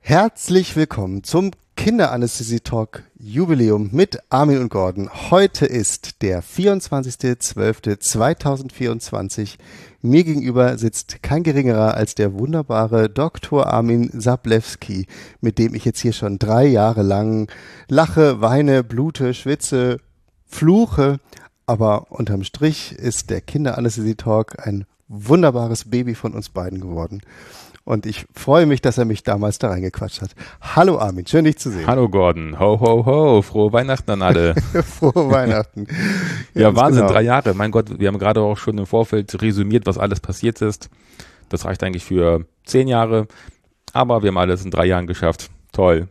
Herzlich willkommen zum Kinderanästhesie-Talk Jubiläum mit Armin und Gordon. Heute ist der 24.12.2024. Mir gegenüber sitzt kein geringerer als der wunderbare Dr. Armin Sablewski, mit dem ich jetzt hier schon 3 Jahre lang lache, weine, blute, schwitze, fluche. Aber unterm Strich ist der Kinderanästhesie-Talk ein wunderbares Baby von uns beiden geworden. Und ich freue mich, dass er mich damals da reingequatscht hat. Hallo Armin, schön dich zu sehen. Hallo Gordon, ho ho ho, frohe Weihnachten an alle. Frohe Weihnachten. Ja, Wahnsinn, genau. 3 Jahre, mein Gott, wir haben gerade auch schon im Vorfeld resümiert, was alles passiert ist. Das reicht eigentlich für 10 Jahre, aber wir haben alles in 3 Jahren geschafft. Toll.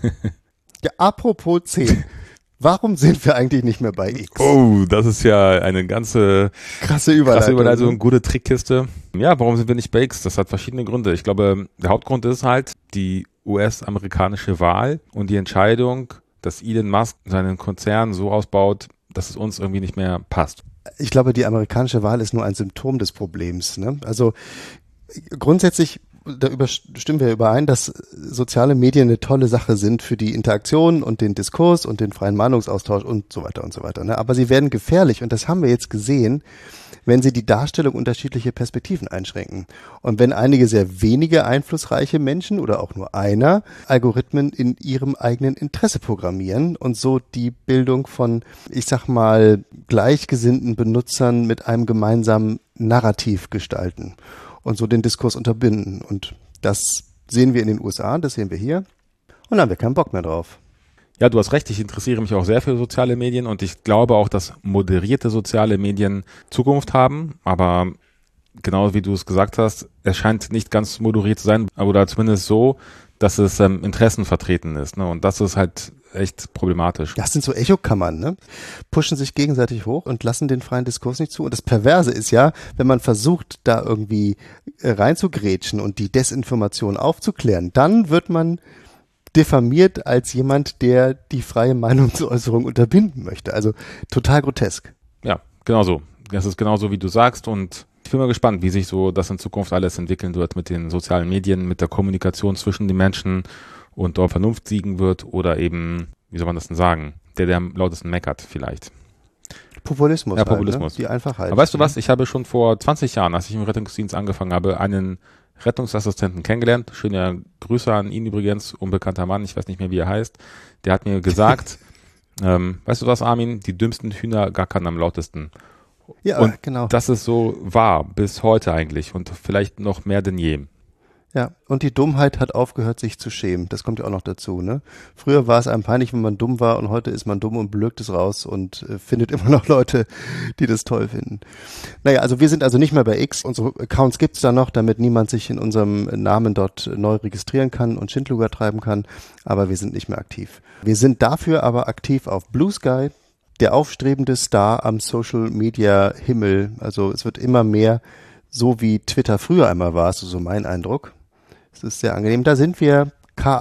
Ja, apropos 10. Warum sind wir eigentlich nicht mehr bei X? Oh, das ist ja eine ganze krasse Überleitung, gute Trickkiste. Ja, warum sind wir nicht bei X? Das hat verschiedene Gründe. Ich glaube, der Hauptgrund ist halt die US-amerikanische Wahl und die Entscheidung, dass Elon Musk seinen Konzern so ausbaut, dass es uns irgendwie nicht mehr passt. Ich glaube, die amerikanische Wahl ist nur ein Symptom des Problems, ne? Also grundsätzlich, da stimmen wir überein, dass soziale Medien eine tolle Sache sind für die Interaktion und den Diskurs und den freien Meinungsaustausch und so weiter und so weiter. Ne? Aber sie werden gefährlich und das haben wir jetzt gesehen, wenn sie die Darstellung unterschiedlicher Perspektiven einschränken. Und wenn einige sehr wenige einflussreiche Menschen oder auch nur einer Algorithmen in ihrem eigenen Interesse programmieren und so die Bildung von, ich sag mal, gleichgesinnten Benutzern mit einem gemeinsamen Narrativ gestalten. Und so den Diskurs unterbinden. Und das sehen wir in den USA, das sehen wir hier. Und da haben wir keinen Bock mehr drauf. Ja, du hast recht, ich interessiere mich auch sehr für soziale Medien und ich glaube auch, dass moderierte soziale Medien Zukunft haben. Aber genau wie du es gesagt hast, es scheint nicht ganz moderiert zu sein, oder zumindest so, dass es Interessen vertreten ist. Ne? Und das ist halt echt problematisch. Das sind so Echokammern, ne? Pushen sich gegenseitig hoch und lassen den freien Diskurs nicht zu. Und das Perverse ist ja, wenn man versucht, da irgendwie reinzugrätschen und die Desinformation aufzuklären, dann wird man diffamiert als jemand, der die freie Meinungsäußerung unterbinden möchte. Also total grotesk. Ja, genau so. Das ist genauso, wie du sagst. Und ich bin mal gespannt, wie sich so das in Zukunft alles entwickeln wird mit den sozialen Medien, mit der Kommunikation zwischen den Menschen und dort Vernunft siegen wird oder eben, wie soll man das denn sagen, der am lautesten meckert vielleicht. Populismus. Ja, Populismus. Halt, ne? Die Einfachheit. Aber weißt du was, ich habe schon vor 20 Jahren, als ich im Rettungsdienst angefangen habe, einen Rettungsassistenten kennengelernt. Schöne Grüße an ihn übrigens, unbekannter Mann, ich weiß nicht mehr, wie er heißt. Der hat mir gesagt, weißt du was, Armin, die dümmsten Hühner gackern am lautesten. Ja, und genau. Das ist so wahr, bis heute eigentlich und vielleicht noch mehr denn je. Ja, und die Dummheit hat aufgehört, sich zu schämen. Das kommt ja auch noch dazu, ne? Früher war es einem peinlich, wenn man dumm war und heute ist man dumm und blökt es raus und findet immer noch Leute, die das toll finden. Naja, also wir sind also nicht mehr bei X. Unsere Accounts gibt's da noch, damit niemand sich in unserem Namen dort neu registrieren kann und Schindluder treiben kann, aber wir sind nicht mehr aktiv. Wir sind dafür aber aktiv auf Blue Sky, der aufstrebende Star am Social Media Himmel. Also es wird immer mehr, so wie Twitter früher einmal war, so mein Eindruck. Es ist sehr angenehm. Da sind wir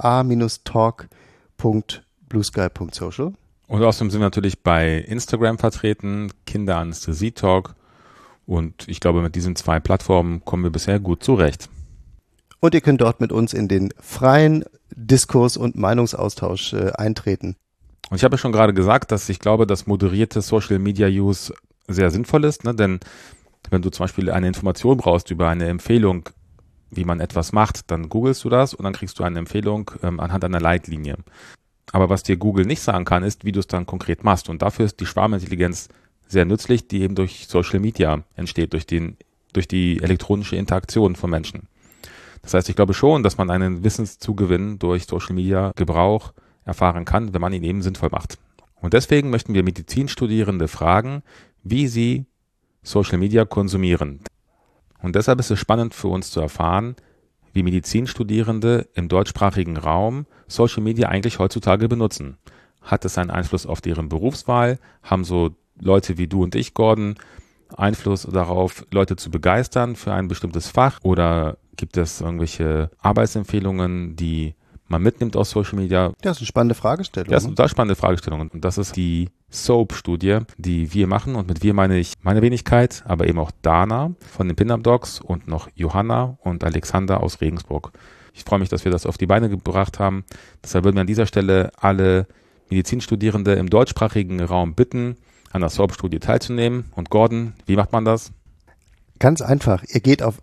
ka-talk.bluesky.social. Und außerdem sind wir natürlich bei Instagram vertreten, Kinderanästhesie-Talk. Und ich glaube, mit diesen 2 Plattformen kommen wir bisher gut zurecht. Und ihr könnt dort mit uns in den freien Diskurs- und Meinungsaustausch eintreten. Und ich habe schon gerade gesagt, dass ich glaube, dass moderierte Social-Media-Use sehr sinnvoll ist. Ne? Denn wenn du zum Beispiel eine Information brauchst über eine Empfehlung, wie man etwas macht, dann googelst du das und dann kriegst du eine Empfehlung anhand einer Leitlinie. Aber was dir Google nicht sagen kann, ist, wie du es dann konkret machst. Und dafür ist die Schwarmintelligenz sehr nützlich, die eben durch Social Media entsteht, durch die elektronische Interaktion von Menschen. Das heißt, ich glaube schon, dass man einen Wissenszugewinn durch Social Media Gebrauch erfahren kann, wenn man ihn eben sinnvoll macht. Und deswegen möchten wir Medizinstudierende fragen, wie sie Social Media konsumieren. Und deshalb ist es spannend für uns zu erfahren, wie Medizinstudierende im deutschsprachigen Raum Social Media eigentlich heutzutage benutzen. Hat es einen Einfluss auf deren Berufswahl? Haben so Leute wie du und ich, Gordon, Einfluss darauf, Leute zu begeistern für ein bestimmtes Fach? Oder gibt es irgendwelche Arbeitsempfehlungen, die man mitnimmt aus Social Media. Das ist eine spannende Fragestellung. Das ist eine total spannende Fragestellung. Und das ist die SOAP-Studie, die wir machen. Und mit wir meine ich meine Wenigkeit, aber eben auch Dana von den Pin-Up Dogs und noch Johanna und Alexander aus Regensburg. Ich freue mich, dass wir das auf die Beine gebracht haben. Deshalb würden wir an dieser Stelle alle Medizinstudierende im deutschsprachigen Raum bitten, an der SOAP-Studie teilzunehmen. Und Gordon, wie macht man das? Ganz einfach. Ihr geht auf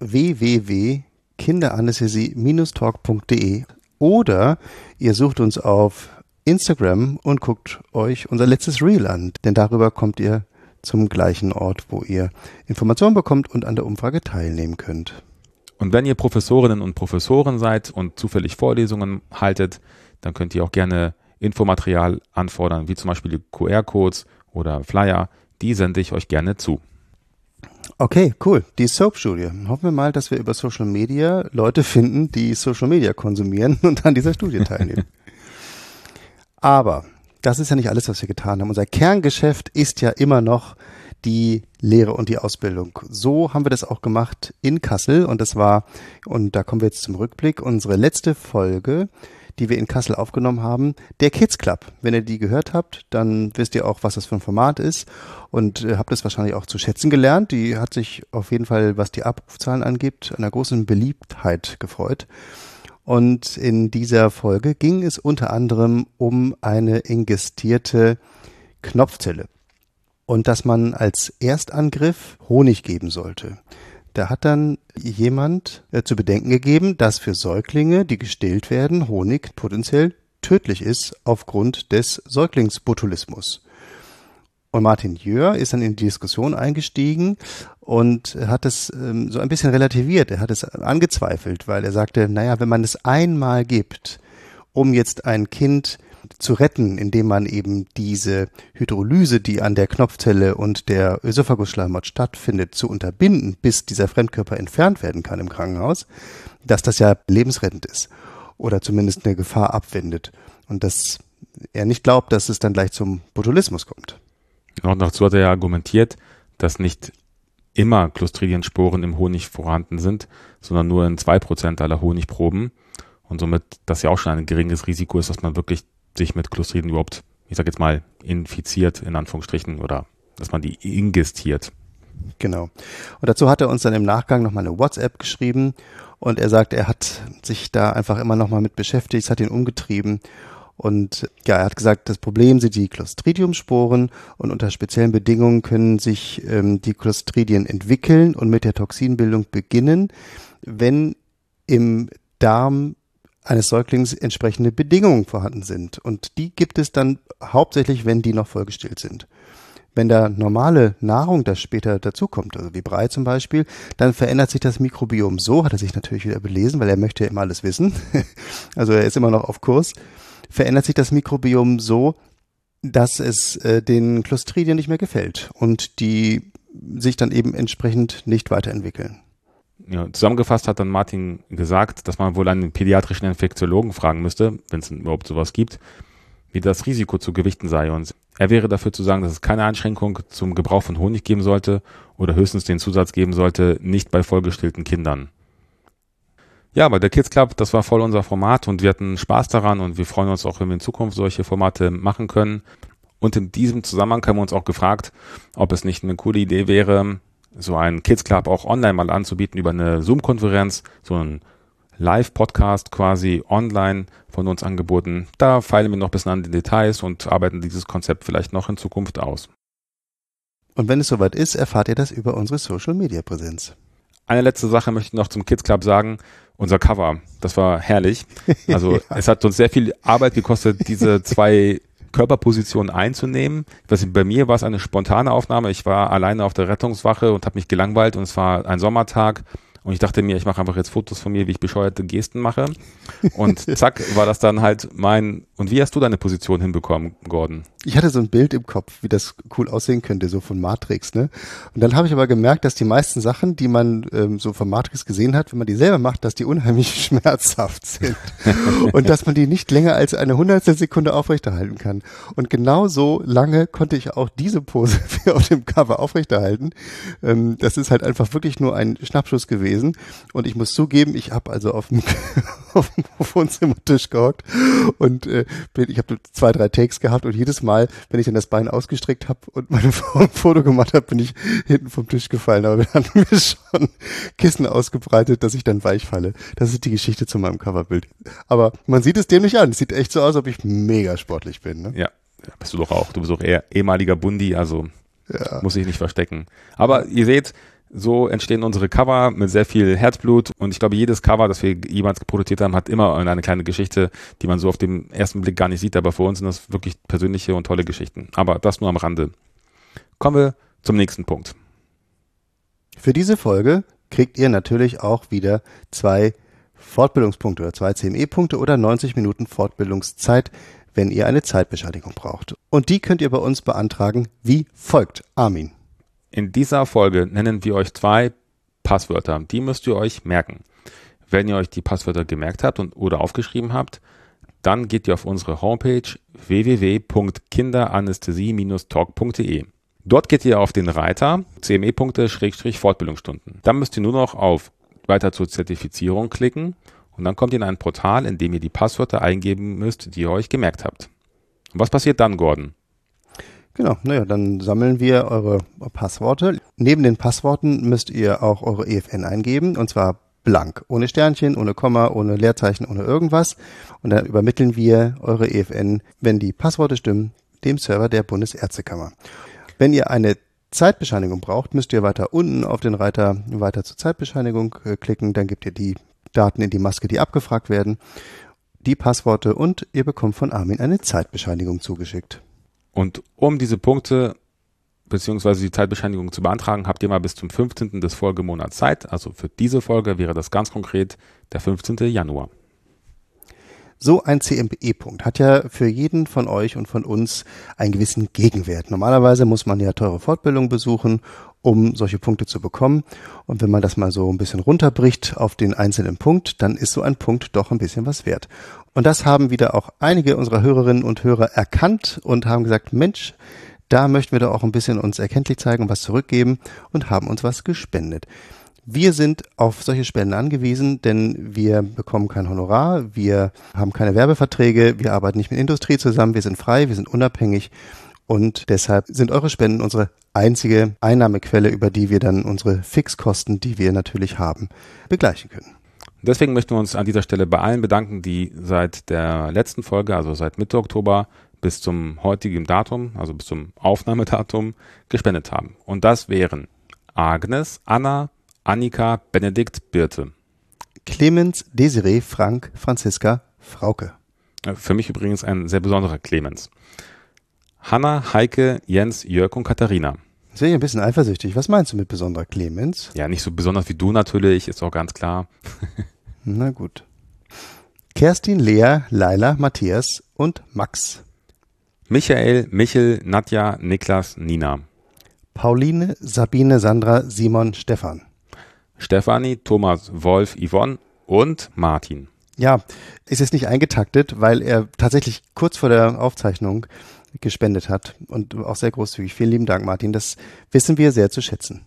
www.kinderanästhesie-talk.de oder ihr sucht uns auf Instagram und guckt euch unser letztes Reel an, denn darüber kommt ihr zum gleichen Ort, wo ihr Informationen bekommt und an der Umfrage teilnehmen könnt. Und wenn ihr Professorinnen und Professoren seid und zufällig Vorlesungen haltet, dann könnt ihr auch gerne Infomaterial anfordern, wie zum Beispiel die QR-Codes oder Flyer. Die sende ich euch gerne zu. Okay, cool. Die SOAP-Studie. Hoffen wir mal, dass wir über Social Media Leute finden, die Social Media konsumieren und an dieser Studie teilnehmen. Aber das ist ja nicht alles, was wir getan haben. Unser Kerngeschäft ist ja immer noch die Lehre und die Ausbildung. So haben wir das auch gemacht in Kassel und da kommen wir jetzt zum Rückblick, unsere letzte Folge, die wir in Kassel aufgenommen haben, der Kids Club. Wenn ihr die gehört habt, dann wisst ihr auch, was das für ein Format ist und habt es wahrscheinlich auch zu schätzen gelernt. Die hat sich auf jeden Fall, was die Abrufzahlen angibt, einer großen Beliebtheit gefreut. Und in dieser Folge ging es unter anderem um eine ingestierte Knopfzelle und dass man als Erstangriff Honig geben sollte. Da hat dann jemand zu bedenken gegeben, dass für Säuglinge, die gestillt werden, Honig potenziell tödlich ist aufgrund des Säuglingsbotulismus. Und Martin Jöhr ist dann in die Diskussion eingestiegen und hat es so ein bisschen relativiert. Er hat es angezweifelt, weil er sagte, naja, wenn man es einmal gibt, um jetzt ein Kind zu retten, indem man eben diese Hydrolyse, die an der Knopfzelle und der Ösophagusschleimhaut stattfindet, zu unterbinden, bis dieser Fremdkörper entfernt werden kann im Krankenhaus, dass das ja lebensrettend ist oder zumindest eine Gefahr abwendet und dass er nicht glaubt, dass es dann gleich zum Botulismus kommt. Und dazu hat er ja argumentiert, dass nicht immer Clostridiensporen im Honig vorhanden sind, sondern nur in 2% aller Honigproben und somit das ja auch schon ein geringes Risiko ist, dass man wirklich sich mit Clostridien überhaupt, ich sag jetzt mal, infiziert, in Anführungsstrichen, oder dass man die ingestiert. Genau. Und dazu hat er uns dann im Nachgang nochmal eine WhatsApp geschrieben und er sagt, er hat sich da einfach immer nochmal mit beschäftigt, es hat ihn umgetrieben und ja, er hat gesagt, das Problem sind die Clostridiumsporen und unter speziellen Bedingungen können sich die Clostridien entwickeln und mit der Toxinbildung beginnen, wenn im Darm eines Säuglings entsprechende Bedingungen vorhanden sind. Und die gibt es dann hauptsächlich, wenn die noch vollgestillt sind. Wenn da normale Nahrung da später dazukommt, also wie Brei zum Beispiel, dann verändert sich das Mikrobiom so, hat er sich natürlich wieder belesen, weil er möchte ja immer alles wissen, also er ist immer noch auf Kurs, verändert sich das Mikrobiom so, dass es den Clostridien nicht mehr gefällt und die sich dann eben entsprechend nicht weiterentwickeln. Ja, zusammengefasst hat dann Martin gesagt, dass man wohl einen pädiatrischen Infektiologen fragen müsste, wenn es überhaupt sowas gibt, wie das Risiko zu gewichten sei. Und er wäre dafür zu sagen, dass es keine Einschränkung zum Gebrauch von Honig geben sollte oder höchstens den Zusatz geben sollte, nicht bei vollgestillten Kindern. Ja, aber der Kids Club, das war voll unser Format und wir hatten Spaß daran und wir freuen uns auch, wenn wir in Zukunft solche Formate machen können. Und in diesem Zusammenhang haben wir uns auch gefragt, ob es nicht eine coole Idee wäre, so einen Kids Club auch online mal anzubieten über eine Zoom-Konferenz, so ein Live-Podcast quasi online von uns angeboten. Da feilen wir noch ein bisschen an den Details und arbeiten dieses Konzept vielleicht noch in Zukunft aus. Und wenn es soweit ist, erfahrt ihr das über unsere Social-Media-Präsenz. Eine letzte Sache möchte ich noch zum Kids Club sagen. Unser Cover, das war herrlich. Also ja. Es hat uns sehr viel Arbeit gekostet, diese 2 Körperpositionen einzunehmen. Ich weiß nicht, bei mir war es eine spontane Aufnahme. Ich war alleine auf der Rettungswache und habe mich gelangweilt und es war ein Sommertag und ich dachte mir, ich mache einfach jetzt Fotos von mir, wie ich bescheuerte Gesten mache und zack, war das dann halt und wie hast du deine Position hinbekommen, Gordon? Ich hatte so ein Bild im Kopf, wie das cool aussehen könnte, so von Matrix, ne? Und dann habe ich aber gemerkt, dass die meisten Sachen, die man so von Matrix gesehen hat, wenn man die selber macht, dass die unheimlich schmerzhaft sind und dass man die nicht länger als eine Hundertstelsekunde aufrechterhalten kann. Und genau so lange konnte ich auch diese Pose auf dem Cover aufrechterhalten. Das ist halt einfach wirklich nur ein Schnappschuss gewesen. Und ich muss zugeben, ich habe also auf auf dem Wohnzimmertisch gehockt und ich habe 2, 3 Takes gehabt und jedes Mal, wenn ich dann das Bein ausgestreckt habe und meine Frau ein Foto gemacht habe, bin ich hinten vom Tisch gefallen. Aber wir hatten mir schon Kissen ausgebreitet, dass ich dann weich falle. Das ist die Geschichte zu meinem Coverbild. Aber man sieht es dem nicht an. Es sieht echt so aus, als ob ich mega sportlich bin. Ne? Ja, bist du doch auch. Du bist auch eher ehemaliger Bundi, also muss ich nicht verstecken. Aber ihr seht, so entstehen unsere Cover mit sehr viel Herzblut und ich glaube, jedes Cover, das wir jemals produziert haben, hat immer eine kleine Geschichte, die man so auf den ersten Blick gar nicht sieht, aber für uns sind das wirklich persönliche und tolle Geschichten. Aber das nur am Rande. Kommen wir zum nächsten Punkt. Für diese Folge kriegt ihr natürlich auch wieder 2 Fortbildungspunkte oder 2 CME-Punkte oder 90 Minuten Fortbildungszeit, wenn ihr eine Zeitbescheinigung braucht. Und die könnt ihr bei uns beantragen wie folgt. Armin. In dieser Folge nennen wir euch 2 Passwörter. Die müsst ihr euch merken. Wenn ihr euch die Passwörter gemerkt habt oder aufgeschrieben habt, dann geht ihr auf unsere Homepage www.kinderanästhesie-talk.de. Dort geht ihr auf den Reiter CME-Punkte/Fortbildungsstunden. Dann müsst ihr nur noch auf Weiter zur Zertifizierung klicken und dann kommt ihr in ein Portal, in dem ihr die Passwörter eingeben müsst, die ihr euch gemerkt habt. Und was passiert dann, Gordon? Genau, dann sammeln wir eure Passworte. Neben den Passworten müsst ihr auch eure EFN eingeben und zwar blank, ohne Sternchen, ohne Komma, ohne Leerzeichen, ohne irgendwas. Und dann übermitteln wir eure EFN, wenn die Passworte stimmen, dem Server der Bundesärztekammer. Wenn ihr eine Zeitbescheinigung braucht, müsst ihr weiter unten auf den Reiter Weiter zur Zeitbescheinigung klicken. Dann gebt ihr die Daten in die Maske, die abgefragt werden, die Passworte und ihr bekommt von Armin eine Zeitbescheinigung zugeschickt. Und um diese Punkte bzw. die Zeitbescheinigung zu beantragen, habt ihr mal bis zum 15. des Folgemonats Zeit. Also für diese Folge wäre das ganz konkret der 15. Januar. So ein CME-Punkt hat ja für jeden von euch und von uns einen gewissen Gegenwert. Normalerweise muss man ja teure Fortbildung besuchen, um solche Punkte zu bekommen. Und wenn man das mal so ein bisschen runterbricht auf den einzelnen Punkt, dann ist so ein Punkt doch ein bisschen was wert. Und das haben wieder auch einige unserer Hörerinnen und Hörer erkannt und haben gesagt, Mensch, da möchten wir doch auch ein bisschen uns erkenntlich zeigen und was zurückgeben und haben uns was gespendet. Wir sind auf solche Spenden angewiesen, denn wir bekommen kein Honorar, wir haben keine Werbeverträge, wir arbeiten nicht mit Industrie zusammen, wir sind frei, wir sind unabhängig und deshalb sind eure Spenden unsere einzige Einnahmequelle, über die wir dann unsere Fixkosten, die wir natürlich haben, begleichen können. Deswegen möchten wir uns an dieser Stelle bei allen bedanken, die seit der letzten Folge, also seit Mitte Oktober bis zum heutigen Datum, also bis zum Aufnahmedatum, gespendet haben. Und das wären Agnes, Anna, Annika, Benedikt, Birte. Clemens, Desiree, Frank, Franziska, Frauke. Für mich übrigens ein sehr besonderer Clemens. Hanna, Heike, Jens, Jörg und Katharina. Jetzt bin ich ein bisschen eifersüchtig. Was meinst du mit besonderer Clemens? Ja, nicht so besonders wie du natürlich, ist auch ganz klar. Na gut. Kerstin, Lea, Laila, Matthias und Max. Michael, Michel, Nadja, Niklas, Nina. Pauline, Sabine, Sandra, Simon, Stefan. Stefanie, Thomas, Wolf, Yvonne und Martin. Ja, es ist nicht eingetaktet, weil er tatsächlich kurz vor der Aufzeichnung gespendet hat und auch sehr großzügig. Vielen lieben Dank, Martin. Das wissen wir sehr zu schätzen.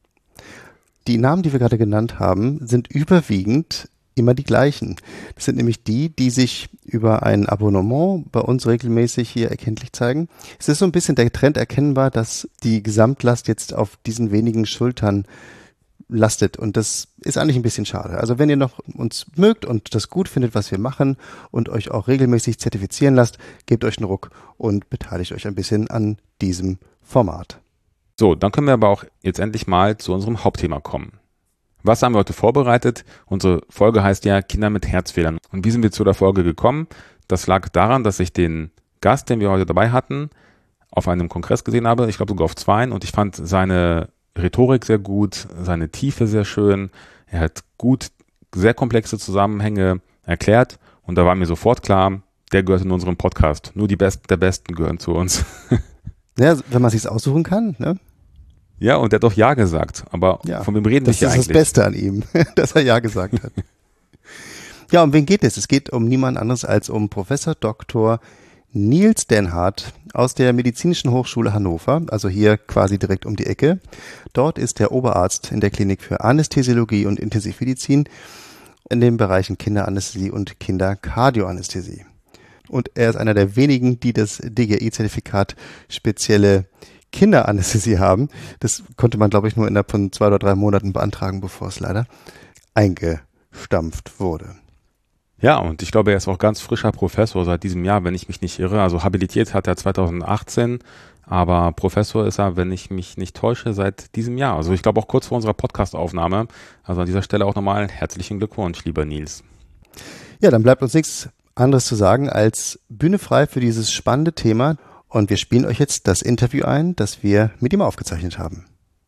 Die Namen, die wir gerade genannt haben, sind überwiegend immer die gleichen. Das sind nämlich die, die sich über ein Abonnement bei uns regelmäßig hier erkenntlich zeigen. Es ist so ein bisschen der Trend erkennbar, dass die Gesamtlast jetzt auf diesen wenigen Schultern lastet und das ist eigentlich ein bisschen schade. Also wenn ihr noch uns mögt und das gut findet, was wir machen und euch auch regelmäßig zertifizieren lasst, gebt euch einen Ruck und beteiligt euch ein bisschen an diesem Format. So, dann können wir aber auch jetzt endlich mal zu unserem Hauptthema kommen. Was haben wir heute vorbereitet? Unsere Folge heißt ja Kinder mit Herzfehlern. Und wie sind wir zu der Folge gekommen? Das lag daran, dass ich den Gast, den wir heute dabei hatten, auf einem Kongress gesehen habe, ich glaube sogar auf 2, und ich fand seine Rhetorik sehr gut, seine Tiefe sehr schön. Er hat gut sehr komplexe Zusammenhänge erklärt und da war mir sofort klar, der gehört in unserem Podcast. Nur die Besten der Besten gehören zu uns. Ja, wenn man sich's aussuchen kann, ne? Ja, und er hat auch Ja gesagt. Aber ja, von wem reden wir hier eigentlich? Das ist das Beste an ihm, dass er Ja gesagt hat. Ja, um wen geht es? Es geht um niemand anderes als um Professor Dr. Niels Denhardt aus der Medizinischen Hochschule Hannover, also hier quasi direkt um die Ecke. Dort ist er Oberarzt in der Klinik für Anästhesiologie und Intensivmedizin in den Bereichen Kinderanästhesie und Kinderkardioanästhesie. Und er ist einer der wenigen, die das DGI-Zertifikat spezielle Kinderanästhesie haben. Das konnte man, glaube ich, nur innerhalb von 2 oder 3 Monaten beantragen, bevor es leider eingestampft wurde. Ja, und ich glaube, er ist auch ganz frischer Professor seit diesem Jahr, wenn ich mich nicht irre. Also habilitiert hat er 2018, aber Professor ist er, wenn ich mich nicht täusche, seit diesem Jahr. Also ich glaube auch kurz vor unserer Podcast-Aufnahme. Also an dieser Stelle auch nochmal herzlichen Glückwunsch, lieber Nils. Ja, dann bleibt uns nichts anderes zu sagen als Bühne frei für dieses spannende Thema. Und wir spielen euch jetzt das Interview ein, das wir mit ihm aufgezeichnet haben.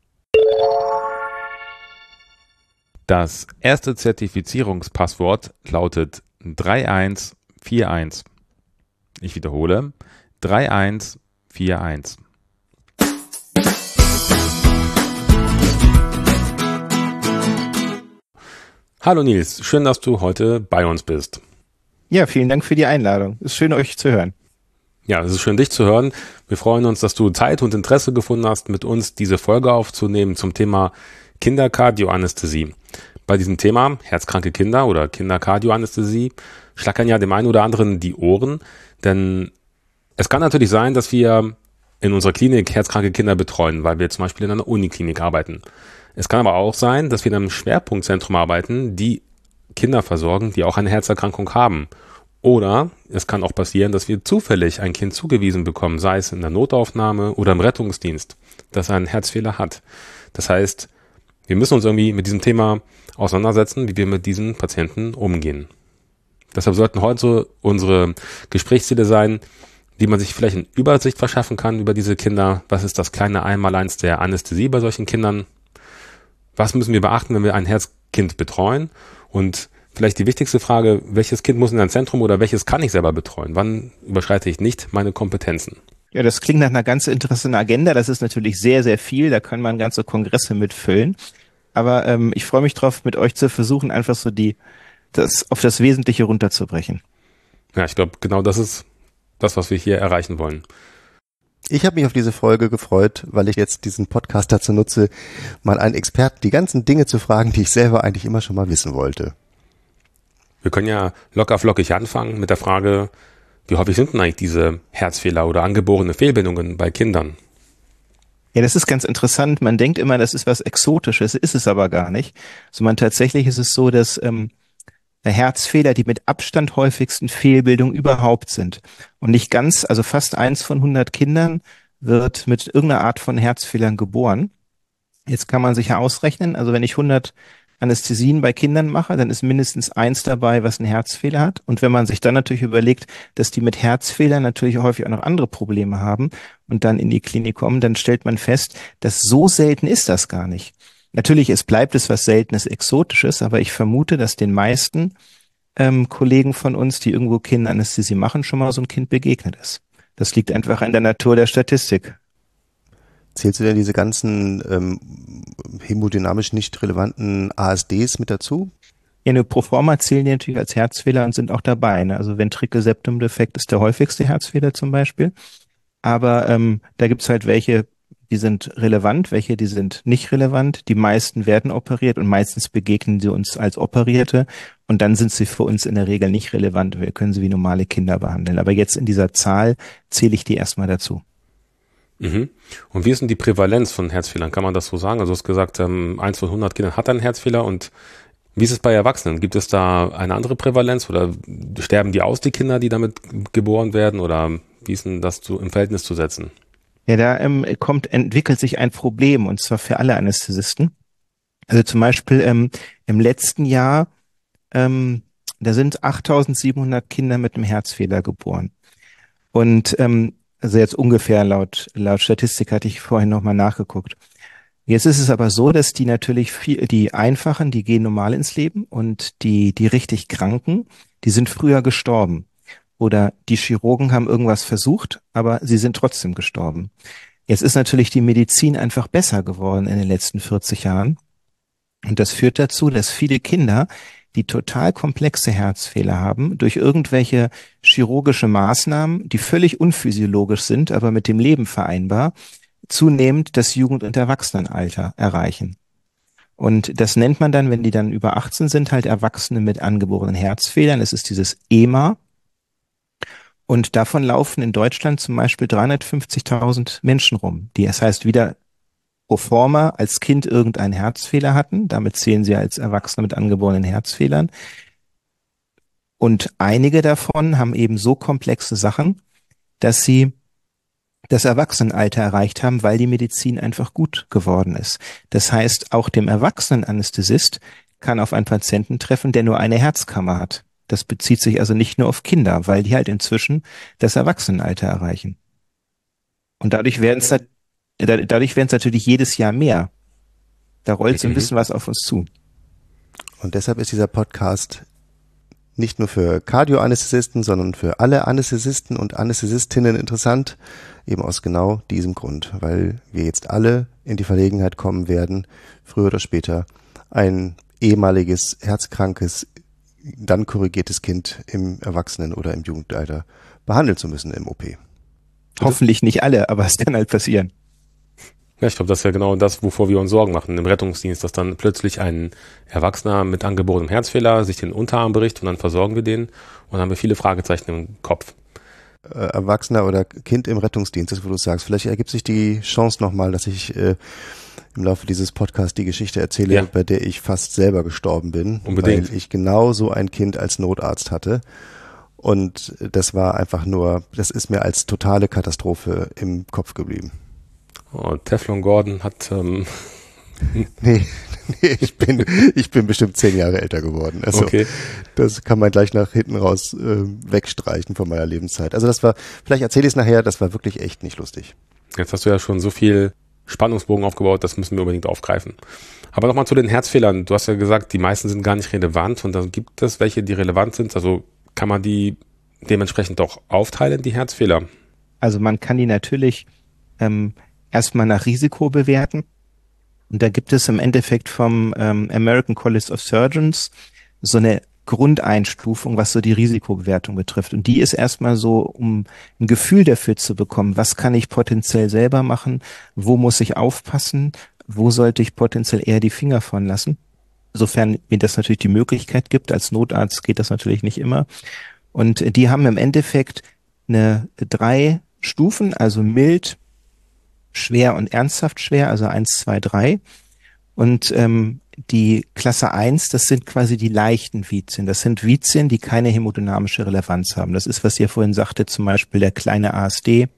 Das erste Zertifizierungspasswort lautet 3141. Ich wiederhole, 3141. Hallo Nils, schön, dass du heute bei uns bist. Ja, vielen Dank für die Einladung. Ist schön, euch zu hören. Ja, es ist schön, dich zu hören. Wir freuen uns, dass du Zeit und Interesse gefunden hast, mit uns diese Folge aufzunehmen zum Thema Kinderkardioanästhesie. Bei diesem Thema herzkranke Kinder oder Kinderkardioanästhesie schlackern ja dem einen oder anderen die Ohren, denn es kann natürlich sein, dass wir in unserer Klinik herzkranke Kinder betreuen, weil wir zum Beispiel in einer Uniklinik arbeiten. Es kann aber auch sein, dass wir in einem Schwerpunktzentrum arbeiten, die Kinder versorgen, die auch eine Herzerkrankung haben. Oder es kann auch passieren, dass wir zufällig ein Kind zugewiesen bekommen, sei es in der Notaufnahme oder im Rettungsdienst, das einen Herzfehler hat. Das heißt, wir müssen uns irgendwie mit diesem Thema auseinandersetzen, wie wir mit diesen Patienten umgehen. Deshalb sollten heute unsere Gesprächsziele sein, wie man sich vielleicht eine Übersicht verschaffen kann über diese Kinder. Was ist das kleine Einmaleins der Anästhesie bei solchen Kindern? Was müssen wir beachten, wenn wir ein Herzkind betreuen? Und vielleicht die wichtigste Frage, welches Kind muss in ein Zentrum oder welches kann ich selber betreuen? Wann überschreite ich nicht meine Kompetenzen? Ja, das klingt nach einer ganz interessanten Agenda. Das ist natürlich sehr, sehr viel. Da kann man ganze Kongresse mitfüllen. Aber ich freue mich drauf, mit euch zu versuchen, einfach so das auf das Wesentliche runterzubrechen. Ja, ich glaube, genau das ist das, was wir hier erreichen wollen. Ich habe mich auf diese Folge gefreut, weil ich jetzt diesen Podcast dazu nutze, mal einen Experten die ganzen Dinge zu fragen, die ich selber eigentlich immer schon mal wissen wollte. Wir können ja locker flockig anfangen mit der Frage, wie häufig sind denn eigentlich diese Herzfehler oder angeborene Fehlbildungen bei Kindern? Ja, das ist ganz interessant. Man denkt immer, das ist was Exotisches, ist es aber gar nicht. Sondern tatsächlich ist es so, dass Herzfehler die mit Abstand häufigsten Fehlbildungen überhaupt sind. Und nicht ganz, also fast 1 von 100 Kindern wird mit irgendeiner Art von Herzfehlern geboren. Jetzt kann man sich ja ausrechnen, also wenn ich 100 Anästhesien bei Kindern mache, dann ist mindestens 1 dabei, was einen Herzfehler hat. Und wenn man sich dann natürlich überlegt, dass die mit Herzfehlern natürlich häufig auch noch andere Probleme haben und dann in die Klinik kommen, dann stellt man fest, dass so selten ist das gar nicht. Natürlich, bleibt es was Seltenes, Exotisches, aber ich vermute, dass den meisten Kollegen von uns, die irgendwo Kinderanästhesie machen, schon mal so ein Kind begegnet ist. Das liegt einfach in der Natur der Statistik. Zählst du denn diese ganzen hämodynamisch nicht relevanten ASDs mit dazu? Ja, eine Proforma zählen die natürlich als Herzfehler und sind auch dabei. Ne? Also Ventrikelseptumdefekt ist der häufigste Herzfehler zum Beispiel. Aber da gibt's halt welche, die sind relevant, welche, die sind nicht relevant. Die meisten werden operiert und meistens begegnen sie uns als Operierte. Und dann sind sie für uns in der Regel nicht relevant. Wir können sie wie normale Kinder behandeln. Aber jetzt in dieser Zahl zähle ich die erstmal dazu. Mhm. Und wie ist denn die Prävalenz von Herzfehlern? Kann man das so sagen? Also du hast gesagt, 1 von 100 Kindern hat einen Herzfehler. Und wie ist es bei Erwachsenen? Gibt es da eine andere Prävalenz oder sterben die aus, die Kinder, die damit geboren werden? Oder wie ist denn das im Verhältnis zu setzen? Ja, da entwickelt sich ein Problem, und zwar für alle Anästhesisten. Also zum Beispiel im letzten Jahr, da sind 8.700 Kinder mit einem Herzfehler geboren. Und also jetzt ungefähr laut Statistik hatte ich vorhin nochmal nachgeguckt. Jetzt ist es aber so, dass die natürlich die Einfachen, die gehen normal ins Leben und die richtig Kranken, die sind früher gestorben. Oder die Chirurgen haben irgendwas versucht, aber sie sind trotzdem gestorben. Jetzt ist natürlich die Medizin einfach besser geworden in den letzten 40 Jahren. Und das führt dazu, dass viele Kinder, die total komplexe Herzfehler haben, durch irgendwelche chirurgische Maßnahmen, die völlig unphysiologisch sind, aber mit dem Leben vereinbar, zunehmend das Jugend- und Erwachsenenalter erreichen. Und das nennt man dann, wenn die dann über 18 sind, halt Erwachsene mit angeborenen Herzfehlern. Es ist dieses EMA. Und davon laufen in Deutschland zum Beispiel 350.000 Menschen rum, die, das heißt, wieder pro forma als Kind irgendeinen Herzfehler hatten. Damit zählen sie als Erwachsene mit angeborenen Herzfehlern. Und einige davon haben eben so komplexe Sachen, dass sie das Erwachsenenalter erreicht haben, weil die Medizin einfach gut geworden ist. Das heißt, auch dem Erwachsenenanästhesist kann auf einen Patienten treffen, der nur eine Herzkammer hat. Das bezieht sich also nicht nur auf Kinder, weil die halt inzwischen das Erwachsenenalter erreichen. Und dadurch werden es natürlich jedes Jahr mehr. Da rollt so ein bisschen was auf uns zu. Und deshalb ist dieser Podcast nicht nur für Kardioanästhesisten, sondern für alle Anästhesisten und Anästhesistinnen interessant, eben aus genau diesem Grund, weil wir jetzt alle in die Verlegenheit kommen werden, früher oder später ein ehemaliges herzkrankes, dann korrigiertes Kind im Erwachsenen- oder im Jugendalter behandeln zu müssen im OP. Hoffentlich nicht alle, aber es kann halt passieren. Ja, ich glaube, das ist ja genau das, wovor wir uns Sorgen machen im Rettungsdienst, dass dann plötzlich ein Erwachsener mit angeborenem Herzfehler sich den Unterarm bricht und dann versorgen wir den und dann haben wir viele Fragezeichen im Kopf. Erwachsener oder Kind im Rettungsdienst ist, wo du sagst, vielleicht ergibt sich die Chance nochmal, dass ich im Laufe dieses Podcasts die Geschichte erzähle, bei der ich fast selber gestorben bin, Unbedingt. weil ich genau so ein Kind als Notarzt hatte. Und das war einfach nur, das ist mir als totale Katastrophe im Kopf geblieben. Oh, Teflon Gordon hat Nee, ich bin bestimmt 10 Jahre älter geworden. Also okay. Das kann man gleich nach hinten raus wegstreichen von meiner Lebenszeit. Also das war, vielleicht erzähle ich es nachher, das war wirklich echt nicht lustig. Jetzt hast du ja schon so viel Spannungsbogen aufgebaut, das müssen wir unbedingt aufgreifen. Aber nochmal zu den Herzfehlern. Du hast ja gesagt, die meisten sind gar nicht relevant und dann gibt es welche, die relevant sind. Also kann man die dementsprechend auch aufteilen, die Herzfehler? Also man kann die natürlich erstmal nach Risiko bewerten. Und da gibt es im Endeffekt vom American College of Surgeons so eine Grundeinstufung, was so die Risikobewertung betrifft. Und die ist erstmal so, um ein Gefühl dafür zu bekommen, was kann ich potenziell selber machen, wo muss ich aufpassen, wo sollte ich potenziell eher die Finger von lassen. Sofern mir das natürlich die Möglichkeit gibt, als Notarzt geht das natürlich nicht immer. Und die haben im Endeffekt 3 Stufen, also mild, schwer und ernsthaft schwer, also 1, 2, 3. Und die Klasse 1, das sind quasi die leichten Vizien. Das sind Vizien, die keine hämodynamische Relevanz haben. Das ist, was ihr vorhin sagte, zum Beispiel der kleine ASD,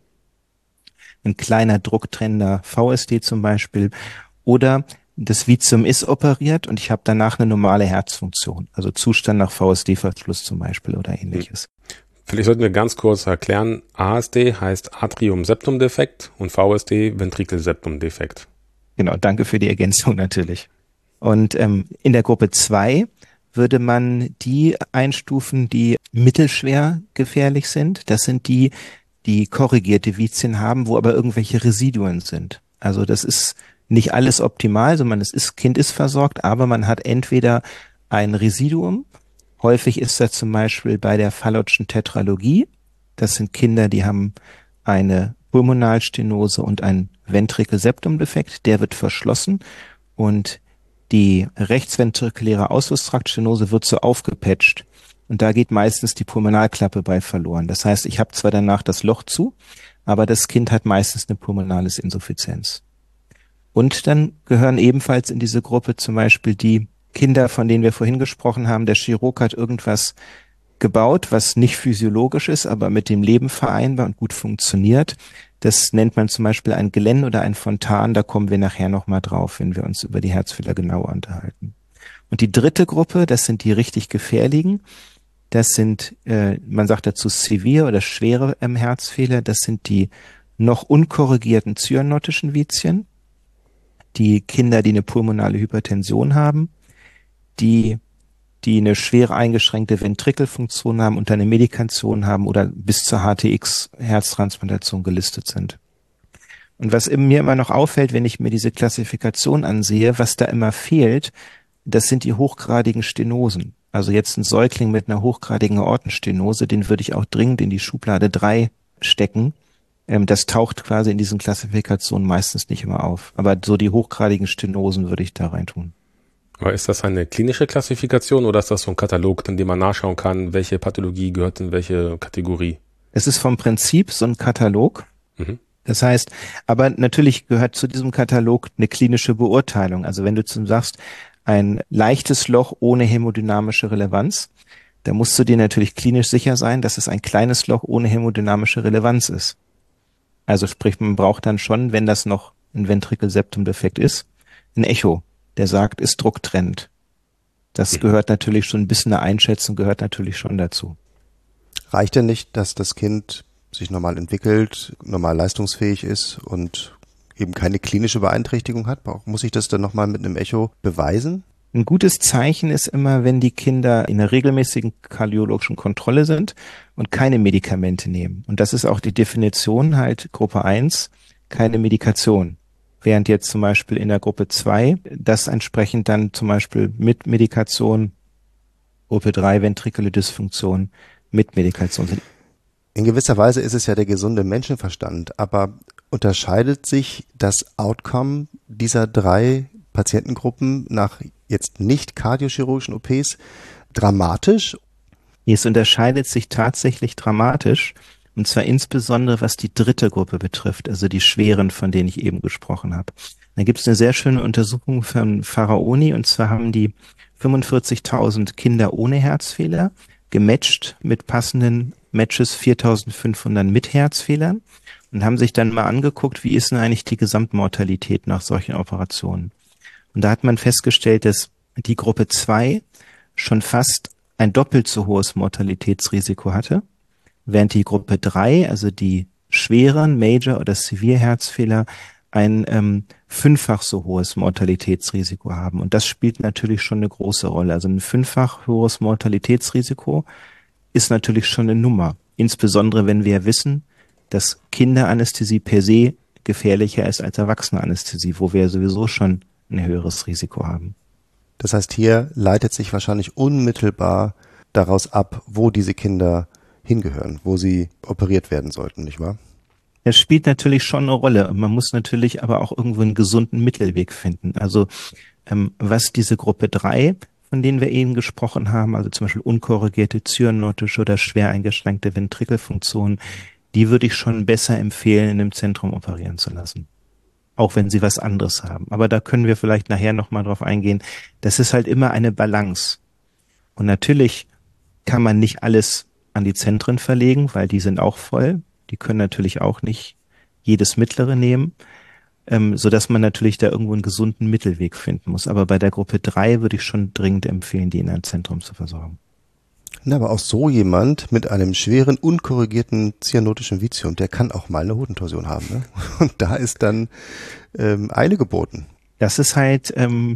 ein kleiner drucktrennender VSD zum Beispiel. Oder das Vizium ist operiert und ich habe danach eine normale Herzfunktion, also Zustand nach VSD-Verschluss zum Beispiel oder ähnliches. Vielleicht sollten wir ganz kurz erklären, ASD heißt Atrium-Septum-Defekt und VSD Ventrikel-Septum-Defekt. Genau, danke für die Ergänzung natürlich. Und in der Gruppe 2 würde man die einstufen, die mittelschwer gefährlich sind. Das sind die, die korrigierte Vizien haben, wo aber irgendwelche Residuen sind. Also das ist nicht alles optimal, sondern Kind ist versorgt, aber man hat entweder ein Residuum. Häufig ist das zum Beispiel bei der Fallotschen Tetralogie. Das sind Kinder, die haben eine Pulmonalstenose und ein Ventrikel-Septum-Defekt. Der wird verschlossen und die rechtsventrikuläre Ausflusstraktstenose wird so aufgepatcht. Und da geht meistens die Pulmonalklappe bei verloren. Das heißt, ich habe zwar danach das Loch zu, aber das Kind hat meistens eine pulmonale Insuffizienz. Und dann gehören ebenfalls in diese Gruppe zum Beispiel die Kinder, von denen wir vorhin gesprochen haben. Der Chirurg hat irgendwas gebaut, was nicht physiologisch ist, aber mit dem Leben vereinbar und gut funktioniert. Das nennt man zum Beispiel ein Glenn oder ein Fontan. Da kommen wir nachher nochmal drauf, wenn wir uns über die Herzfehler genauer unterhalten. Und die dritte Gruppe, das sind die richtig gefährlichen. Das sind, man sagt dazu severe oder schwere Herzfehler. Das sind die noch unkorrigierten zyanotischen Vizien. Die Kinder, die eine pulmonale Hypertension haben, die eine schwer eingeschränkte Ventrikelfunktion haben und eine Medikation haben oder bis zur HTX-Herztransplantation gelistet sind. Und was mir immer noch auffällt, wenn ich mir diese Klassifikation ansehe, was da immer fehlt, das sind die hochgradigen Stenosen. Also jetzt ein Säugling mit einer hochgradigen Aortenstenose, den würde ich auch dringend in die Schublade 3 stecken. Das taucht quasi in diesen Klassifikationen meistens nicht immer auf. Aber so die hochgradigen Stenosen würde ich da reintun. Aber ist das eine klinische Klassifikation oder ist das so ein Katalog, in dem man nachschauen kann, welche Pathologie gehört in welche Kategorie? Es ist vom Prinzip so ein Katalog. Mhm. Das heißt, aber natürlich gehört zu diesem Katalog eine klinische Beurteilung. Also wenn du zum sagst, ein leichtes Loch ohne hämodynamische Relevanz, da musst du dir natürlich klinisch sicher sein, dass es ein kleines Loch ohne hämodynamische Relevanz ist. Also sprich, man braucht dann schon, wenn das noch ein Ventrikelseptumdefekt ist, ein Echo, der sagt, ist drucktrennend. Das gehört natürlich schon, ein bisschen eine Einschätzung gehört natürlich schon dazu. Reicht denn nicht, dass das Kind sich normal entwickelt, normal leistungsfähig ist und eben keine klinische Beeinträchtigung hat? Muss ich das dann nochmal mit einem Echo beweisen? Ein gutes Zeichen ist immer, wenn die Kinder in einer regelmäßigen kardiologischen Kontrolle sind und keine Medikamente nehmen. Und das ist auch die Definition halt Gruppe 1, keine Medikation. Während jetzt zum Beispiel in der Gruppe 2 das entsprechend dann zum Beispiel mit Medikation, Gruppe 3 ventrikuläre Dysfunktion mit Medikation sind. In gewisser Weise ist es ja der gesunde Menschenverstand, aber unterscheidet sich das Outcome dieser 3 Patientengruppen nach jetzt nicht kardiochirurgischen OPs dramatisch? Es unterscheidet sich tatsächlich dramatisch, und zwar insbesondere was die dritte Gruppe betrifft, also die schweren, von denen ich eben gesprochen habe. Da gibt es eine sehr schöne Untersuchung von Faraoni, und zwar haben die 45.000 Kinder ohne Herzfehler gematcht mit passenden Matches 4.500 mit Herzfehlern und haben sich dann mal angeguckt, wie ist denn eigentlich die Gesamtmortalität nach solchen Operationen. Und da hat man festgestellt, dass die Gruppe 2 schon fast ein doppelt so hohes Mortalitätsrisiko hatte, während die Gruppe 3, also die schweren Major- oder Severe-Herzfehler, ein 5-fach so hohes Mortalitätsrisiko haben. Und das spielt natürlich schon eine große Rolle. Also ein 5-fach hohes Mortalitätsrisiko ist natürlich schon eine Nummer. Insbesondere wenn wir wissen, dass Kinderanästhesie per se gefährlicher ist als Erwachsenenanästhesie, wo wir sowieso schon ein höheres Risiko haben. Das heißt, hier leitet sich wahrscheinlich unmittelbar daraus ab, wo diese Kinder hingehören, wo sie operiert werden sollten, nicht wahr? Es spielt natürlich schon eine Rolle. Man muss natürlich aber auch irgendwo einen gesunden Mittelweg finden. Also was diese Gruppe 3, von denen wir eben gesprochen haben, also zum Beispiel unkorrigierte zyanotische oder schwer eingeschränkte Ventrikelfunktion, die würde ich schon besser empfehlen, in einem Zentrum operieren zu lassen. Auch wenn sie was anderes haben. Aber da können wir vielleicht nachher nochmal drauf eingehen. Das ist halt immer eine Balance. Und natürlich kann man nicht alles an die Zentren verlegen, weil die sind auch voll. Die können natürlich auch nicht jedes mittlere nehmen, sodass man natürlich da irgendwo einen gesunden Mittelweg finden muss. Aber bei der Gruppe 3 würde ich schon dringend empfehlen, die in ein Zentrum zu versorgen. Na, aber auch so jemand mit einem schweren, unkorrigierten zyanotischen Vizium, der kann auch mal eine Hodentorsion haben. Ne? Und da ist dann Eile geboten. Das ist halt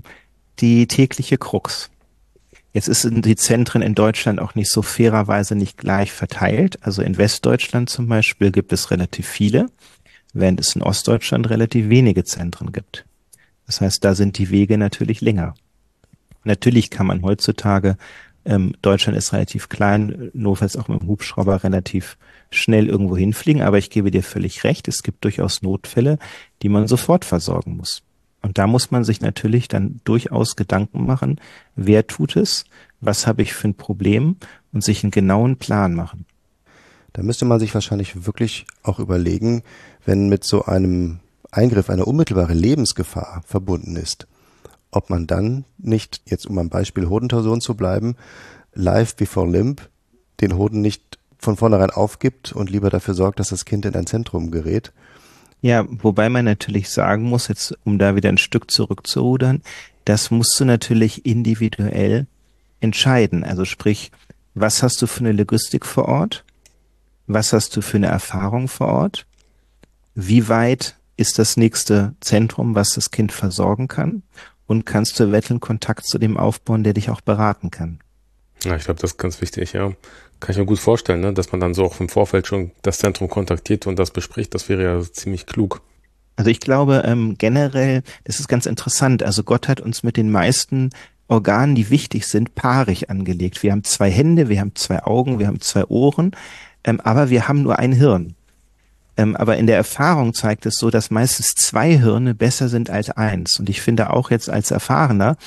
die tägliche Krux. Jetzt sind die Zentren in Deutschland auch nicht so fairerweise nicht gleich verteilt. Also in Westdeutschland zum Beispiel gibt es relativ viele, während es in Ostdeutschland relativ wenige Zentren gibt. Das heißt, da sind die Wege natürlich länger. Natürlich kann man heutzutage, Deutschland ist relativ klein, notfalls auch mit dem Hubschrauber relativ schnell irgendwo hinfliegen, aber ich gebe dir völlig recht, es gibt durchaus Notfälle, die man sofort versorgen muss. Und da muss man sich natürlich dann durchaus Gedanken machen, wer tut es, was habe ich für ein Problem und sich einen genauen Plan machen. Da müsste man sich wahrscheinlich wirklich auch überlegen, wenn mit so einem Eingriff eine unmittelbare Lebensgefahr verbunden ist, ob man dann nicht, jetzt um am Beispiel Hodentorsion zu bleiben, life before limb, den Hoden nicht von vornherein aufgibt und lieber dafür sorgt, dass das Kind in ein Zentrum gerät. Ja, wobei man natürlich sagen muss, jetzt um da wieder ein Stück zurückzurudern, das musst du natürlich individuell entscheiden. Also sprich, was hast du für eine Logistik vor Ort? Was hast du für eine Erfahrung vor Ort? Wie weit ist das nächste Zentrum, was das Kind versorgen kann? Und kannst du eventuell Kontakt zu dem aufbauen, der dich auch beraten kann? Ja, ich glaube, das ist ganz wichtig, ja. Kann ich mir gut vorstellen, ne? Dass man dann so auch im Vorfeld schon das Zentrum kontaktiert und das bespricht. Das wäre ja ziemlich klug. Also ich glaube generell, das ist ganz interessant. Also Gott hat uns mit den meisten Organen, die wichtig sind, paarig angelegt. Wir haben 2 Hände, wir haben 2 Augen, wir haben 2 Ohren, aber wir haben nur ein Hirn. Aber in der Erfahrung zeigt es so, dass meistens 2 Hirne besser sind als 1. Und ich finde auch jetzt als Erfahrener,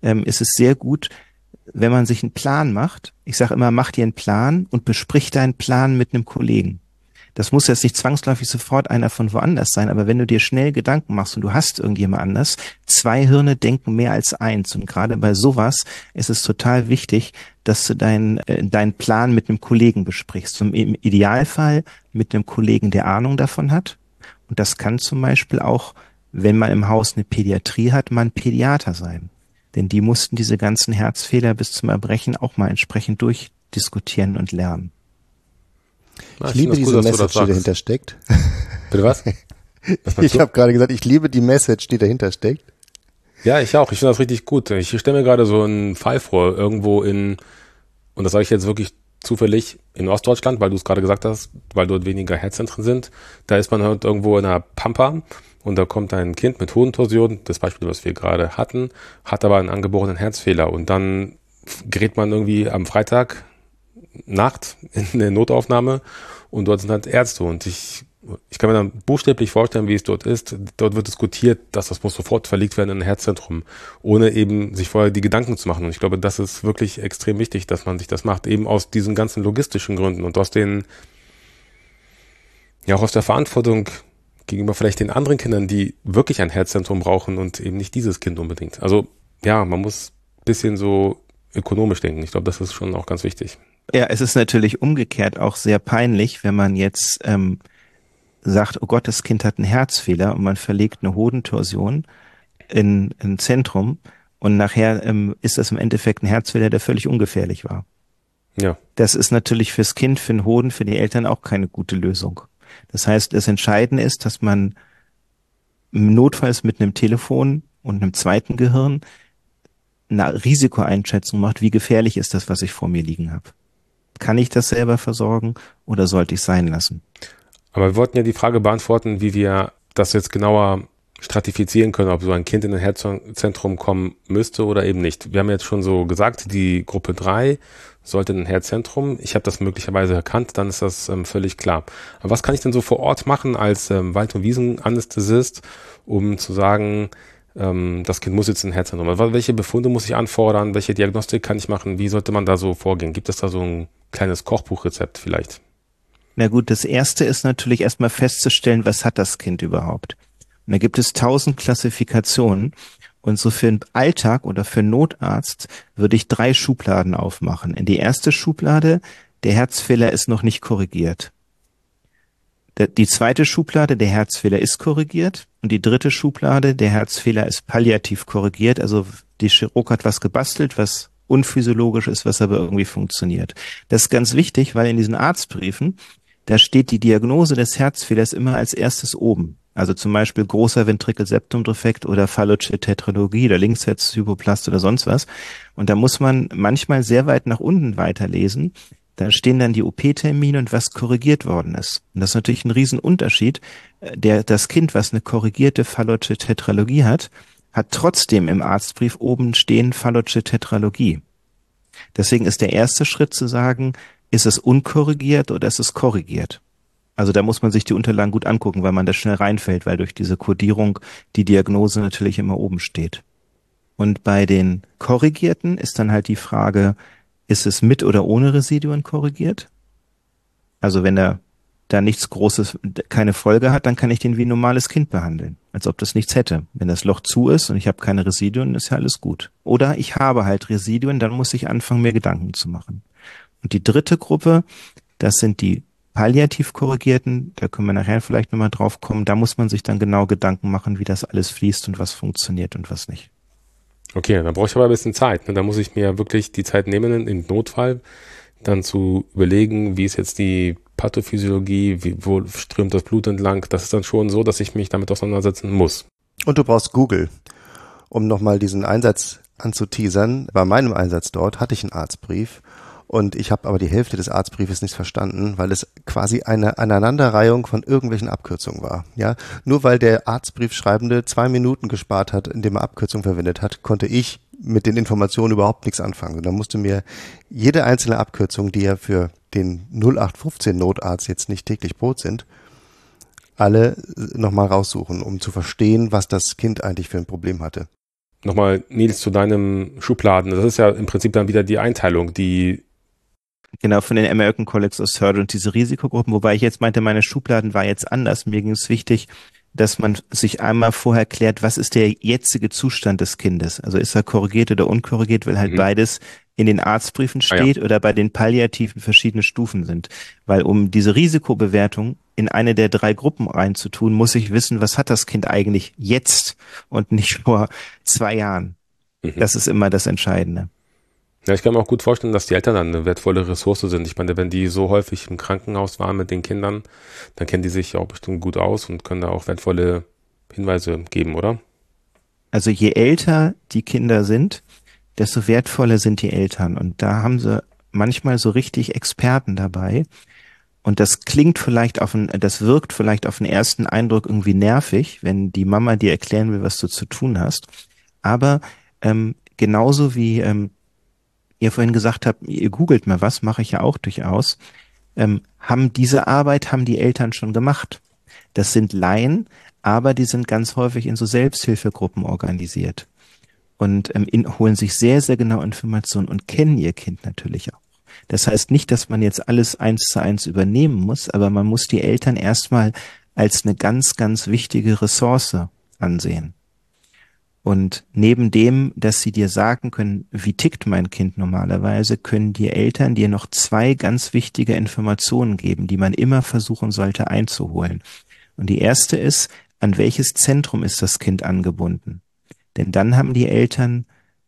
ist es sehr gut, wenn man sich einen Plan macht. Ich sage immer, mach dir einen Plan und besprich deinen Plan mit einem Kollegen. Das muss jetzt nicht zwangsläufig sofort einer von woanders sein, aber wenn du dir schnell Gedanken machst und du hast irgendjemand anders, 2 Hirne denken mehr als 1. Und gerade bei sowas ist es total wichtig, dass du deinen Plan mit einem Kollegen besprichst. Im Idealfall mit einem Kollegen, der Ahnung davon hat. Und das kann zum Beispiel auch, wenn man im Haus eine Pädiatrie hat, mal ein Pädiater sein. Denn die mussten diese ganzen Herzfehler bis zum Erbrechen auch mal entsprechend durchdiskutieren und lernen. Ich liebe diese Message, die dahinter steckt. Bitte was? Ich habe gerade gesagt, ich liebe die Message, die dahinter steckt. Ja, ich auch. Ich finde das richtig gut. Ich stelle mir gerade so einen Fall vor, irgendwo und das sage ich jetzt wirklich zufällig, in Ostdeutschland, weil du es gerade gesagt hast, weil dort weniger Herzzentren sind. Da ist man halt irgendwo in einer Pampa und da kommt ein Kind mit Hodentorsion, das Beispiel, was wir gerade hatten, hat aber einen angeborenen Herzfehler und dann gerät man irgendwie am Freitag Nacht in eine Notaufnahme und dort sind halt Ärzte und ich kann mir dann buchstäblich vorstellen, wie es dort ist. Dort wird diskutiert, dass das muss sofort verlegt werden in ein Herzzentrum, ohne eben sich vorher die Gedanken zu machen. Und ich glaube, das ist wirklich extrem wichtig, dass man sich das macht, eben aus diesen ganzen logistischen Gründen und auch aus der Verantwortung gegenüber vielleicht den anderen Kindern, die wirklich ein Herzzentrum brauchen und eben nicht dieses Kind unbedingt. Also ja, man muss ein bisschen so ökonomisch denken. Ich glaube, das ist schon auch ganz wichtig. Ja, es ist natürlich umgekehrt auch sehr peinlich, wenn man jetzt sagt, oh Gott, das Kind hat einen Herzfehler und man verlegt eine Hodentorsion in ein Zentrum und nachher ist das im Endeffekt ein Herzfehler, der völlig ungefährlich war. Ja. Das ist natürlich fürs Kind, für den Hoden, für die Eltern auch keine gute Lösung. Das heißt, das Entscheidende ist, dass man notfalls mit einem Telefon und einem zweiten Gehirn eine Risikoeinschätzung macht, wie gefährlich ist das, was ich vor mir liegen habe. Kann ich das selber versorgen oder sollte ich es sein lassen? Aber wir wollten ja die Frage beantworten, wie wir das jetzt genauer stratifizieren können, ob so ein Kind in ein Herzzentrum kommen müsste oder eben nicht. Wir haben jetzt schon so gesagt, die Gruppe 3 sollte in ein Herzzentrum. Ich habe das möglicherweise erkannt, dann ist das völlig klar. Aber was kann ich denn so vor Ort machen als Wald- und Wiesenanästhesist, um zu sagen, das Kind muss jetzt in ein Herzzentrum? Also welche Befunde muss ich anfordern? Welche Diagnostik kann ich machen? Wie sollte man da so vorgehen? Gibt es da so ein kleines Kochbuchrezept vielleicht? Na gut, das erste ist natürlich erstmal festzustellen, was hat das Kind überhaupt? Und da gibt es 1000 Klassifikationen. Und so für den Alltag oder für einen Notarzt würde ich 3 Schubladen aufmachen. In die erste Schublade, der Herzfehler ist noch nicht korrigiert. Die zweite Schublade, der Herzfehler ist korrigiert. Und die dritte Schublade, der Herzfehler ist palliativ korrigiert. Also die Chirurg hat was gebastelt, was unphysiologisch ist, was aber irgendwie funktioniert. Das ist ganz wichtig, weil in diesen Arztbriefen, da steht die Diagnose des Herzfehlers immer als erstes oben. Also zum Beispiel großer Ventrikelseptumdefekt oder Fallotche-Tetralogie oder Linksherzhypoplast oder sonst was. Und da muss man manchmal sehr weit nach unten weiterlesen. Da stehen dann die OP-Termine und was korrigiert worden ist. Und das ist natürlich ein Riesenunterschied. Das Kind, was eine korrigierte Fallotche-Tetralogie hat trotzdem im Arztbrief oben stehen Fallotche-Tetralogie. Deswegen ist der erste Schritt zu sagen, ist es unkorrigiert oder ist es korrigiert? Also da muss man sich die Unterlagen gut angucken, weil man da schnell reinfällt, weil durch diese Kodierung die Diagnose natürlich immer oben steht. Und bei den Korrigierten ist dann halt die Frage, ist es mit oder ohne Residuen korrigiert? Also wenn er da nichts Großes, keine Folge hat, dann kann ich den wie ein normales Kind behandeln, als ob das nichts hätte. Wenn das Loch zu ist und ich habe keine Residuen, ist ja alles gut. Oder ich habe halt Residuen, dann muss ich anfangen, mir Gedanken zu machen. Und die dritte Gruppe, das sind die palliativ Korrigierten, da können wir nachher vielleicht nochmal drauf kommen, da muss man sich dann genau Gedanken machen, wie das alles fließt und was funktioniert und was nicht. Okay, dann brauche ich aber ein bisschen Zeit. Da muss ich mir wirklich die Zeit nehmen, im Notfall dann zu überlegen, wie ist jetzt die Pathophysiologie, wo strömt das Blut entlang. Das ist dann schon so, dass ich mich damit auseinandersetzen muss. Und du brauchst Google, um nochmal diesen Einsatz anzuteasern. Bei meinem Einsatz dort hatte ich einen Arztbrief und ich habe aber die Hälfte des Arztbriefes nicht verstanden, weil es quasi eine Aneinanderreihung von irgendwelchen Abkürzungen war. Ja, nur weil der Arztbriefschreibende 2 Minuten gespart hat, indem er Abkürzungen verwendet hat, konnte ich mit den Informationen überhaupt nichts anfangen. Und dann musste mir jede einzelne Abkürzung, die ja für den 0815 Notarzt jetzt nicht täglich Brot sind, alle nochmal raussuchen, um zu verstehen, was das Kind eigentlich für ein Problem hatte. nochmal, Nils, zu deinem Schubladen. Das ist ja im Prinzip dann wieder die Einteilung, die. Genau, von den American College of Surgeons und diese Risikogruppen, wobei ich jetzt meinte, meine Schubladen war jetzt anders. Mir ging es wichtig, dass man sich einmal vorher klärt, was ist der jetzige Zustand des Kindes? Also ist er korrigiert oder unkorrigiert, weil halt beides in den Arztbriefen steht oder bei den Palliativen verschiedene Stufen sind. Weil um diese Risikobewertung in eine der 3 Gruppen reinzutun, muss ich wissen, was hat das Kind eigentlich jetzt und nicht vor 2 Jahren. Das ist immer das Entscheidende. Ja, ich kann mir auch gut vorstellen, dass die Eltern dann eine wertvolle Ressource sind. Ich meine, wenn die so häufig im Krankenhaus waren mit den Kindern, dann kennen die sich auch bestimmt gut aus und können da auch wertvolle Hinweise geben, oder? Also je älter die Kinder sind, desto wertvoller sind die Eltern. Und da haben sie manchmal so richtig Experten dabei. Und das klingt vielleicht das wirkt vielleicht auf den ersten Eindruck irgendwie nervig, wenn die Mama dir erklären will, was du zu tun hast. Aber genauso wie ihr vorhin gesagt habt, ihr googelt mal was, mache ich ja auch durchaus, diese Arbeit haben die Eltern schon gemacht. Das sind Laien, aber die sind ganz häufig in so Selbsthilfegruppen organisiert und holen sich sehr, sehr genau Informationen und kennen ihr Kind natürlich auch. Das heißt nicht, dass man jetzt alles 1:1 übernehmen muss, aber man muss die Eltern erstmal als eine ganz, ganz wichtige Ressource ansehen. Und neben dem, dass sie dir sagen können, wie tickt mein Kind normalerweise, können die Eltern dir noch 2 ganz wichtige Informationen geben, die man immer versuchen sollte einzuholen. Und die erste ist, an welches Zentrum ist das Kind angebunden? Denn dann haben die Eltern,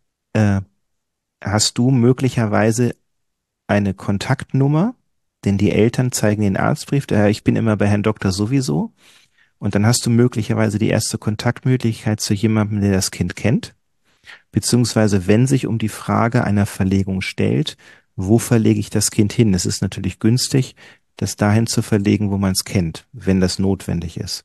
hast du möglicherweise eine Kontaktnummer, denn die Eltern zeigen den Arztbrief, ich bin immer bei Herrn Doktor sowieso. Und dann hast du möglicherweise die erste Kontaktmöglichkeit zu jemandem, der das Kind kennt. Beziehungsweise, wenn sich um die Frage einer Verlegung stellt, wo verlege ich das Kind hin? Es ist natürlich günstig, das dahin zu verlegen, wo man es kennt, wenn das notwendig ist.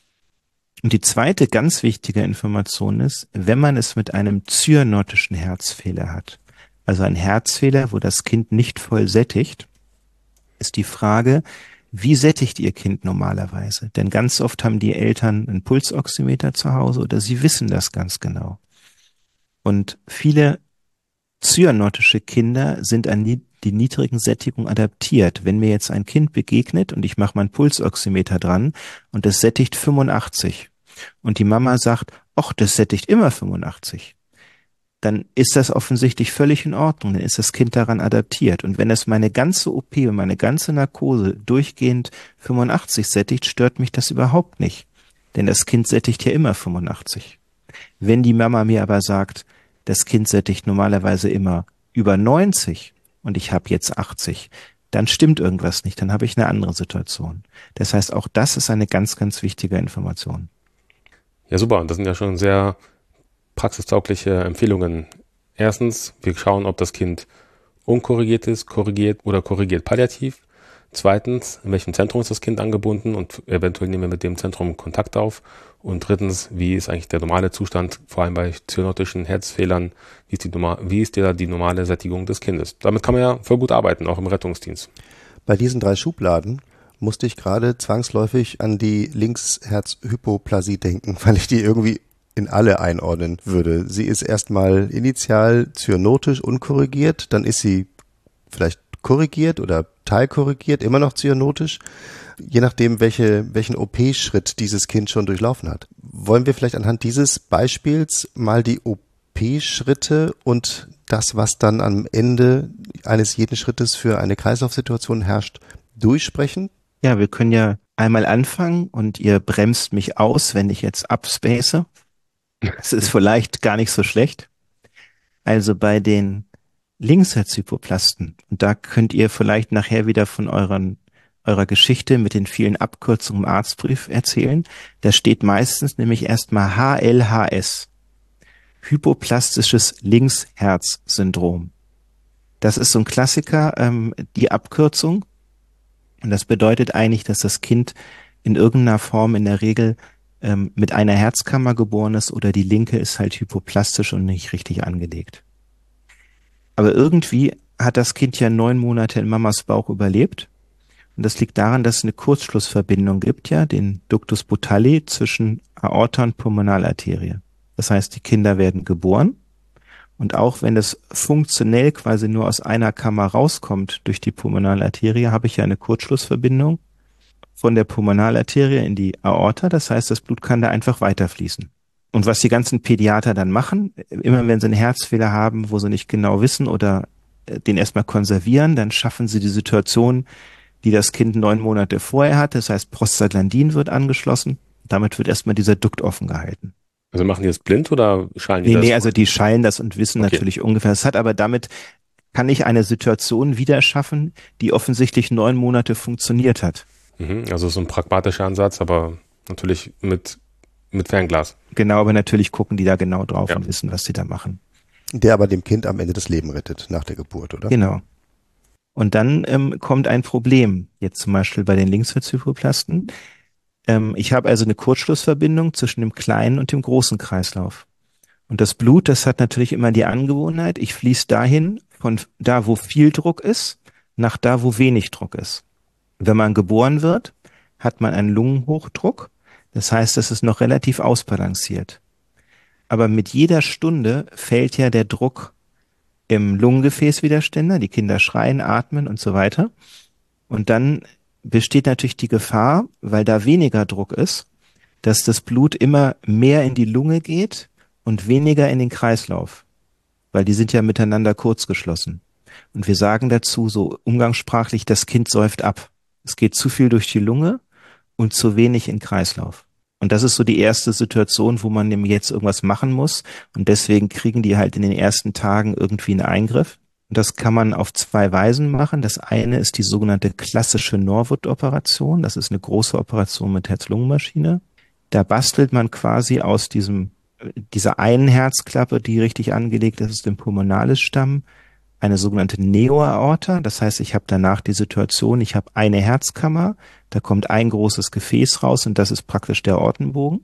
Und die zweite ganz wichtige Information ist, wenn man es mit einem zyanotischen Herzfehler hat, also ein Herzfehler, wo das Kind nicht voll sättigt, ist die Frage, wie sättigt Ihr Kind normalerweise? Denn ganz oft haben die Eltern einen Pulsoximeter zu Hause oder sie wissen das ganz genau. Und viele cyanotische Kinder sind an die niedrigen Sättigungen adaptiert. Wenn mir jetzt ein Kind begegnet und ich mache mein Pulsoximeter dran und es sättigt 85 und die Mama sagt, ach, das sättigt immer 85, dann ist das offensichtlich völlig in Ordnung, dann ist das Kind daran adaptiert. Und wenn es meine ganze OP und meine ganze Narkose durchgehend 85 sättigt, stört mich das überhaupt nicht. Denn das Kind sättigt ja immer 85. Wenn die Mama mir aber sagt, das Kind sättigt normalerweise immer über 90 und ich habe jetzt 80, dann stimmt irgendwas nicht, dann habe ich eine andere Situation. Das heißt, auch das ist eine ganz, ganz wichtige Information. Ja, super. Das sind ja schon sehr praxistaugliche Empfehlungen. Erstens, wir schauen, ob das Kind unkorrigiert ist, korrigiert oder korrigiert palliativ. Zweitens, in welchem Zentrum ist das Kind angebunden und eventuell nehmen wir mit dem Zentrum Kontakt auf. Und drittens, wie ist eigentlich der normale Zustand, vor allem bei zyanotischen Herzfehlern, wie ist die normale Sättigung des Kindes? Damit kann man ja voll gut arbeiten, auch im Rettungsdienst. Bei diesen 3 Schubladen musste ich gerade zwangsläufig an die Linksherzhypoplasie denken, weil ich die irgendwie in alle einordnen würde. Sie ist erstmal initial cyanotisch unkorrigiert, dann ist sie vielleicht korrigiert oder teilkorrigiert, immer noch cyanotisch, je nachdem, welchen OP-Schritt dieses Kind schon durchlaufen hat. Wollen wir vielleicht anhand dieses Beispiels mal die OP-Schritte und das, was dann am Ende eines jeden Schrittes für eine Kreislaufsituation herrscht, durchsprechen? Ja, wir können ja einmal anfangen und ihr bremst mich aus, wenn ich jetzt abspace. Das ist vielleicht gar nicht so schlecht. Also bei den Linksherzhypoplasten, und da könnt ihr vielleicht nachher wieder von eurer Geschichte mit den vielen Abkürzungen im Arztbrief erzählen. Da steht meistens nämlich erstmal HLHS, hypoplastisches Linksherzsyndrom. Das ist so ein Klassiker, die Abkürzung. Und das bedeutet eigentlich, dass das Kind in irgendeiner Form in der Regel mit einer Herzkammer geboren ist oder die linke ist halt hypoplastisch und nicht richtig angelegt. Aber irgendwie hat das Kind ja 9 Monate in Mamas Bauch überlebt. Und das liegt daran, dass es eine Kurzschlussverbindung gibt, ja, den Ductus Botalli zwischen Aorta und Pulmonalarterie. Das heißt, die Kinder werden geboren. Und auch wenn es funktionell quasi nur aus einer Kammer rauskommt durch die Pulmonalarterie, habe ich ja eine Kurzschlussverbindung von der Pulmonalarterie in die Aorta. Das heißt, das Blut kann da einfach weiterfließen. Und was die ganzen Pädiater dann machen, immer wenn sie einen Herzfehler haben, wo sie nicht genau wissen oder den erstmal konservieren, dann schaffen sie die Situation, die das Kind 9 Monate vorher hat. Das heißt, Prostaglandin wird angeschlossen. Damit wird erstmal dieser Dukt offen gehalten. Also machen die das blind oder schallen die das? Nee, also die schallen das und wissen natürlich ungefähr. Es hat aber damit, kann ich eine Situation wieder schaffen, die offensichtlich 9 Monate funktioniert hat. Also so ein pragmatischer Ansatz, aber natürlich mit Fernglas. Genau, aber natürlich gucken die da genau drauf und wissen, was sie da machen. Der aber dem Kind am Ende das Leben rettet, nach der Geburt, oder? Genau. Und dann kommt ein Problem, jetzt zum Beispiel bei den Linksventrikelplasten. Ich habe also eine Kurzschlussverbindung zwischen dem kleinen und dem großen Kreislauf. Und das Blut, das hat natürlich immer die Angewohnheit, ich fließe dahin, von da, wo viel Druck ist, nach da, wo wenig Druck ist. Wenn man geboren wird, hat man einen Lungenhochdruck. Das heißt, das ist noch relativ ausbalanciert. Aber mit jeder Stunde fällt ja der Druck im Lungengefäßwiderständer. Die Kinder schreien, atmen und so weiter. Und dann besteht natürlich die Gefahr, weil da weniger Druck ist, dass das Blut immer mehr in die Lunge geht und weniger in den Kreislauf. Weil die sind ja miteinander kurzgeschlossen. Und wir sagen dazu so umgangssprachlich, das Kind säuft ab. Es geht zu viel durch die Lunge und zu wenig in den Kreislauf. Und das ist so die erste Situation, wo man nämlich jetzt irgendwas machen muss. Und deswegen kriegen die halt in den ersten Tagen irgendwie einen Eingriff. Und das kann man auf 2 Weisen machen. Das eine ist die sogenannte klassische Norwood-Operation. Das ist eine große Operation mit Herz-Lungen-Maschine. Da bastelt man quasi aus dieser einen Herzklappe, die richtig angelegt ist, dem Pulmonalis-Stamm, eine sogenannte Neoaorta. Das heißt, ich habe danach die Situation, ich habe eine Herzkammer, da kommt ein großes Gefäß raus und das ist praktisch der Aortenbogen.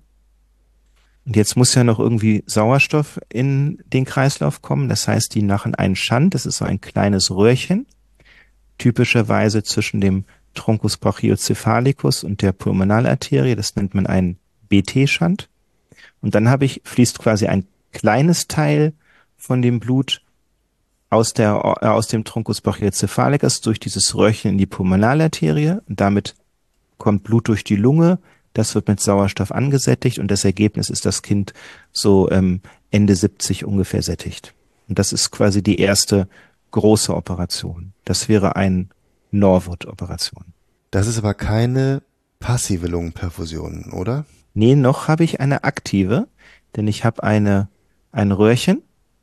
Und jetzt muss ja noch irgendwie Sauerstoff in den Kreislauf kommen. Das heißt, die machen einen Shunt, das ist so ein kleines Röhrchen, typischerweise zwischen dem Truncus brachiocephalicus und der Pulmonalarterie. Das nennt man einen BT-Shunt. Und dann fließt quasi ein kleines Teil von dem Blut aus dem Truncus brachiocephalicus durch dieses Röhrchen in die Pulmonalarterie. Und damit kommt Blut durch die Lunge. Das wird mit Sauerstoff angesättigt und das Ergebnis ist das Kind so Ende 70 ungefähr sättigt. Und das ist quasi die erste große Operation. Das wäre eine Norwood-Operation. Das ist aber keine passive Lungenperfusion, oder? Nee, noch habe ich eine aktive, denn ich habe ein Röhrchen,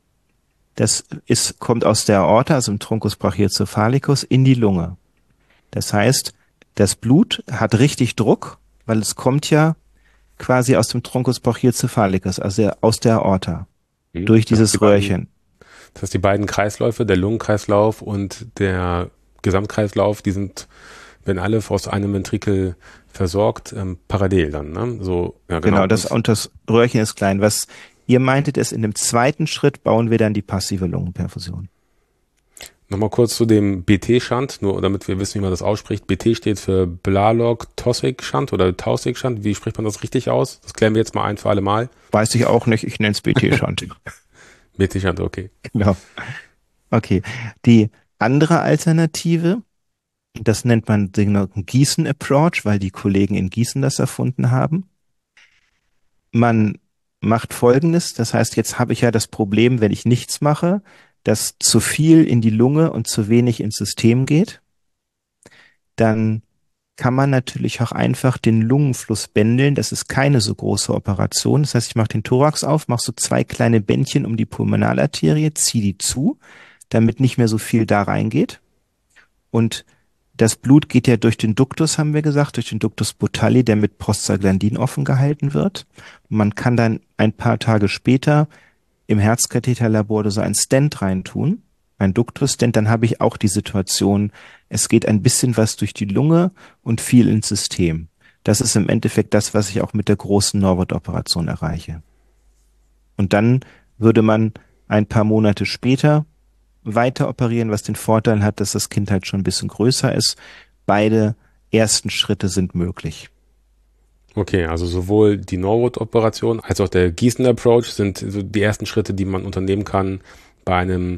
kommt aus der Aorta, also im Truncus brachiocephalicus, in die Lunge. Das heißt, das Blut hat richtig Druck, weil es kommt ja quasi aus dem Truncus brachiocephalicus, also aus der Aorta, durch dieses Röhrchen. Das heißt, die beiden Kreisläufe, der Lungenkreislauf und der Gesamtkreislauf, die sind, wenn alle aus einem Ventrikel versorgt, parallel dann, ne? So, ja, genau. Und das Röhrchen ist klein. Was ihr meintet, ist in dem zweiten Schritt bauen wir dann die passive Lungenperfusion. Nochmal kurz zu dem BT-Shunt, nur damit wir wissen, wie man das ausspricht. BT steht für Blalock-Taussig-Shunt oder Taussig-Shunt. Wie spricht man das richtig aus? Das klären wir jetzt mal ein für alle Mal. Weiß ich auch nicht, ich nenne es BT-Shunt. BT-Shunt, okay. Genau. Okay. Die andere Alternative, das nennt man den Gießen-Approach, weil die Kollegen in Gießen das erfunden haben. Man macht Folgendes, das heißt, jetzt habe ich ja das Problem, wenn ich nichts mache, dass zu viel in die Lunge und zu wenig ins System geht. Dann kann man natürlich auch einfach den Lungenfluss bändeln. Das ist keine so große Operation. Das heißt, ich mache den Thorax auf, mache so 2 kleine Bändchen um die Pulmonalarterie, ziehe die zu, damit nicht mehr so viel da reingeht. Und das Blut geht ja durch den Duktus, haben wir gesagt, durch den Ductus Botalli, der mit Prostaglandin offen gehalten wird. Und man kann dann ein paar Tage später im Herzkatheterlabor so ein Stent reintun, ein Duktus-Stent, dann habe ich auch die Situation, es geht ein bisschen was durch die Lunge und viel ins System. Das ist im Endeffekt das, was ich auch mit der großen Norwood-Operation erreiche. Und dann würde man ein paar Monate später weiter operieren, was den Vorteil hat, dass das Kind halt schon ein bisschen größer ist. Beide ersten Schritte sind möglich. Okay, also sowohl die Norwood-Operation als auch der Gießen-Approach sind so die ersten Schritte, die man unternehmen kann bei einem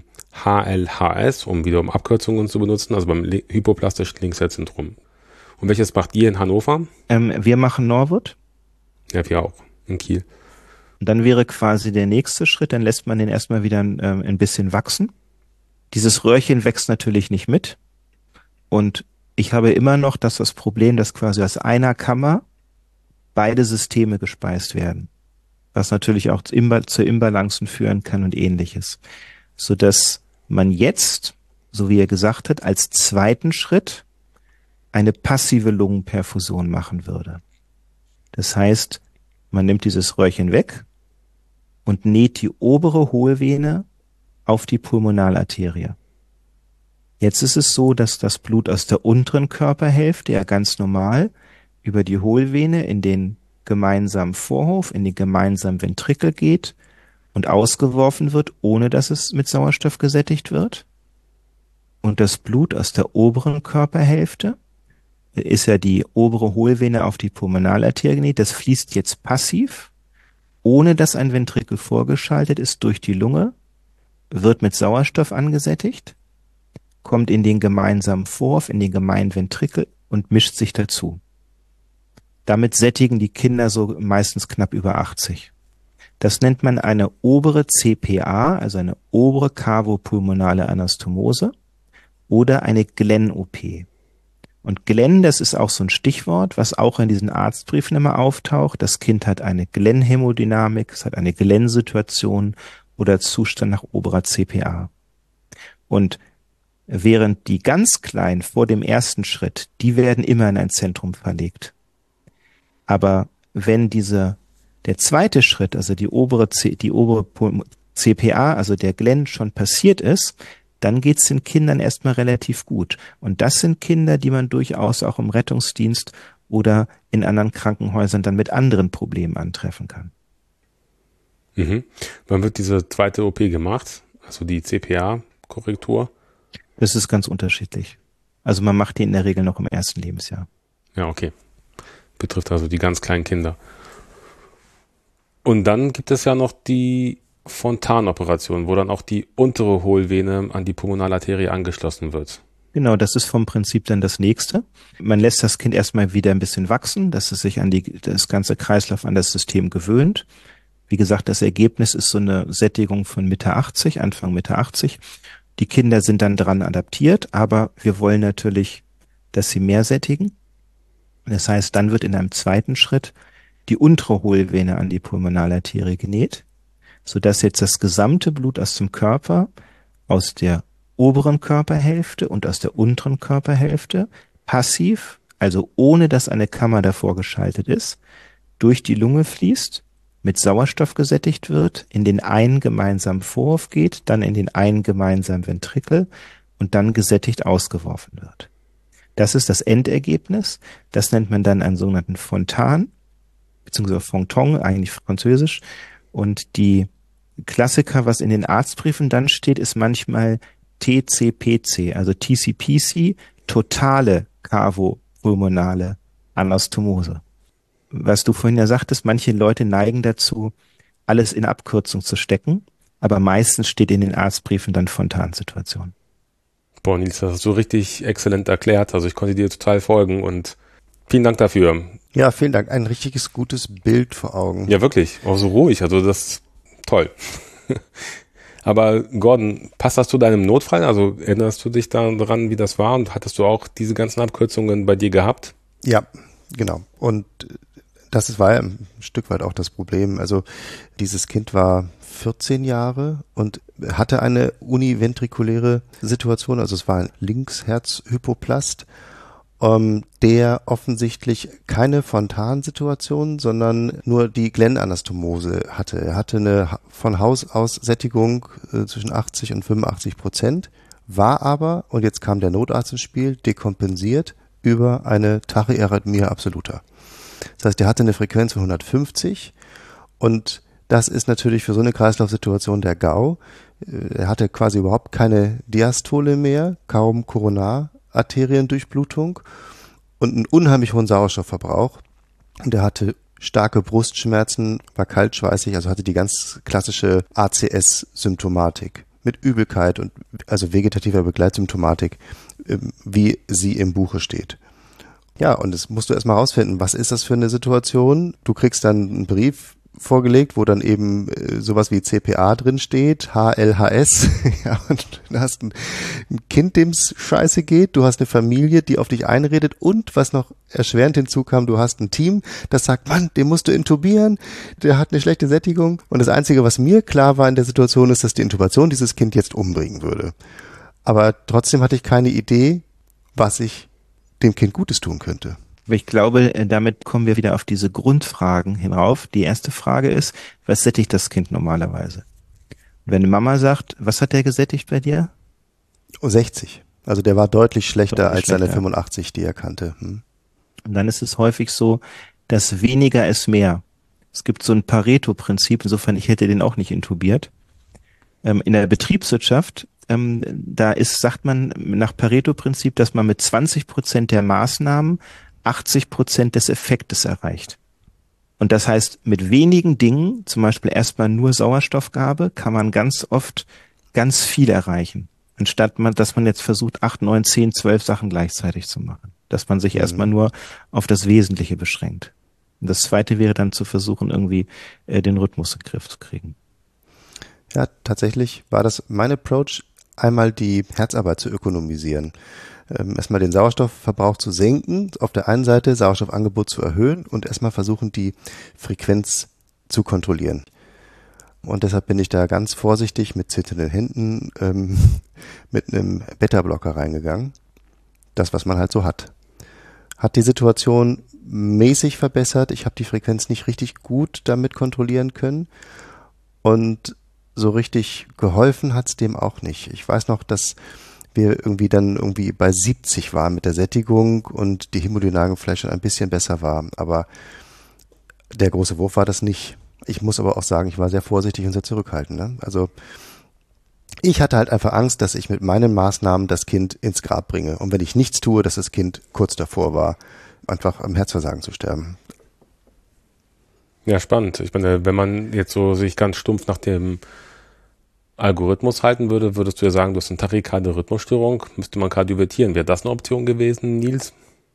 HLHS, um Abkürzungen zu benutzen, also beim hypoplastischen Linkshärt-Syndrom. Und welches macht ihr in Hannover? Wir machen Norwood. Ja, wir auch, in Kiel. Und dann wäre quasi der nächste Schritt, dann lässt man den erstmal wieder ein bisschen wachsen. Dieses Röhrchen wächst natürlich nicht mit. Und ich habe immer noch das Problem, dass quasi aus einer Kammer beide Systeme gespeist werden, was natürlich auch zu Imbalancen führen kann und ähnliches, sodass man jetzt, so wie er gesagt hat, als zweiten Schritt eine passive Lungenperfusion machen würde. Das heißt, man nimmt dieses Röhrchen weg und näht die obere Hohlvene auf die Pulmonalarterie. Jetzt ist es so, dass das Blut aus der unteren Körperhälfte ja ganz normal über die Hohlvene in den gemeinsamen Vorhof, in den gemeinsamen Ventrikel geht und ausgeworfen wird, ohne dass es mit Sauerstoff gesättigt wird. Und das Blut aus der oberen Körperhälfte ist ja die obere Hohlvene auf die Pulmonalarterie genäht, das fließt jetzt passiv, ohne dass ein Ventrikel vorgeschaltet ist, durch die Lunge, wird mit Sauerstoff angesättigt, kommt in den gemeinsamen Vorhof, in den gemeinen Ventrikel und mischt sich dazu. Damit sättigen die Kinder so meistens knapp über 80. Das nennt man eine obere CPA, also eine obere Cardiopulmonale Anastomose oder eine Glenn-OP. Und Glenn, das ist auch so ein Stichwort, was auch in diesen Arztbriefen immer auftaucht. Das Kind hat eine Glenn-Hämodynamik, es hat eine Glenn-Situation oder Zustand nach oberer CPA. Und während die ganz Kleinen vor dem ersten Schritt, die werden immer in ein Zentrum verlegt. Aber wenn der zweite Schritt, also die obere CPA, also der Glenn schon passiert ist, dann geht es den Kindern erstmal relativ gut. Und das sind Kinder, die man durchaus auch im Rettungsdienst oder in anderen Krankenhäusern dann mit anderen Problemen antreffen kann. Mhm. Wann wird diese zweite OP gemacht? Also die CPA-Korrektur? Das ist ganz unterschiedlich. Also man macht die in der Regel noch im ersten Lebensjahr. Ja, okay. Betrifft also die ganz kleinen Kinder. Und dann gibt es ja noch die Fontan-Operation, wo dann auch die untere Hohlvene an die Pulmonalarterie angeschlossen wird. Genau, das ist vom Prinzip dann das Nächste. Man lässt das Kind erstmal wieder ein bisschen wachsen, dass es sich an das ganze Kreislauf, an das System gewöhnt. Wie gesagt, das Ergebnis ist so eine Sättigung von Mitte 80, Anfang Mitte 80. Die Kinder sind dann dran adaptiert, aber wir wollen natürlich, dass sie mehr sättigen. Das heißt, dann wird in einem zweiten Schritt die untere Hohlvene an die Pulmonalarterie genäht, sodass jetzt das gesamte Blut aus dem Körper, aus der oberen Körperhälfte und aus der unteren Körperhälfte passiv, also ohne dass eine Kammer davor geschaltet ist, durch die Lunge fließt, mit Sauerstoff gesättigt wird, in den einen gemeinsamen Vorhof geht, dann in den einen gemeinsamen Ventrikel und dann gesättigt ausgeworfen wird. Das ist das Endergebnis. Das nennt man dann einen sogenannten Fontan, beziehungsweise Fontan, eigentlich französisch. Und die Klassiker, was in den Arztbriefen dann steht, ist manchmal TCPC, also TCPC, totale cardiopulmonale Anastomose. Was du vorhin ja sagtest, manche Leute neigen dazu, alles in Abkürzung zu stecken, aber meistens steht in den Arztbriefen dann Fontan-Situation. Boah, Nils, das hast du richtig exzellent erklärt. Also ich konnte dir total folgen und vielen Dank dafür. Ja, vielen Dank. Ein richtiges gutes Bild vor Augen. Ja, wirklich. Auch so ruhig. Also das ist toll. Aber Gordon, passt das zu deinem Notfall? Also erinnerst du dich daran, wie das war? Und hattest du auch diese ganzen Abkürzungen bei dir gehabt? Ja, genau. Und war ja ein Stück weit auch das Problem. Also dieses Kind war 14 Jahre und hatte eine univentrikuläre Situation, also es war ein Linksherzhypoplast, der offensichtlich keine Fontan-Situation, sondern nur die Glenn-Anastomose hatte. Er hatte eine von Haus aus Sättigung zwischen 80 und 85%, war aber, und jetzt kam der Notarzt ins Spiel, dekompensiert über eine Tachyarrhythmia absoluta. Das heißt, er hatte eine Frequenz von 150 und das ist natürlich für so eine Kreislaufsituation der GAU. Er hatte quasi überhaupt keine Diastole mehr, kaum Koronararteriendurchblutung und einen unheimlich hohen Sauerstoffverbrauch. und er hatte starke Brustschmerzen, war kaltschweißig, also hatte die ganz klassische ACS-Symptomatik mit Übelkeit und also vegetativer Begleitsymptomatik, wie sie im Buche steht. Ja, und das musst du erstmal rausfinden, was ist das für eine Situation? Du kriegst dann einen Brief vorgelegt, wo dann eben sowas wie CPA drin steht, HLHS, ja, und du hast ein Kind, dem es scheiße geht, du hast eine Familie, die auf dich einredet und, was noch erschwerend hinzukam, du hast ein Team, das sagt, Mann, den musst du intubieren, der hat eine schlechte Sättigung und das Einzige, was mir klar war in der Situation, ist, dass die Intubation dieses Kind jetzt umbringen würde. Aber trotzdem hatte ich keine Idee, was ich dem Kind Gutes tun könnte. Aber ich glaube, damit kommen wir wieder auf diese Grundfragen hinauf. Die erste Frage ist, was sättigt das Kind normalerweise? Und wenn eine Mama sagt, was hat der gesättigt bei dir? 60. Also der war deutlich schlechter als seine 85, die er kannte. Und dann ist es häufig so, dass weniger ist mehr. Es gibt so ein Pareto-Prinzip, insofern ich hätte den auch nicht intubiert. In der Betriebswirtschaft, sagt man nach Pareto-Prinzip, dass man mit 20% der Maßnahmen 80% des Effektes erreicht. Und das heißt, mit wenigen Dingen, zum Beispiel erstmal nur Sauerstoffgabe, kann man ganz oft ganz viel erreichen. Anstatt dass man jetzt versucht, 8, 9, 10, 12 Sachen gleichzeitig zu machen. Dass man sich erstmal nur auf das Wesentliche beschränkt. Und das Zweite wäre dann zu versuchen, irgendwie den Rhythmus in den Griff zu kriegen. Ja, tatsächlich war das mein Approach, einmal die Herzarbeit zu ökonomisieren. Erstmal den Sauerstoffverbrauch zu senken, auf der einen Seite Sauerstoffangebot zu erhöhen und erstmal versuchen, die Frequenz zu kontrollieren. Und deshalb bin ich da ganz vorsichtig mit zitternden Händen mit einem Beta-Blocker reingegangen. Das, was man halt so hat. Hat die Situation mäßig verbessert. Ich habe die Frequenz nicht richtig gut damit kontrollieren können. Und so richtig geholfen hat's dem auch nicht. Ich weiß noch, dass wir irgendwie bei 70 waren mit der Sättigung und die Hämodynamik vielleicht schon ein bisschen besser war. Aber der große Wurf war das nicht. Ich muss aber auch sagen, ich war sehr vorsichtig und sehr zurückhaltend. Ne? Also ich hatte halt einfach Angst, dass ich mit meinen Maßnahmen das Kind ins Grab bringe. Und wenn ich nichts tue, dass das Kind kurz davor war, einfach am Herzversagen zu sterben. Ja, spannend. Ich meine, wenn man jetzt so sich ganz stumpf nach dem Algorithmus halten würde, würdest du ja sagen, du hast eine tachykardische Rhythmusstörung, müsste man kardiovertieren. Wäre das eine Option gewesen, Nils?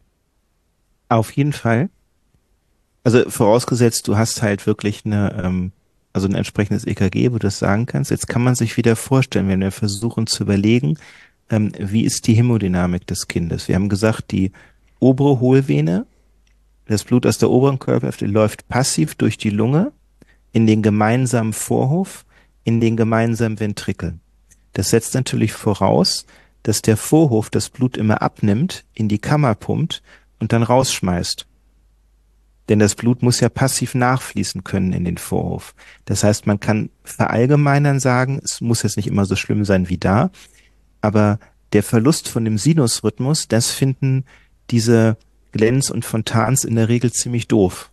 Auf jeden Fall. Also vorausgesetzt, du hast halt wirklich ein entsprechendes EKG, wo du das sagen kannst. Jetzt kann man sich wieder vorstellen, wenn wir versuchen zu überlegen, wie ist die Hämodynamik des Kindes? Wir haben gesagt, die obere Hohlvene, das Blut aus der oberen Körperhälfte läuft passiv durch die Lunge in den gemeinsamen Vorhof, in den gemeinsamen Ventrikel. Das setzt natürlich voraus, dass der Vorhof das Blut immer abnimmt, in die Kammer pumpt und dann rausschmeißt. Denn das Blut muss ja passiv nachfließen können in den Vorhof. Das heißt, man kann verallgemeinern sagen, es muss jetzt nicht immer so schlimm sein wie da, aber der Verlust von dem Sinusrhythmus, das finden diese Glens und Fontans in der Regel ziemlich doof.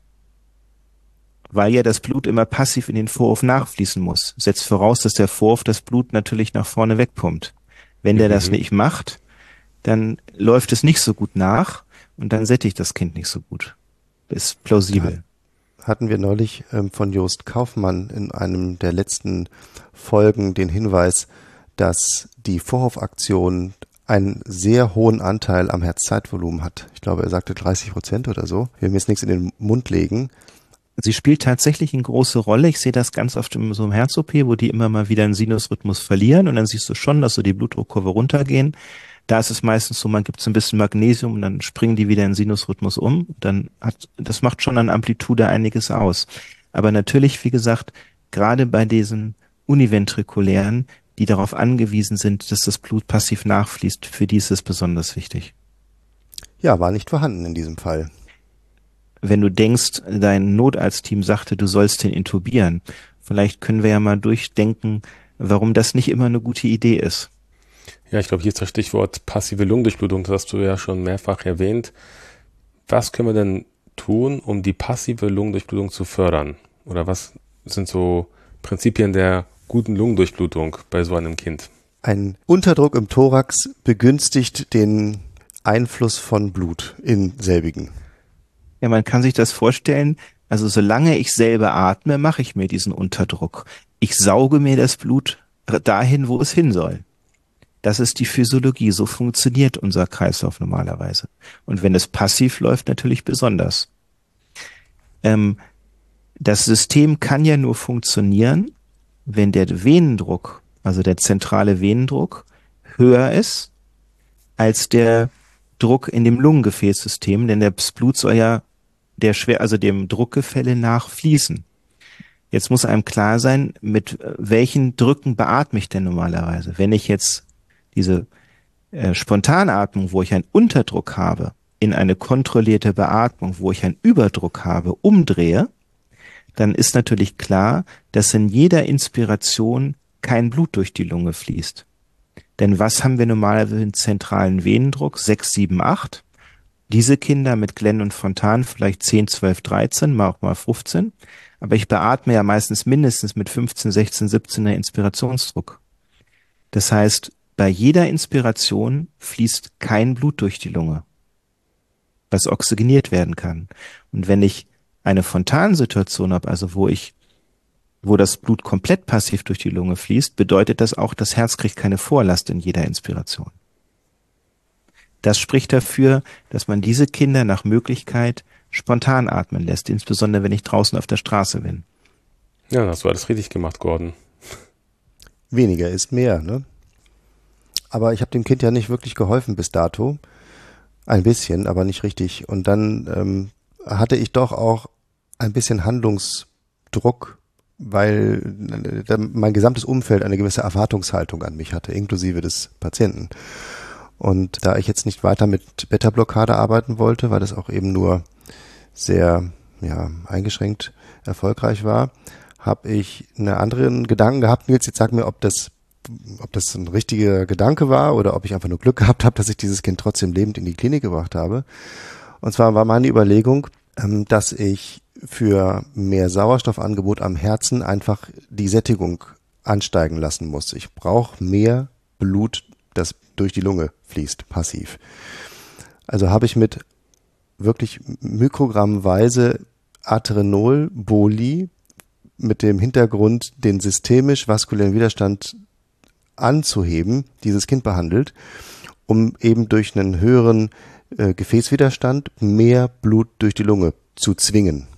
Weil ja das Blut immer passiv in den Vorhof nachfließen muss. Setzt voraus, dass der Vorhof das Blut natürlich nach vorne wegpumpt. Wenn der das nicht macht, dann läuft es nicht so gut nach und dann sättigt das Kind nicht so gut. Ist plausibel. Hatten wir neulich von Jost Kaufmann in einem der letzten Folgen den Hinweis, dass die Vorhofaktion einen sehr hohen Anteil am Herzzeitvolumen hat. Ich glaube, er sagte 30% oder so. Ich will mir jetzt nichts in den Mund legen. Sie spielt tatsächlich eine große Rolle. Ich sehe das ganz oft in so einem Herz-OP, wo die immer mal wieder einen Sinusrhythmus verlieren und dann siehst du schon, dass so die Blutdruckkurve runtergehen. Da ist es meistens so, man gibt so ein bisschen Magnesium und dann springen die wieder in Sinusrhythmus um. Das macht schon an Amplitude einiges aus. Aber natürlich, wie gesagt, gerade bei diesen univentrikulären, die darauf angewiesen sind, dass das Blut passiv nachfließt, für die ist es besonders wichtig. Ja, war nicht vorhanden in diesem Fall. Wenn du denkst, dein Notarztteam sagte, du sollst den intubieren, vielleicht können wir ja mal durchdenken, warum das nicht immer eine gute Idee ist. Ja, ich glaube, hier ist das Stichwort passive Lungendurchblutung, das hast du ja schon mehrfach erwähnt. Was können wir denn tun, um die passive Lungendurchblutung zu fördern? Oder was sind so Prinzipien der guten Lungendurchblutung bei so einem Kind? Ein Unterdruck im Thorax begünstigt den Einfluss von Blut in selbigen. Ja, man kann sich das vorstellen, also solange ich selber atme, mache ich mir diesen Unterdruck. Ich sauge mir das Blut dahin, wo es hin soll. Das ist die Physiologie, so funktioniert unser Kreislauf normalerweise. Und wenn es passiv läuft, natürlich besonders. Das System kann ja nur funktionieren, wenn der Venendruck, also der zentrale Venendruck, höher ist als der Druck in dem Lungengefäßsystem, denn das Blut soll ja dem Druckgefälle nach fließen. Jetzt muss einem klar sein, mit welchen Drücken beatme ich denn normalerweise? Wenn ich jetzt diese Spontanatmung, wo ich einen Unterdruck habe, in eine kontrollierte Beatmung, wo ich einen Überdruck habe, umdrehe, dann ist natürlich klar, dass in jeder Inspiration kein Blut durch die Lunge fließt. Denn was haben wir normalerweise im zentralen Venendruck? 6, 7, 8. Diese Kinder mit Glenn und Fontan vielleicht 10, 12, 13, mal auch mal 15. Aber ich beatme ja meistens mindestens mit 15, 16, 17er Inspirationsdruck. Das heißt, bei jeder Inspiration fließt kein Blut durch die Lunge, was oxygeniert werden kann. Und wenn ich eine Fontansituation habe, also wo das Blut komplett passiv durch die Lunge fließt, bedeutet das auch, das Herz kriegt keine Vorlast in jeder Inspiration. Das spricht dafür, dass man diese Kinder nach Möglichkeit spontan atmen lässt, insbesondere wenn ich draußen auf der Straße bin. Ja, das war alles richtig gemacht, Gordon. Weniger ist mehr, ne? Aber ich habe dem Kind ja nicht wirklich geholfen bis dato. Ein bisschen, aber nicht richtig. Und dann hatte ich doch auch ein bisschen Handlungsdruck, weil mein gesamtes Umfeld eine gewisse Erwartungshaltung an mich hatte, inklusive des Patienten. Und da ich jetzt nicht weiter mit Beta-Blockade arbeiten wollte, weil das auch eben nur sehr eingeschränkt erfolgreich war, habe ich einen anderen Gedanken gehabt. Nils, jetzt sag mir, ob das ein richtiger Gedanke war oder ob ich einfach nur Glück gehabt habe, dass ich dieses Kind trotzdem lebend in die Klinik gebracht habe. Und zwar war meine Überlegung, dass ich für mehr Sauerstoffangebot am Herzen einfach die Sättigung ansteigen lassen muss. Ich brauche mehr Blut, das durch die Lunge fließt, passiv. Also habe ich mit wirklich mikrogrammweise Aterenol-Boli mit dem Hintergrund, den systemisch-vaskulären Widerstand anzuheben, dieses Kind behandelt, um eben durch einen höheren Gefäßwiderstand mehr Blut durch die Lunge zu zwingen.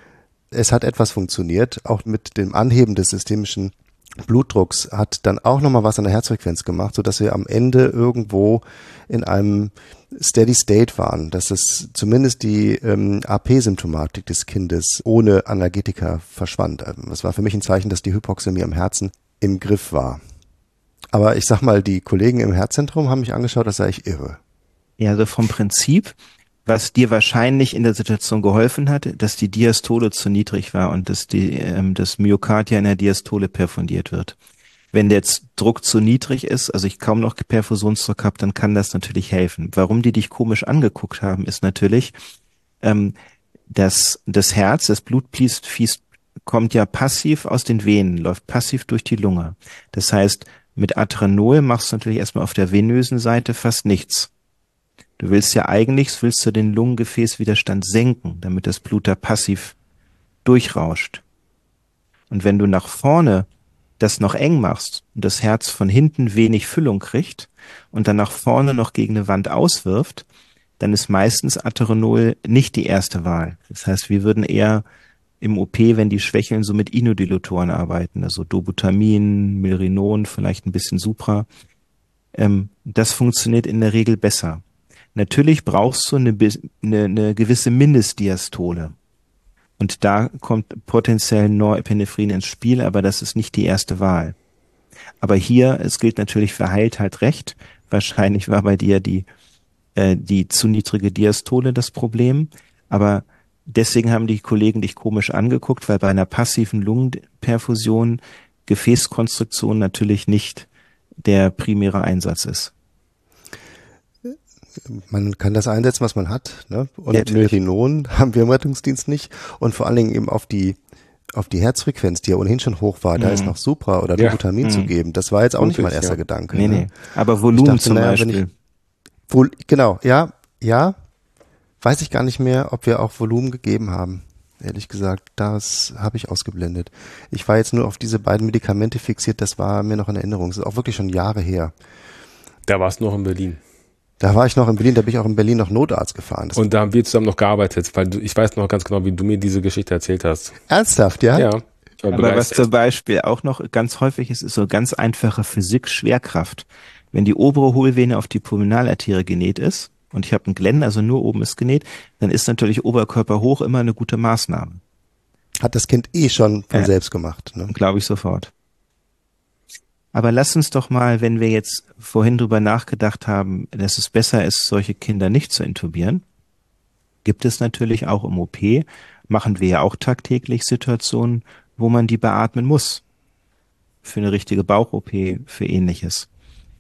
Es hat etwas funktioniert, auch mit dem Anheben des systemischen Blutdrucks hat dann auch nochmal was an der Herzfrequenz gemacht, sodass wir am Ende irgendwo in einem Steady State waren, dass es zumindest die AP-Symptomatik des Kindes ohne Analgetika verschwand. Das war für mich ein Zeichen, dass die Hypoxämie am Herzen im Griff war. Aber ich sag mal, die Kollegen im Herzzentrum haben mich angeschaut, das sei ich irre. Ja, also vom Prinzip, was dir wahrscheinlich in der Situation geholfen hat, dass die Diastole zu niedrig war und dass das Myokard ja in der Diastole perfundiert wird. Wenn der Druck zu niedrig ist, also ich kaum noch Perfusionsdruck habe, dann kann das natürlich helfen. Warum die dich komisch angeguckt haben, ist natürlich, dass das Herz, das Blut fließt, kommt ja passiv aus den Venen, läuft passiv durch die Lunge. Das heißt, mit Aterenol machst du natürlich erstmal auf der venösen Seite fast nichts. Du willst den Lungengefäßwiderstand senken, damit das Blut da passiv durchrauscht. Und wenn du nach vorne das noch eng machst und das Herz von hinten wenig Füllung kriegt und dann nach vorne noch gegen eine Wand auswirft, dann ist meistens Aterenol nicht die erste Wahl. Das heißt, wir würden eher im OP, wenn die schwächeln, so mit Inodilatoren arbeiten, also Dobutamin, Milrinon, vielleicht ein bisschen Supra. Das funktioniert in der Regel besser. Natürlich brauchst du eine gewisse Mindestdiastole. Und da kommt potenziell Norepinephren ins Spiel, aber das ist nicht die erste Wahl. Aber hier, es gilt natürlich für Heiltheit recht. Wahrscheinlich war bei dir die zu niedrige Diastole das Problem. Aber deswegen haben die Kollegen dich komisch angeguckt, weil bei einer passiven Lungenperfusion Gefäßkonstruktion natürlich nicht der primäre Einsatz ist. Man kann das einsetzen, was man hat, ne? Und Ja, Milrinon haben wir im Rettungsdienst nicht. Und vor allen Dingen eben auf die Herzfrequenz, die ja ohnehin schon hoch war, da ist noch Supra oder Dobutamin zu geben. Das war jetzt auch nicht mein erster Gedanke. Nee, ne? nee. Aber Volumen zum Beispiel. Genau, ja, weiß ich gar nicht mehr, ob wir auch Volumen gegeben haben. Ehrlich gesagt, das habe ich ausgeblendet. Ich war jetzt nur auf diese beiden Medikamente fixiert, das war mir noch in Erinnerung. Das ist auch wirklich schon Jahre her. Da warst du noch in Berlin. Da war ich noch in Berlin, da bin ich auch in Berlin noch Notarzt gefahren. Und da haben wir zusammen noch gearbeitet, weil ich weiß noch ganz genau, wie du mir diese Geschichte erzählt hast. Ernsthaft, ja? Ja. Aber was zum Beispiel auch noch ganz häufig ist so ganz einfache Physik, Schwerkraft. Wenn die obere Hohlvene auf die Pulmonalarterie genäht ist, und ich habe einen Glenn, also nur oben ist genäht, dann ist natürlich Oberkörper hoch immer eine gute Maßnahme. Hat das Kind schon von selbst gemacht, ne? Glaube ich sofort. Aber lass uns doch mal, wenn wir jetzt vorhin drüber nachgedacht haben, dass es besser ist, solche Kinder nicht zu intubieren, gibt es natürlich auch im OP, machen wir ja auch tagtäglich Situationen, wo man die beatmen muss. Für eine richtige Bauch-OP, für Ähnliches.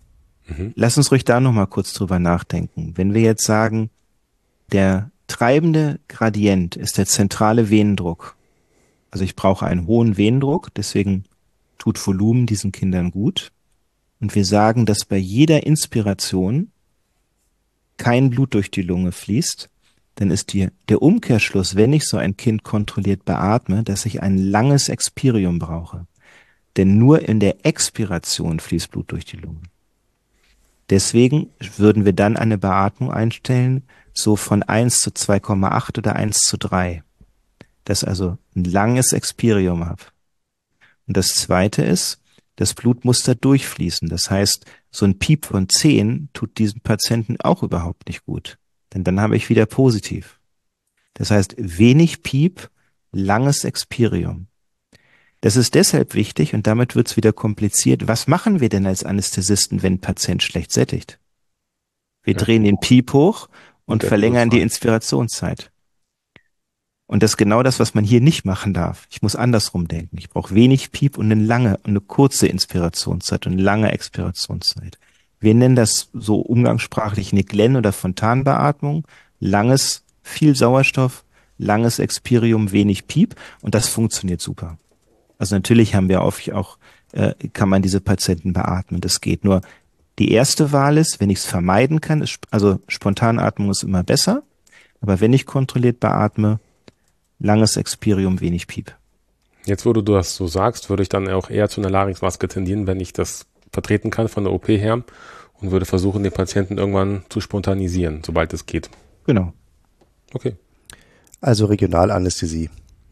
Lass uns ruhig da nochmal kurz drüber nachdenken. Wenn wir jetzt sagen, der treibende Gradient ist der zentrale Venendruck. Also ich brauche einen hohen Venendruck, deswegen tut Volumen diesen Kindern gut. Und wir sagen, dass bei jeder Inspiration kein Blut durch die Lunge fließt, dann ist der Umkehrschluss, wenn ich so ein Kind kontrolliert beatme, dass ich ein langes Expirium brauche. Denn nur in der Expiration fließt Blut durch die Lunge. Deswegen würden wir dann eine Beatmung einstellen, so von 1 zu 2,8 oder 1 zu 3. Das also ein langes Expirium habe. Und das Zweite ist, das Blut muss da durchfließen. Das heißt, so ein Piep von 10 tut diesem Patienten auch überhaupt nicht gut. Denn dann habe ich wieder positiv. Das heißt, wenig Piep, langes Expirium. Das ist deshalb wichtig und damit wird es wieder kompliziert. Was machen wir denn als Anästhesisten, wenn ein Patient schlecht sättigt? Wir drehen den Piep hoch und verlängern die Inspirationszeit. Und das ist genau das, was man hier nicht machen darf. Ich muss andersrum denken. Ich brauche wenig Piep und eine kurze Inspirationszeit und eine lange Expirationszeit. Wir nennen das so umgangssprachlich eine Glenn- oder Fontanbeatmung. Langes, viel Sauerstoff, langes Expirium, wenig Piep und das funktioniert super. Also natürlich haben wir kann man diese Patienten beatmen, das geht. Nur die erste Wahl ist, wenn ich es vermeiden kann, also Spontanatmung ist immer besser, aber wenn ich kontrolliert beatme, langes Expirium, wenig Piep. Jetzt, wo du das so sagst, würde ich dann auch eher zu einer Larynxmaske tendieren, wenn ich das vertreten kann von der OP her und würde versuchen, den Patienten irgendwann zu spontanisieren, sobald es geht. Genau. Okay. Also Regionalanästhesie.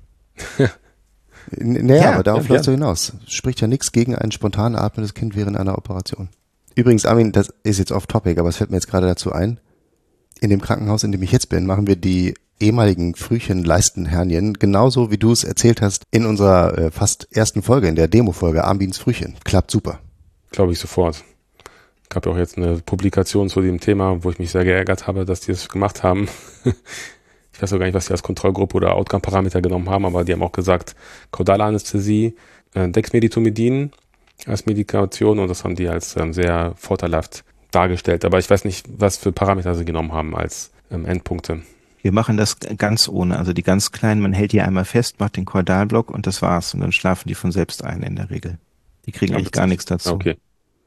Naja, aber darauf läuft es hinaus. Spricht ja nichts gegen ein spontan atmendes Kind während einer Operation. Übrigens, Armin, das ist jetzt off topic, aber es fällt mir jetzt gerade dazu ein. In dem Krankenhaus, in dem ich jetzt bin, machen wir die ehemaligen Frühchen-Leistenhernien genauso, wie du es erzählt hast in unserer fast ersten Folge, in der Demo-Folge Armins Frühchen. Klappt super. Glaube ich sofort. Ich habe auch jetzt eine Publikation zu dem Thema, wo ich mich sehr geärgert habe, dass die das gemacht haben. Ich weiß auch gar nicht, was die als Kontrollgruppe oder Outcome-Parameter genommen haben, aber die haben auch gesagt, Kaudalanästhesie, Dexmedetomidin als Medikation und das haben die als sehr vorteilhaft dargestellt. Aber ich weiß nicht, was für Parameter sie genommen haben als Endpunkte. Wir machen das ganz ohne, also die ganz kleinen, man hält die einmal fest, macht den Chordalblock und das war's und dann schlafen die von selbst ein in der Regel. Die kriegen eigentlich gar nichts dazu. Okay.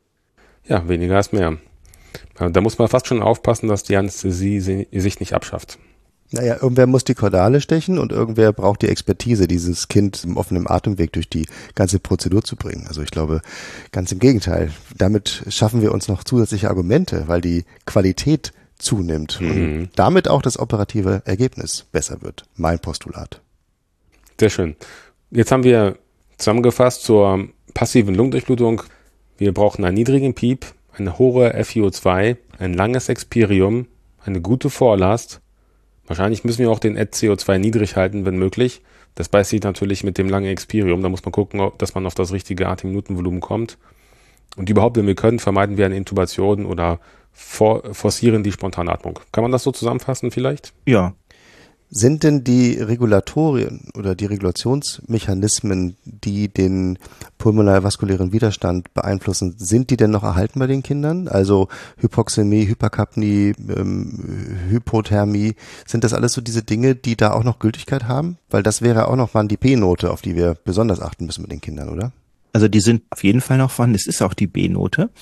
Ja, weniger ist mehr. Da muss man fast schon aufpassen, dass die Anästhesie sich nicht abschafft. Naja, irgendwer muss die Kordale stechen und irgendwer braucht die Expertise, dieses Kind im offenen Atemweg durch die ganze Prozedur zu bringen. Also ich glaube, ganz im Gegenteil. Damit schaffen wir uns noch zusätzliche Argumente, weil die Qualität zunimmt und damit auch das operative Ergebnis besser wird. Mein Postulat. Sehr schön. Jetzt haben wir zusammengefasst zur passiven Lungendurchblutung. Wir brauchen einen niedrigen Piep, eine hohe FiO2, ein langes Expirium, eine gute Vorlast. Wahrscheinlich müssen wir auch den Add-CO2 niedrig halten, wenn möglich. Das beißt sich natürlich mit dem langen Expirium. Da muss man gucken, dass man auf das richtige Atemminutenvolumen kommt. Und überhaupt, wenn wir können, vermeiden wir eine Intubation oder forcieren die Spontanatmung. Kann man das so zusammenfassen vielleicht? Ja. Sind denn die Regulatorien oder die Regulationsmechanismen, die den pulmonalvaskulären Widerstand beeinflussen, sind die denn noch erhalten bei den Kindern? Also Hypoxämie, Hyperkapnie, Hypothermie, sind das alles so diese Dinge, die da auch noch Gültigkeit haben? Weil das wäre auch noch mal die P-Note, auf die wir besonders achten müssen mit den Kindern, oder? Also die sind auf jeden Fall noch vorhanden. Es ist auch die B-Note.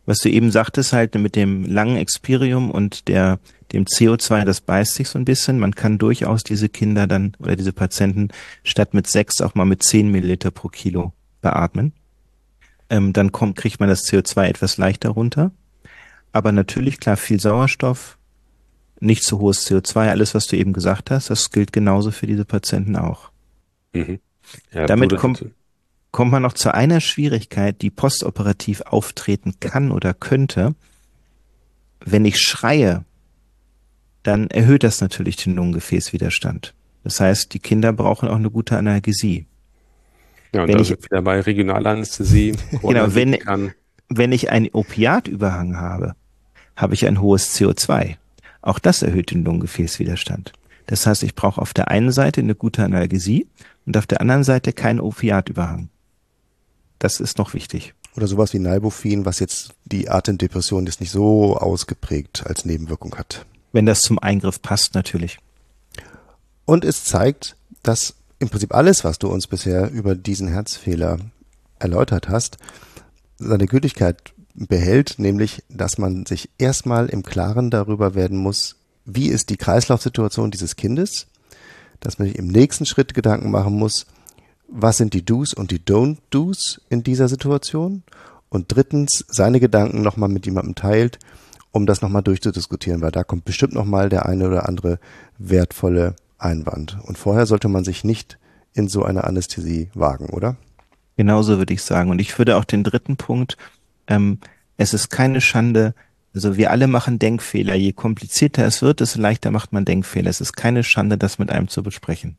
Was du eben sagtest, halt mit dem langen Experium und dem CO2, das beißt sich so ein bisschen. Man kann durchaus diese Kinder dann oder diese Patienten statt mit 6 auch mal mit 10 Milliliter pro Kilo beatmen. Dann kriegt man das CO2 etwas leichter runter. Aber natürlich, klar, viel Sauerstoff, nicht zu hohes CO2, alles, was du eben gesagt hast, das gilt genauso für diese Patienten auch. Mhm. Ja, Damit kommt man noch zu einer Schwierigkeit, die postoperativ auftreten kann oder könnte. Wenn ich schreie, dann erhöht das natürlich den Lungengefäßwiderstand. Das heißt, die Kinder brauchen auch eine gute Analgesie. Ja, und da sind wir wieder bei Regionalanästhesie. Genau, wenn ich einen Opiatüberhang habe, habe ich ein hohes CO2. Auch das erhöht den Lungengefäßwiderstand. Das heißt, ich brauche auf der einen Seite eine gute Analgesie und auf der anderen Seite keinen Opiatüberhang. Das ist noch wichtig. Oder sowas wie Nalbuphine, was jetzt die Atemdepression jetzt nicht so ausgeprägt als Nebenwirkung hat. Wenn das zum Eingriff passt, natürlich. Und es zeigt, dass im Prinzip alles, was du uns bisher über diesen Herzfehler erläutert hast, seine Gültigkeit behält, nämlich, dass man sich erstmal im Klaren darüber werden muss, wie ist die Kreislaufsituation dieses Kindes, dass man sich im nächsten Schritt Gedanken machen muss, was sind die Do's und die Don't-Do's in dieser Situation und drittens seine Gedanken nochmal mit jemandem teilt, um das nochmal durchzudiskutieren, weil da kommt bestimmt nochmal der eine oder andere wertvolle Einwand. Und vorher sollte man sich nicht in so eine Anästhesie wagen, oder? Genauso würde ich sagen. Und ich würde auch den dritten Punkt, es ist keine Schande, also wir alle machen Denkfehler. Je komplizierter es wird, desto leichter macht man Denkfehler. Es ist keine Schande, das mit einem zu besprechen.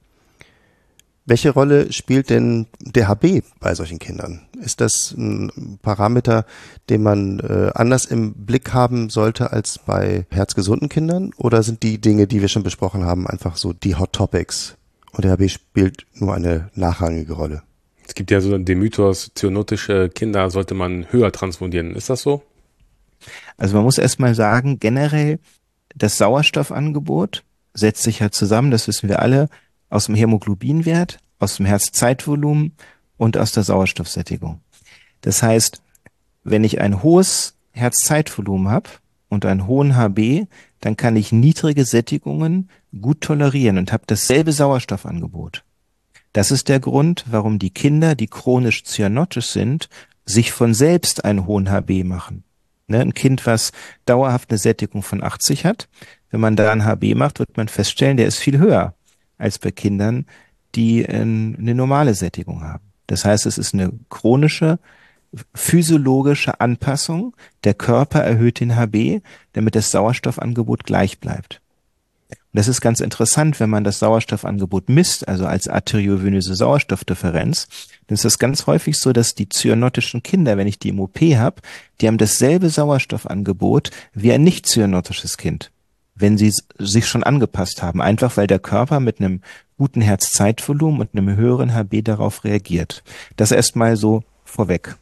Welche Rolle spielt denn der HB bei solchen Kindern? Ist das ein Parameter, den man anders im Blick haben sollte als bei herzgesunden Kindern? Oder sind die Dinge, die wir schon besprochen haben, einfach so die Hot Topics und der HB spielt nur eine nachrangige Rolle? Es gibt ja so den Mythos, zyanotische Kinder sollte man höher transfundieren. Ist das so? Also man muss erstmal sagen, generell das Sauerstoffangebot setzt sich ja zusammen, das wissen wir alle, aus dem Hämoglobinwert, aus dem Herzzeitvolumen und aus der Sauerstoffsättigung. Das heißt, wenn ich ein hohes Herzzeitvolumen habe und einen hohen HB, dann kann ich niedrige Sättigungen gut tolerieren und habe dasselbe Sauerstoffangebot. Das ist der Grund, warum die Kinder, die chronisch zyanotisch sind, sich von selbst einen hohen HB machen. Ne, ein Kind, was dauerhaft eine Sättigung von 80 hat, wenn man da ein HB macht, wird man feststellen, der ist viel höher als bei Kindern, die eine normale Sättigung haben. Das heißt, es ist eine chronische, physiologische Anpassung. Der Körper erhöht den HB, damit das Sauerstoffangebot gleich bleibt. Und das ist ganz interessant, wenn man das Sauerstoffangebot misst, also als arteriovenöse Sauerstoffdifferenz, dann ist das ganz häufig so, dass die zyanotischen Kinder, wenn ich die im OP habe, die haben dasselbe Sauerstoffangebot wie ein nicht cyanotisches Kind, wenn sie sich schon angepasst haben, einfach weil der Körper mit einem guten Herzzeitvolumen und einem höheren HB darauf reagiert. Das erstmal so vorweg.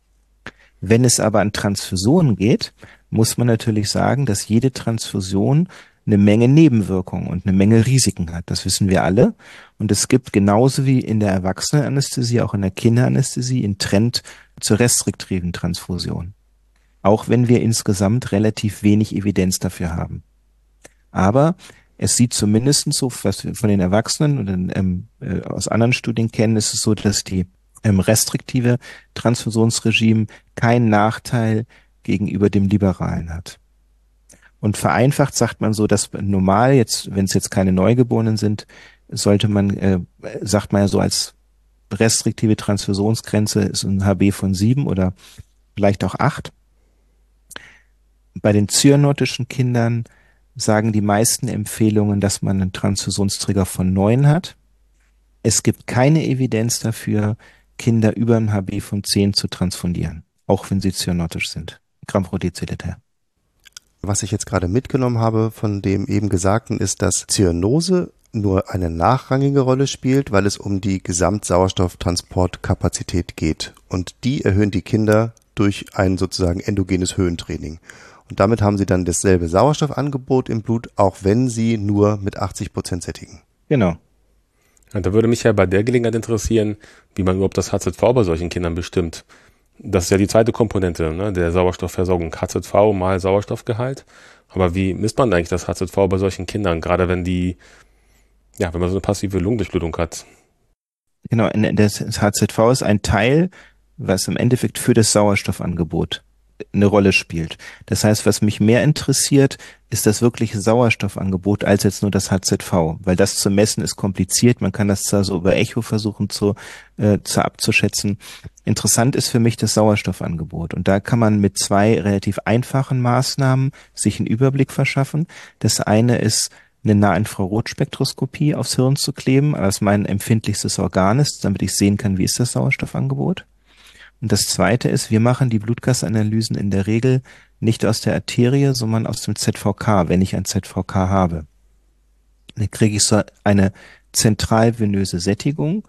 Wenn es aber an Transfusionen geht, muss man natürlich sagen, dass jede Transfusion eine Menge Nebenwirkungen und eine Menge Risiken hat. Das wissen wir alle. Und es gibt genauso wie in der Erwachsenenanästhesie, auch in der Kinderanästhesie, einen Trend zur restriktiven Transfusion. Auch wenn wir insgesamt relativ wenig Evidenz dafür haben. Aber es sieht zumindest so, was wir von den Erwachsenen und aus anderen Studien kennen, ist es so, dass die restriktive Transfusionsregime keinen Nachteil gegenüber dem liberalen hat. Und vereinfacht sagt man so, dass normal jetzt, wenn es jetzt keine Neugeborenen sind, sollte man, sagt man ja so als restriktive Transfusionsgrenze ist ein HB von 7 oder vielleicht auch 8. Bei den zyanotischen Kindern sagen die meisten Empfehlungen, dass man einen Transfusionstrigger von 9 hat. Es gibt keine Evidenz dafür, Kinder über ein HB von 10 zu transfundieren, auch wenn sie cyanotisch sind. Gramm pro Deziliter. Was ich jetzt gerade mitgenommen habe von dem eben Gesagten ist, dass Zyanose nur eine nachrangige Rolle spielt, weil es um die Gesamtsauerstofftransportkapazität geht. Und die erhöhen die Kinder durch ein sozusagen endogenes Höhentraining. Und damit haben sie dann dasselbe Sauerstoffangebot im Blut, auch wenn sie nur mit 80% sättigen. Genau. Ja, da würde mich ja bei der Gelegenheit interessieren, wie man überhaupt das HZV bei solchen Kindern bestimmt. das ist ja die zweite Komponente, ne, der Sauerstoffversorgung, HZV mal Sauerstoffgehalt. Aber wie misst man eigentlich das HZV bei solchen Kindern, gerade wenn wenn man so eine passive Lungendurchblutung hat? Genau, das HZV ist ein Teil, was im Endeffekt für das Sauerstoffangebot eine Rolle spielt. Das heißt, was mich mehr interessiert, ist das wirkliche Sauerstoffangebot als jetzt nur das HZV, weil das zu messen ist kompliziert. Man kann das zwar so über Echo versuchen zu abzuschätzen. Interessant ist für mich das Sauerstoffangebot. Und da kann man mit zwei relativ einfachen Maßnahmen sich einen Überblick verschaffen. Das eine ist, eine Nahinfrarotspektroskopie aufs Hirn zu kleben, was mein empfindlichstes Organ ist, damit ich sehen kann, wie ist das Sauerstoffangebot. Und das zweite ist, wir machen die Blutgasanalysen in der Regel nicht aus der Arterie, sondern aus dem ZVK, wenn ich ein ZVK habe. Dann kriege ich so eine zentralvenöse Sättigung,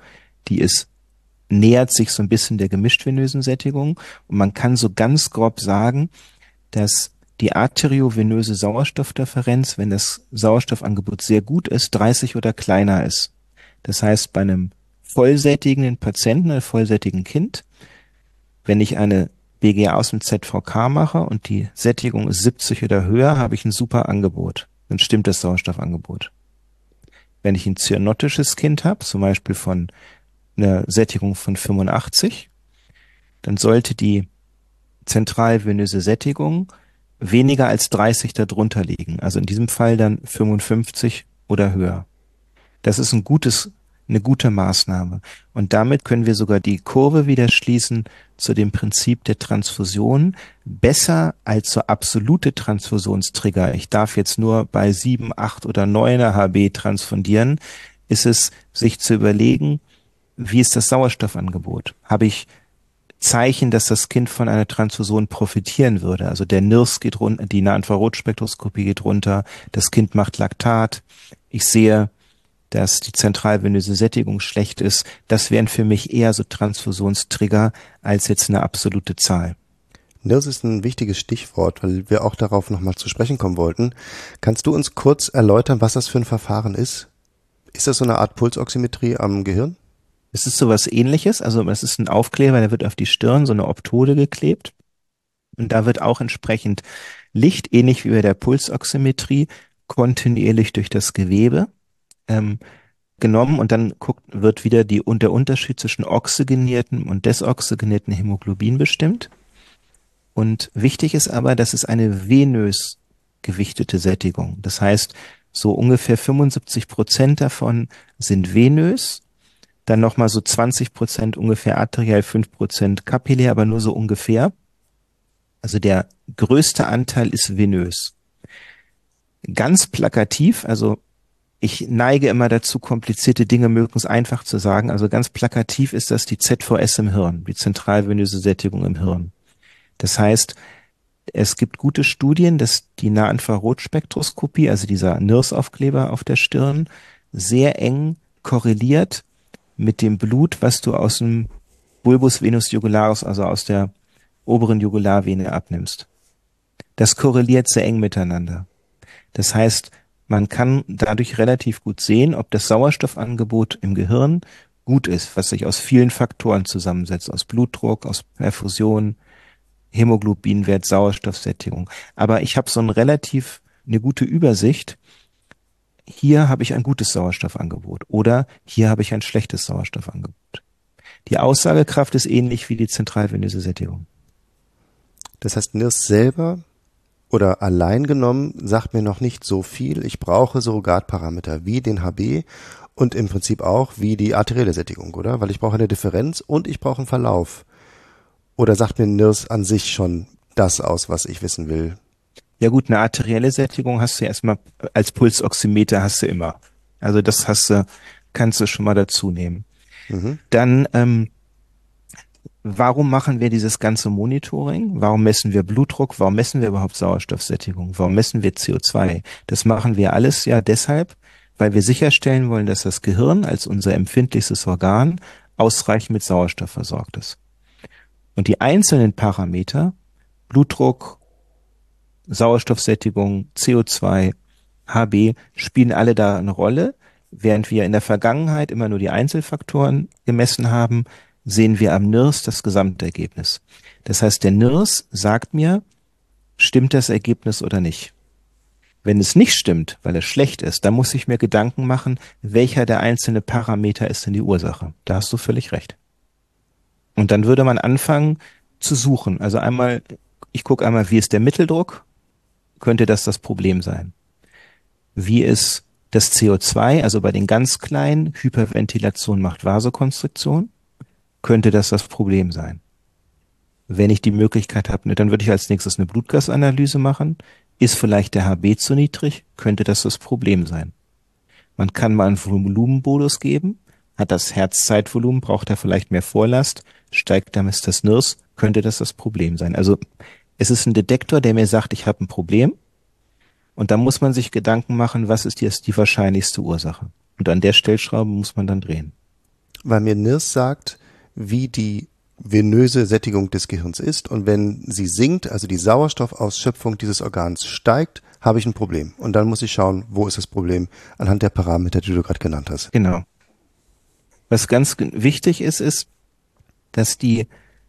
nähert sich so ein bisschen der gemischtvenösen Sättigung. Und man kann so ganz grob sagen, dass die arteriovenöse Sauerstoffdifferenz, wenn das Sauerstoffangebot sehr gut ist, 30 oder kleiner ist. Das heißt, bei einem vollsättigenden Patienten, einem vollsättigen Kind, wenn ich eine BGA aus dem ZVK mache und die Sättigung ist 70 oder höher, habe ich ein super Angebot. Dann stimmt das Sauerstoffangebot. Wenn ich ein zyanotisches Kind habe, zum Beispiel von einer Sättigung von 85, dann sollte die zentralvenöse Sättigung weniger als 30 darunter liegen. Also in diesem Fall dann 55 oder höher. Das ist eine gute Maßnahme. Und damit können wir sogar die Kurve wieder schließen zu dem Prinzip der Transfusion. Besser als so absolute Transfusionstrigger, ich darf jetzt nur bei 7, 8 oder 9er HB transfundieren, ist es, sich zu überlegen, wie ist das Sauerstoffangebot? Habe ich Zeichen, dass das Kind von einer Transfusion profitieren würde? Also der NIRS geht runter, die Nahinfrarotspektroskopie geht runter, das Kind macht Laktat. Ich sehe, dass die zentralvenöse Sättigung schlecht ist. Das wären für mich eher so Transfusionstrigger als jetzt eine absolute Zahl. Das ist ein wichtiges Stichwort, weil wir auch darauf nochmal zu sprechen kommen wollten. Kannst du uns kurz erläutern, was das für ein Verfahren ist? Ist das so eine Art Pulsoximetrie am Gehirn? Es ist sowas Ähnliches, also es ist ein Aufkleber, der wird auf die Stirn, so eine Optode geklebt. Und da wird auch entsprechend Licht, ähnlich wie bei der Pulsoximetrie, kontinuierlich durch das Gewebe genommen und dann wird wieder der Unterschied zwischen oxygeniertem und desoxygeniertem Hämoglobin bestimmt. Und wichtig ist aber, dass es eine venös gewichtete Sättigung. Das heißt, so ungefähr 75% davon sind venös, dann nochmal so 20% ungefähr arteriell, 5% kapillär, aber nur so ungefähr. Also der größte Anteil ist venös. Ganz plakativ, also ich neige immer dazu, komplizierte Dinge möglichst einfach zu sagen. Also ganz plakativ ist das die ZVS im Hirn, die zentralvenöse Sättigung im Hirn. Das heißt, es gibt gute Studien, dass die Nahinfrarotspektroskopie, also dieser NIRS-Aufkleber auf der Stirn, sehr eng korreliert mit dem Blut, was du aus dem Bulbus venus jugularis, also aus der oberen Jugularvene abnimmst. Das korreliert sehr eng miteinander. Das heißt, man kann dadurch relativ gut sehen, ob das Sauerstoffangebot im Gehirn gut ist, was sich aus vielen Faktoren zusammensetzt, aus Blutdruck, aus Perfusion, Hämoglobinwert, Sauerstoffsättigung. Aber ich habe eine gute Übersicht. Hier habe ich ein gutes Sauerstoffangebot oder hier habe ich ein schlechtes Sauerstoffangebot. Die Aussagekraft ist ähnlich wie die zentralvenöse Sättigung. Das heißt, NIRS selber oder allein genommen sagt mir noch nicht so viel. Ich brauche Surrogatparameter wie den HB und im Prinzip auch wie die arterielle Sättigung, oder? Weil ich brauche eine Differenz und ich brauche einen Verlauf. Oder sagt mir NIRS an sich schon das aus, was ich wissen will? Ja gut, eine arterielle Sättigung hast du ja erstmal als Pulsoximeter hast du immer. Also das kannst du schon mal dazu nehmen. Mhm. Dann, warum machen wir dieses ganze Monitoring? Warum messen wir Blutdruck? Warum messen wir überhaupt Sauerstoffsättigung? Warum messen wir CO2? Das machen wir alles ja deshalb, weil wir sicherstellen wollen, dass das Gehirn als unser empfindlichstes Organ ausreichend mit Sauerstoff versorgt ist. Und die einzelnen Parameter, Blutdruck, Sauerstoffsättigung, CO2, HB, spielen alle da eine Rolle, während wir in der Vergangenheit immer nur die Einzelfaktoren gemessen haben, sehen wir am NIRS das Gesamtergebnis. Das heißt, der NIRS sagt mir, stimmt das Ergebnis oder nicht. Wenn es nicht stimmt, weil es schlecht ist, dann muss ich mir Gedanken machen, welcher der einzelnen Parameter ist denn die Ursache. Da hast du völlig recht. Und dann würde man anfangen zu suchen. Also einmal, ich gucke einmal, wie ist der Mitteldruck? Könnte das Problem sein? Wie ist das CO2? Also bei den ganz kleinen, Hyperventilation macht Vasokonstriktion. Könnte das Problem sein? Wenn ich die Möglichkeit habe, dann würde ich als nächstes eine Blutgasanalyse machen. Ist vielleicht der HB zu niedrig? Könnte das Problem sein? Man kann mal einen Volumenbolus geben. Hat das Herzzeitvolumen, braucht er vielleicht mehr Vorlast? Steigt damit das NIRS? Könnte das Problem sein? Also es ist ein Detektor, der mir sagt, ich habe ein Problem. Und da muss man sich Gedanken machen, was ist jetzt die wahrscheinlichste Ursache? Und an der Stellschraube muss man dann drehen. Weil mir NIRS sagt, wie die venöse Sättigung des Gehirns ist. Und wenn sie sinkt, also die Sauerstoffausschöpfung dieses Organs steigt, habe ich ein Problem. Und dann muss ich schauen, wo ist das Problem anhand der Parameter, die du gerade genannt hast. Genau. Was ganz wichtig ist, ist, dass die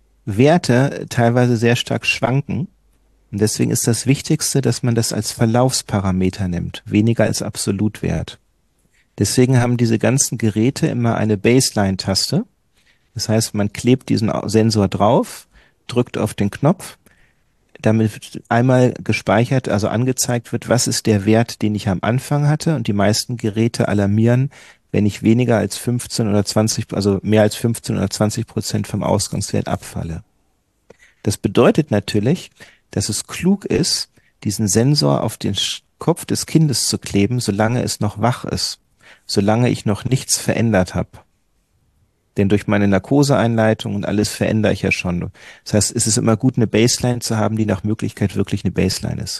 Werte teilweise sehr stark schwanken. Und deswegen ist das Wichtigste, dass man das als Verlaufsparameter nimmt, weniger als Absolutwert. Deswegen haben diese ganzen Geräte immer eine Baseline-Taste. Das heißt, man klebt diesen Sensor drauf, drückt auf den Knopf, damit einmal gespeichert, also angezeigt wird, was ist der Wert, den ich am Anfang hatte. Und die meisten Geräte alarmieren, wenn ich weniger als 15 oder 20, also mehr als 15 oder 20% vom Ausgangswert abfalle. Das bedeutet natürlich, dass es klug ist, diesen Sensor auf den Kopf des Kindes zu kleben, solange es noch wach ist, solange ich noch nichts verändert habe. Denn durch meine Narkoseeinleitung und alles verändere ich ja schon. Das heißt, es ist immer gut, eine Baseline zu haben, die nach Möglichkeit wirklich eine Baseline ist.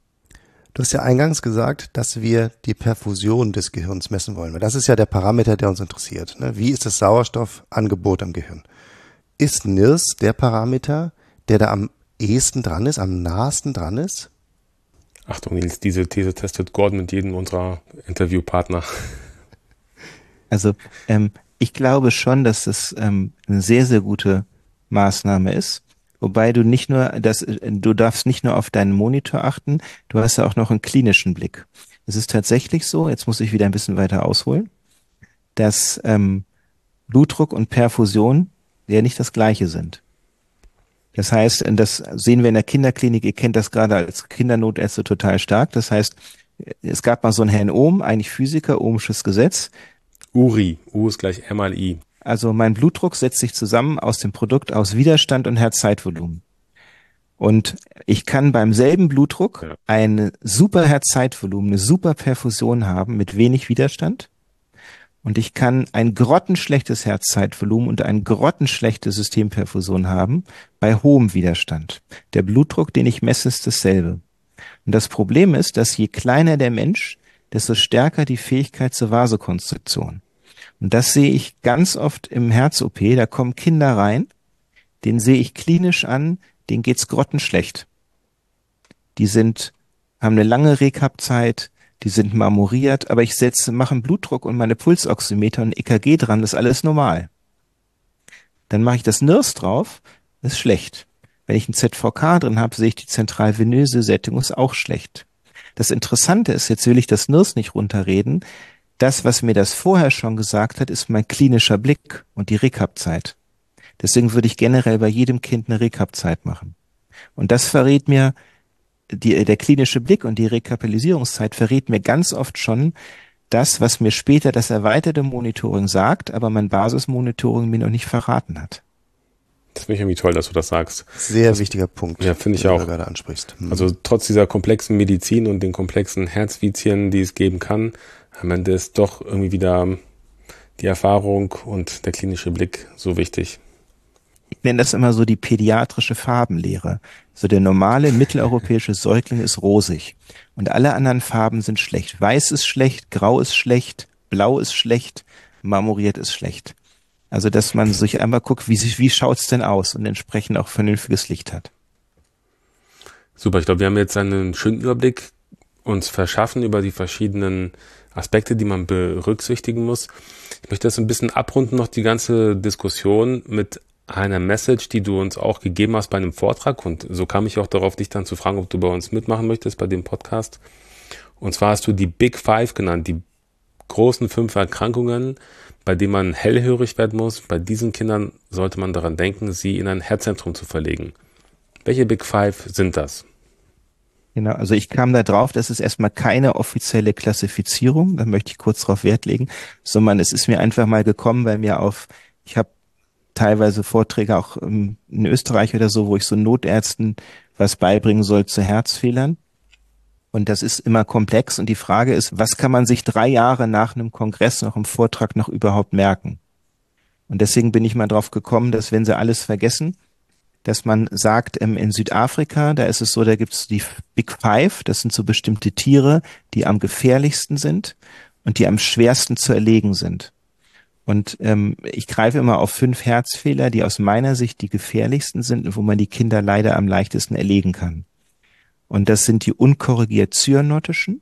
Du hast ja eingangs gesagt, dass wir die Perfusion des Gehirns messen wollen. Das ist ja der Parameter, der uns interessiert. Wie ist das Sauerstoffangebot am Gehirn? Ist NIRS der Parameter, der da am ehesten dran ist, am nahesten dran ist? Achtung, Nils, diese These testet Gordon mit jedem unserer Interviewpartner. Also ich glaube schon, dass das eine sehr, sehr gute Maßnahme ist. Wobei du du darfst nicht nur auf deinen Monitor achten, du hast ja auch noch einen klinischen Blick. Es ist tatsächlich so, jetzt muss ich wieder ein bisschen weiter ausholen, dass Blutdruck und Perfusion ja nicht das Gleiche sind. Das heißt, das sehen wir in der Kinderklinik, ihr kennt das gerade als Kindernotärzte total stark. Das heißt, es gab mal so einen Herrn Ohm, eigentlich Physiker, Ohmsches Gesetz. URI, U ist gleich M mal I. Also mein Blutdruck setzt sich zusammen aus dem Produkt aus Widerstand und Herzzeitvolumen. Und ich kann beim selben Blutdruck ein super Herzzeitvolumen, eine super Perfusion haben mit wenig Widerstand. Und ich kann ein grottenschlechtes Herzzeitvolumen und eine grottenschlechte Systemperfusion haben bei hohem Widerstand. Der Blutdruck, den ich messe, ist dasselbe. Und das Problem ist, dass je kleiner der Mensch, desto stärker die Fähigkeit zur Vasokonstriktion. Und das sehe ich ganz oft im Herz-OP. Da kommen Kinder rein, den sehe ich klinisch an, denen geht's grottenschlecht. Die haben eine lange Rekap-Zeit, die sind marmoriert, aber ich mache einen Blutdruck und meine Pulsoximeter und EKG dran, das ist alles normal. Dann mache ich das NIRS drauf, das ist schlecht. Wenn ich ein ZVK drin habe, sehe ich die zentralvenöse Sättigung, ist auch schlecht. Das Interessante ist, jetzt will ich das NIRS nicht runterreden, das, was mir das vorher schon gesagt hat, ist mein klinischer Blick und die Rekap-Zeit. Deswegen würde ich generell bei jedem Kind eine Rekap-Zeit machen. Und das verrät mir, der klinische Blick und die Rekapitalisierungszeit verrät mir ganz oft schon das, was mir später das erweiterte Monitoring sagt, aber mein Basismonitoring mir noch nicht verraten hat. Das finde ich irgendwie toll, dass du das sagst. Sehr wichtiger Punkt, ja, finde ich den auch. du gerade ansprichst. Also trotz dieser komplexen Medizin und den komplexen Herzvizien, die es geben kann, am Ende ist doch irgendwie wieder die Erfahrung und der klinische Blick so wichtig. Ich nenne das immer so die pädiatrische Farbenlehre. So der normale mitteleuropäische Säugling ist rosig und alle anderen Farben sind schlecht. Weiß ist schlecht, grau ist schlecht, blau ist schlecht, marmoriert ist schlecht. Also dass man sich einmal guckt, wie schaut's denn aus und entsprechend auch vernünftiges Licht hat. Super, ich glaube, wir haben jetzt einen schönen Überblick uns verschaffen über die verschiedenen Aspekte, die man berücksichtigen muss. Ich möchte das ein bisschen abrunden, noch die ganze Diskussion mit einer Message, die du uns auch gegeben hast bei einem Vortrag. Und so kam ich auch darauf, dich dann zu fragen, ob du bei uns mitmachen möchtest bei dem Podcast. Und zwar hast du die Big Five genannt, die großen 5 Erkrankungen, bei denen man hellhörig werden muss. Bei diesen Kindern sollte man daran denken, sie in ein Herzzentrum zu verlegen. Welche Big Five sind das? Genau, also ich kam da drauf, das ist erstmal keine offizielle Klassifizierung, da möchte ich kurz drauf Wert legen, sondern es ist mir einfach mal gekommen, weil ich habe teilweise Vorträge auch in Österreich oder so, wo ich so Notärzten was beibringen soll zu Herzfehlern. Und das ist immer komplex. Und die Frage ist, was kann man sich 3 Jahre nach einem Kongress noch im Vortrag noch überhaupt merken? Und deswegen bin ich mal drauf gekommen, dass wenn sie alles vergessen, dass man sagt, in Südafrika, da ist es so, da gibt es die Big Five, das sind so bestimmte Tiere, die am gefährlichsten sind und die am schwersten zu erlegen sind. Und ich greife immer auf 5 Herzfehler, die aus meiner Sicht die gefährlichsten sind und wo man die Kinder leider am leichtesten erlegen kann. Und das sind die unkorrigiert zyanotischen,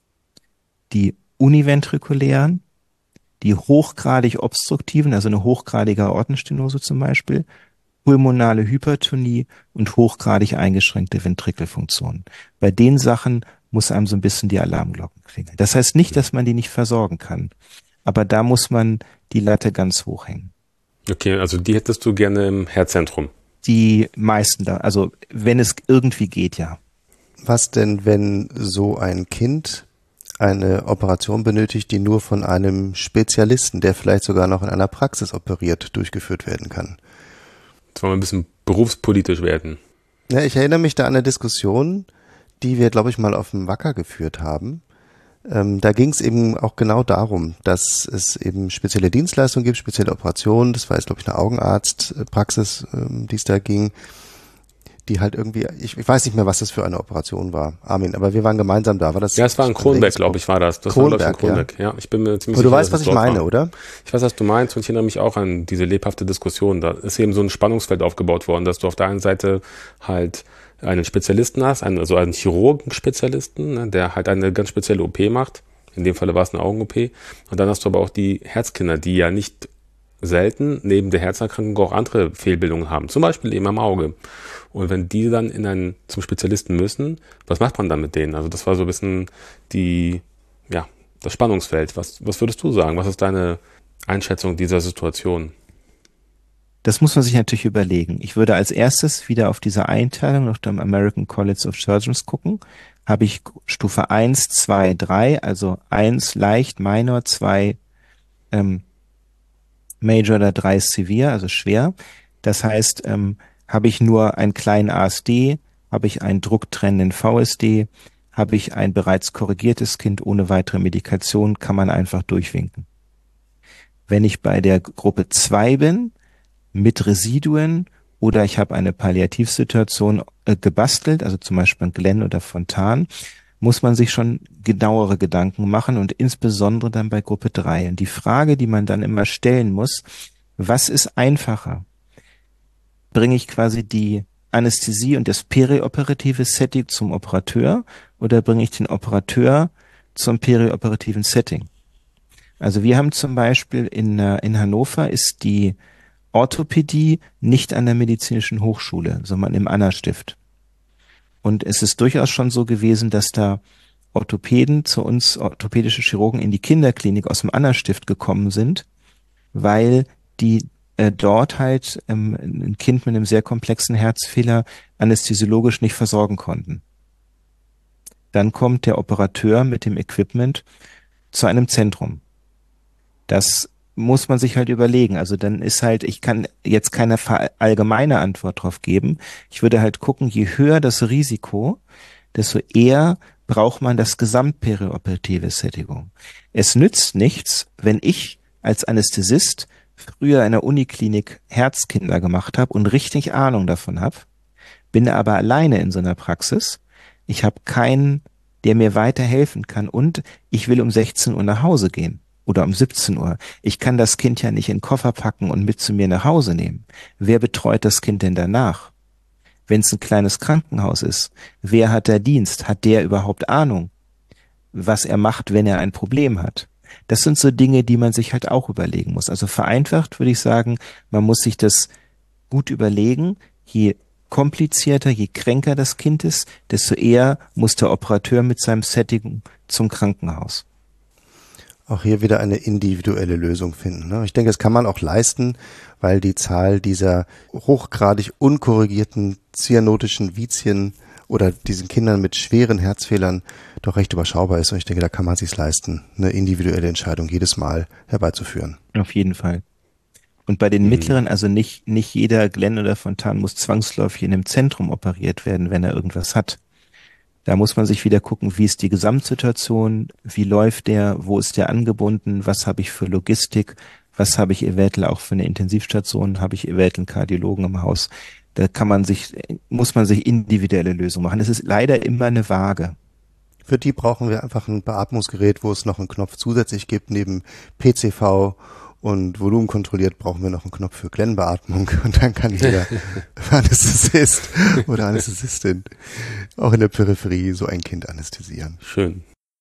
die univentrikulären, die hochgradig obstruktiven, also eine hochgradige Aortenstenose zum Beispiel, pulmonale Hypertonie und hochgradig eingeschränkte Ventrikelfunktion. Bei den Sachen muss einem so ein bisschen die Alarmglocken klingeln. Das heißt nicht, dass man die nicht versorgen kann, aber da muss man die Latte ganz hoch hängen. Okay, also die hättest du gerne im Herzzentrum. Die meisten da, also wenn es irgendwie geht, ja. Was denn, wenn so ein Kind eine Operation benötigt, die nur von einem Spezialisten, der vielleicht sogar noch in einer Praxis operiert, durchgeführt werden kann? Jetzt wollen wir ein bisschen berufspolitisch werden. Ja, ich erinnere mich da an eine Diskussion, die wir, glaube ich, mal auf dem Wacker geführt haben. Da ging es eben auch genau darum, dass es eben spezielle Dienstleistungen gibt, spezielle Operationen. Das war jetzt, glaube ich, eine Augenarztpraxis, die es da ging, die halt irgendwie, ich weiß nicht mehr, was das für eine Operation war, Armin, aber wir waren gemeinsam da. War das? Ja, es war in Kronberg, glaube ich, war das. Das Kronberg, war in Kronberg, ja. Ich bin mir ziemlich sicher, du sicher, weißt, was ich meine, oder? Ich weiß, was du meinst und ich erinnere mich auch an diese lebhafte Diskussion. Da ist eben so ein Spannungsfeld aufgebaut worden, dass du auf der einen Seite halt einen Spezialisten hast, also einen Chirurgen-Spezialisten, ne, der halt eine ganz spezielle OP macht. In dem Falle war es eine Augen-OP. Und dann hast du aber auch die Herzkinder, die ja nicht selten neben der Herzerkrankung auch andere Fehlbildungen haben. Zum Beispiel eben am Auge. Und wenn die dann zum Spezialisten müssen, was macht man dann mit denen? Also das war so ein bisschen das Spannungsfeld. Was würdest du sagen? Was ist deine Einschätzung dieser Situation? Das muss man sich natürlich überlegen. Ich würde als erstes wieder auf diese Einteilung nach dem American College of Surgeons gucken. Habe ich Stufe 1, 2, 3, also 1 leicht, minor, 2 Major oder 3 severe, also schwer. Das heißt, habe ich nur einen kleinen ASD, habe ich einen drucktrennenden VSD, habe ich ein bereits korrigiertes Kind ohne weitere Medikation, kann man einfach durchwinken. Wenn ich bei der Gruppe 2 bin, mit Residuen oder ich habe eine Palliativsituation gebastelt, also zum Beispiel Glenn oder Fontan, muss man sich schon genauere Gedanken machen und insbesondere dann bei Gruppe 3. Und die Frage, die man dann immer stellen muss, was ist einfacher? Bringe ich quasi die Anästhesie und das perioperative Setting zum Operateur oder bringe ich den Operateur zum perioperativen Setting? Also wir haben zum Beispiel in Hannover ist die Orthopädie nicht an der Medizinischen Hochschule, sondern im Anna-Stift. Und es ist durchaus schon so gewesen, dass da Orthopäden zu uns, orthopädische Chirurgen in die Kinderklinik aus dem Anna-Stift gekommen sind, weil die dort halt ein Kind mit einem sehr komplexen Herzfehler anästhesiologisch nicht versorgen konnten. Dann kommt der Operateur mit dem Equipment zu einem Zentrum. Das muss man sich halt überlegen. Also dann ist halt, ich kann jetzt keine allgemeine Antwort drauf geben. Ich würde halt gucken, je höher das Risiko, desto eher braucht man das gesamtperioperative Sättigung. Es nützt nichts, wenn ich als Anästhesist früher in der Uniklinik Herzkinder gemacht habe und richtig Ahnung davon habe, bin aber alleine in so einer Praxis. Ich habe keinen, der mir weiterhelfen kann und ich will um 16 Uhr nach Hause gehen oder um 17 Uhr. Ich kann das Kind ja nicht in den Koffer packen und mit zu mir nach Hause nehmen. Wer betreut das Kind denn danach? Wenn es ein kleines Krankenhaus ist, wer hat da Dienst? Hat der überhaupt Ahnung? was er macht, wenn er ein Problem hat. Das sind so Dinge, die man sich halt auch überlegen muss. Also vereinfacht würde ich sagen, man muss sich das gut überlegen. Je komplizierter, je kränker das Kind ist, desto eher muss der Operateur mit seinem Setting zum Krankenhaus. Auch hier wieder eine individuelle Lösung finden, ne? Ich denke, das kann man auch leisten, weil die Zahl dieser hochgradig unkorrigierten zyanotischen Vizien oder diesen Kindern mit schweren Herzfehlern doch recht überschaubar ist. Und ich denke, da kann man es sich leisten, eine individuelle Entscheidung jedes Mal herbeizuführen. Auf jeden Fall. Und bei den mittleren, also nicht jeder Glenn oder Fontan muss zwangsläufig in einem Zentrum operiert werden, wenn er irgendwas hat. Da muss man sich wieder gucken, wie ist die Gesamtsituation, wie läuft der, wo ist der angebunden, was habe ich für Logistik, was habe ich eventuell auch für eine Intensivstation, habe ich eventuell einen Kardiologen im Haus. Da muss man sich individuelle Lösungen machen. Es ist leider immer eine Waage. Für die brauchen wir einfach ein Beatmungsgerät, wo es noch einen Knopf zusätzlich gibt. Neben PCV und Volumen kontrolliert brauchen wir noch einen Knopf für Glenn-Beatmung. Und dann kann jeder Anästhesist oder Anästhesistin auch in der Peripherie so ein Kind anästhesieren. Schön.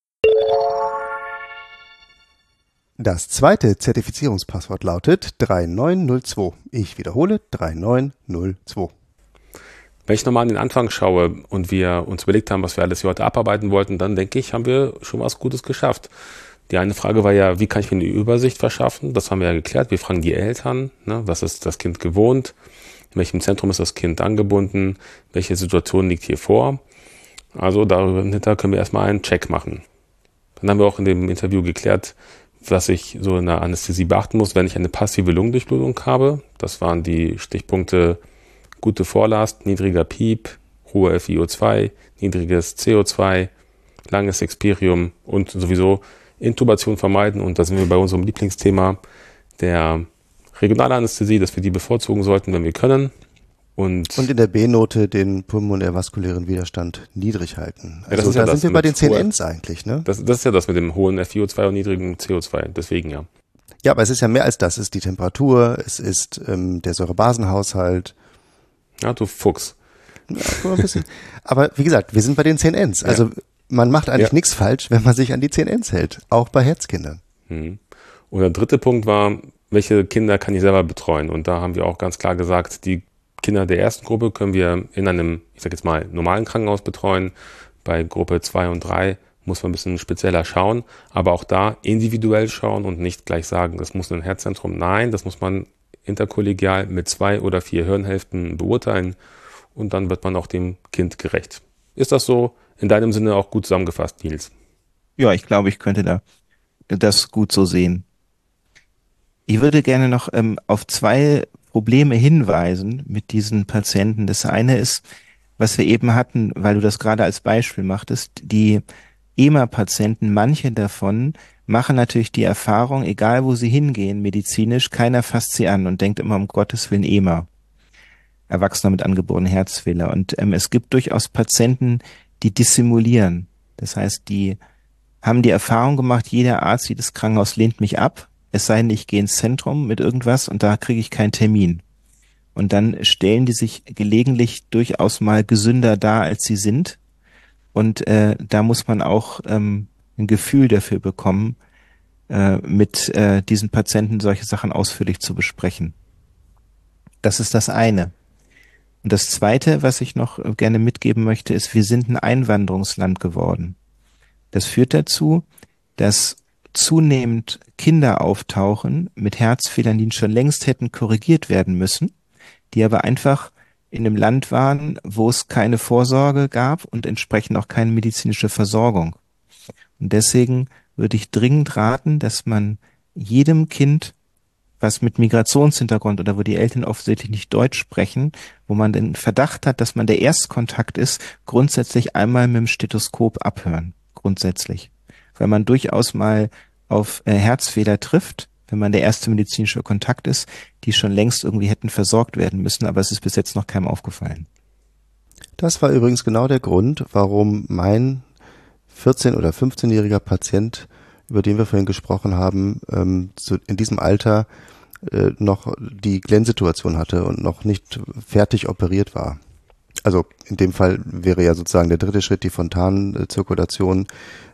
Das zweite Zertifizierungspasswort lautet 3902. Ich wiederhole 3902. Wenn ich nochmal an den Anfang schaue und wir uns überlegt haben, was wir alles hier heute abarbeiten wollten, dann denke ich, haben wir schon was Gutes geschafft. Die eine Frage war ja, wie kann ich mir eine Übersicht verschaffen? Das haben wir ja geklärt. Wir fragen die Eltern, ne, was ist das Kind gewohnt? In welchem Zentrum ist das Kind angebunden? Welche Situation liegt hier vor? Also dahinter können wir erstmal einen Check machen. Dann haben wir auch in dem Interview geklärt, was ich so in der Anästhesie beachten muss, wenn ich eine passive Lungendurchblutung habe. Das waren die Stichpunkte: gute Vorlast, niedriger Piep, hohe FiO2, niedriges CO2, langes Experium und sowieso Intubation vermeiden. Und da sind wir bei unserem Lieblingsthema der Regionalanästhesie, dass wir die bevorzugen sollten, wenn wir können. Und in der B-Note den pulmonär-vaskulären Widerstand niedrig halten. Ja, Also ja, da sind wir bei den 10 hoher, Ns eigentlich, ne? Das ist ja das mit dem hohen FiO2 und niedrigen CO2, deswegen ja. Ja, aber es ist ja mehr als das. Es ist die Temperatur, es ist der Säurebasenhaushalt. Ja, du Fuchs. Ja, ein bisschen. Aber wie gesagt, wir sind bei den 10 Ns. Also man macht eigentlich nichts falsch, wenn man sich an die 10 Ns hält. Auch bei Herzkindern. Und der dritte Punkt war, welche Kinder kann ich selber betreuen? Und da haben wir auch ganz klar gesagt, die Kinder der ersten Gruppe können wir in einem, ich sag jetzt mal, normalen Krankenhaus betreuen. Bei Gruppe 2 und 3 muss man ein bisschen spezieller schauen, aber auch da individuell schauen und nicht gleich sagen, das muss ein Herzzentrum. Nein, das muss man interkollegial mit 2 oder 4 Hirnhälften beurteilen und dann wird man auch dem Kind gerecht. Ist das so in deinem Sinne auch gut zusammengefasst, Nils? Ja, ich glaube, ich könnte das gut so sehen. Ich würde gerne noch auf 2 Probleme hinweisen mit diesen Patienten. Das eine ist, was wir eben hatten, weil du das gerade als Beispiel machtest, die EMA-Patienten, manche davon machen natürlich die Erfahrung, egal wo sie hingehen, medizinisch, keiner fasst sie an und denkt immer, um Gottes Willen EMA. Erwachsener mit angeborenen Herzfehler. Und es gibt durchaus Patienten, die dissimulieren. Das heißt, die haben die Erfahrung gemacht, jeder Arzt, jedes Krankenhaus lehnt mich ab, es sei denn, ich gehe ins Zentrum mit irgendwas und da kriege ich keinen Termin. Und dann stellen die sich gelegentlich durchaus mal gesünder dar, als sie sind. Und da muss man auch ein Gefühl dafür bekommen, mit diesen Patienten solche Sachen ausführlich zu besprechen. Das ist das eine. Und das zweite, was ich noch gerne mitgeben möchte, ist, wir sind ein Einwanderungsland geworden. Das führt dazu, dass zunehmend Kinder auftauchen mit Herzfehlern, die schon längst hätten korrigiert werden müssen, die aber einfach in einem Land waren, wo es keine Vorsorge gab und entsprechend auch keine medizinische Versorgung. Und deswegen würde ich dringend raten, dass man jedem Kind, was mit Migrationshintergrund oder wo die Eltern offensichtlich nicht Deutsch sprechen, wo man den Verdacht hat, dass man der Erstkontakt ist, grundsätzlich einmal mit dem Stethoskop abhören. Grundsätzlich. Weil man durchaus mal auf Herzfehler trifft, wenn man der erste medizinische Kontakt ist, die schon längst irgendwie hätten versorgt werden müssen, aber es ist bis jetzt noch keinem aufgefallen. Das war übrigens genau der Grund, warum mein 14- oder 15-jähriger Patient, über den wir vorhin gesprochen haben, in diesem Alter noch die Glenn-Situation hatte und noch nicht fertig operiert war. Also in dem Fall wäre ja sozusagen der dritte Schritt die Fontan-Zirkulation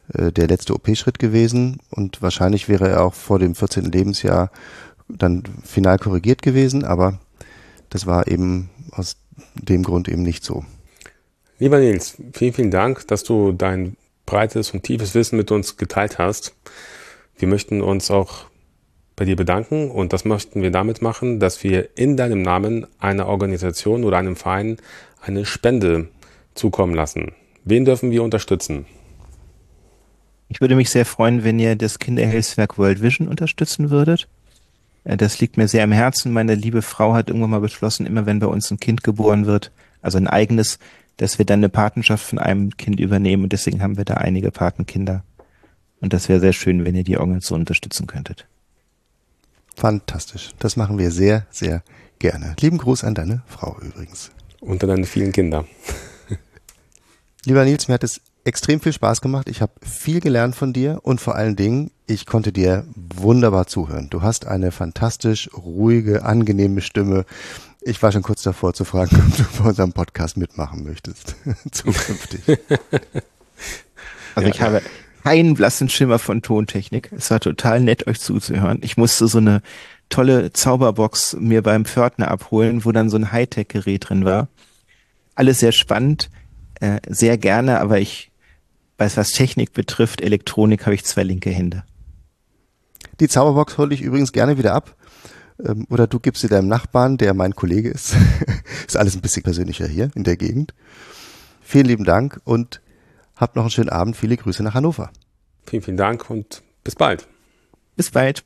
der letzte OP-Schritt gewesen und wahrscheinlich wäre er auch vor dem 14. Lebensjahr dann final korrigiert gewesen, aber das war eben aus dem Grund eben nicht so. Lieber Nils, vielen, vielen Dank, dass du dein breites und tiefes Wissen mit uns geteilt hast. Wir möchten uns auch bei dir bedanken und das möchten wir damit machen, dass wir in deinem Namen einer Organisation oder einem Verein eine Spende zukommen lassen. Wen dürfen wir unterstützen? Ich würde mich sehr freuen, wenn ihr das Kinderhilfswerk World Vision unterstützen würdet. Das liegt mir sehr am Herzen. Meine liebe Frau hat irgendwann mal beschlossen, immer wenn bei uns ein Kind geboren wird, also ein eigenes, dass wir dann eine Patenschaft von einem Kind übernehmen und deswegen haben wir da einige Patenkinder. Und das wäre sehr schön, wenn ihr die Organisation unterstützen könntet. Fantastisch. Das machen wir sehr, sehr gerne. Lieben Gruß an deine Frau übrigens. Und an deine vielen Kinder. Lieber Nils, mir hat es extrem viel Spaß gemacht. Ich habe viel gelernt von dir und vor allen Dingen, ich konnte dir wunderbar zuhören. Du hast eine fantastisch ruhige, angenehme Stimme. Ich war schon kurz davor zu fragen, ob du bei unserem Podcast mitmachen möchtest. Zukünftig. Also ich habe keinen blassen Schimmer von Tontechnik. Es war total nett, euch zuzuhören. Ich musste so eine tolle Zauberbox mir beim Pförtner abholen, wo dann so ein Hightech-Gerät drin war. Alles sehr spannend, sehr gerne, aber ich weiß, was Technik betrifft, Elektronik, habe ich 2 linke Hände. Die Zauberbox hole ich übrigens gerne wieder ab. Oder du gibst sie deinem Nachbarn, der mein Kollege ist. Ist alles ein bisschen persönlicher hier in der Gegend. Vielen lieben Dank und habt noch einen schönen Abend. Viele Grüße nach Hannover. Vielen, vielen Dank und bis bald. Bis bald.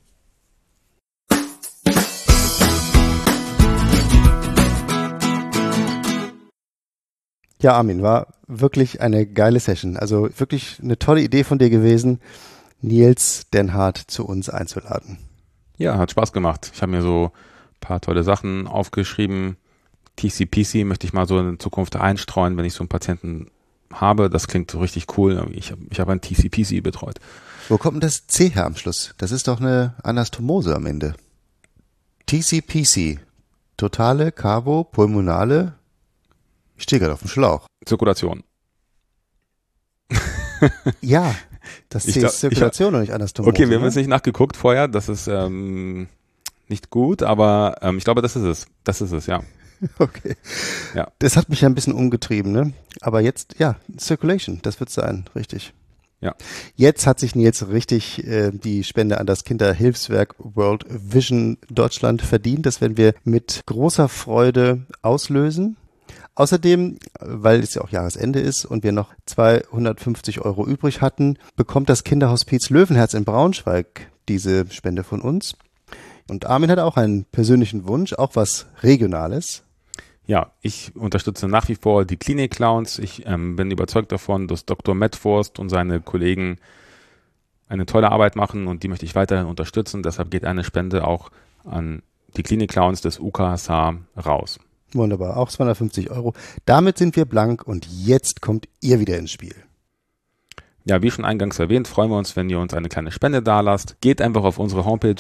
Ja, Armin, war wirklich eine geile Session. Also wirklich eine tolle Idee von dir gewesen, Nils Denhardt zu uns einzuladen. Ja, hat Spaß gemacht. Ich habe mir so ein paar tolle Sachen aufgeschrieben. TCPC möchte ich mal so in Zukunft einstreuen, wenn ich so einen Patienten habe. Das klingt so richtig cool. Ich habe einen TCPC betreut. Wo kommt denn das C her am Schluss? Das ist doch eine Anastomose am Ende. TCPC. Totale Carbo-Pulmonale. Ich stehe gerade auf dem Schlauch. Zirkulation. Ja, das C ist Zirkulation und nicht Anastomose. Okay, wir haben jetzt nicht nachgeguckt vorher. Das ist nicht gut, aber ich glaube, das ist es. Das ist es, ja. Okay. Ja. Das hat mich ja ein bisschen umgetrieben, ne? Aber jetzt, ja, Circulation, das wird sein, richtig. Ja. Jetzt hat sich Nils richtig die Spende an das Kinderhilfswerk World Vision Deutschland verdient. Das werden wir mit großer Freude auslösen. Außerdem, weil es ja auch Jahresende ist und wir noch 250 € übrig hatten, bekommt das Kinderhospiz Löwenherz in Braunschweig diese Spende von uns. Und Armin hat auch einen persönlichen Wunsch, auch was Regionales. Ja, ich unterstütze nach wie vor die Klinik-Clowns. Ich bin überzeugt davon, dass Dr. Medforst und seine Kollegen eine tolle Arbeit machen und die möchte ich weiterhin unterstützen. Deshalb geht eine Spende auch an die Klinik-Clowns des UKSH raus. Wunderbar, auch 250 €. Damit sind wir blank und jetzt kommt ihr wieder ins Spiel. Ja, wie schon eingangs erwähnt, freuen wir uns, wenn ihr uns eine kleine Spende dalasst. Geht einfach auf unsere Homepage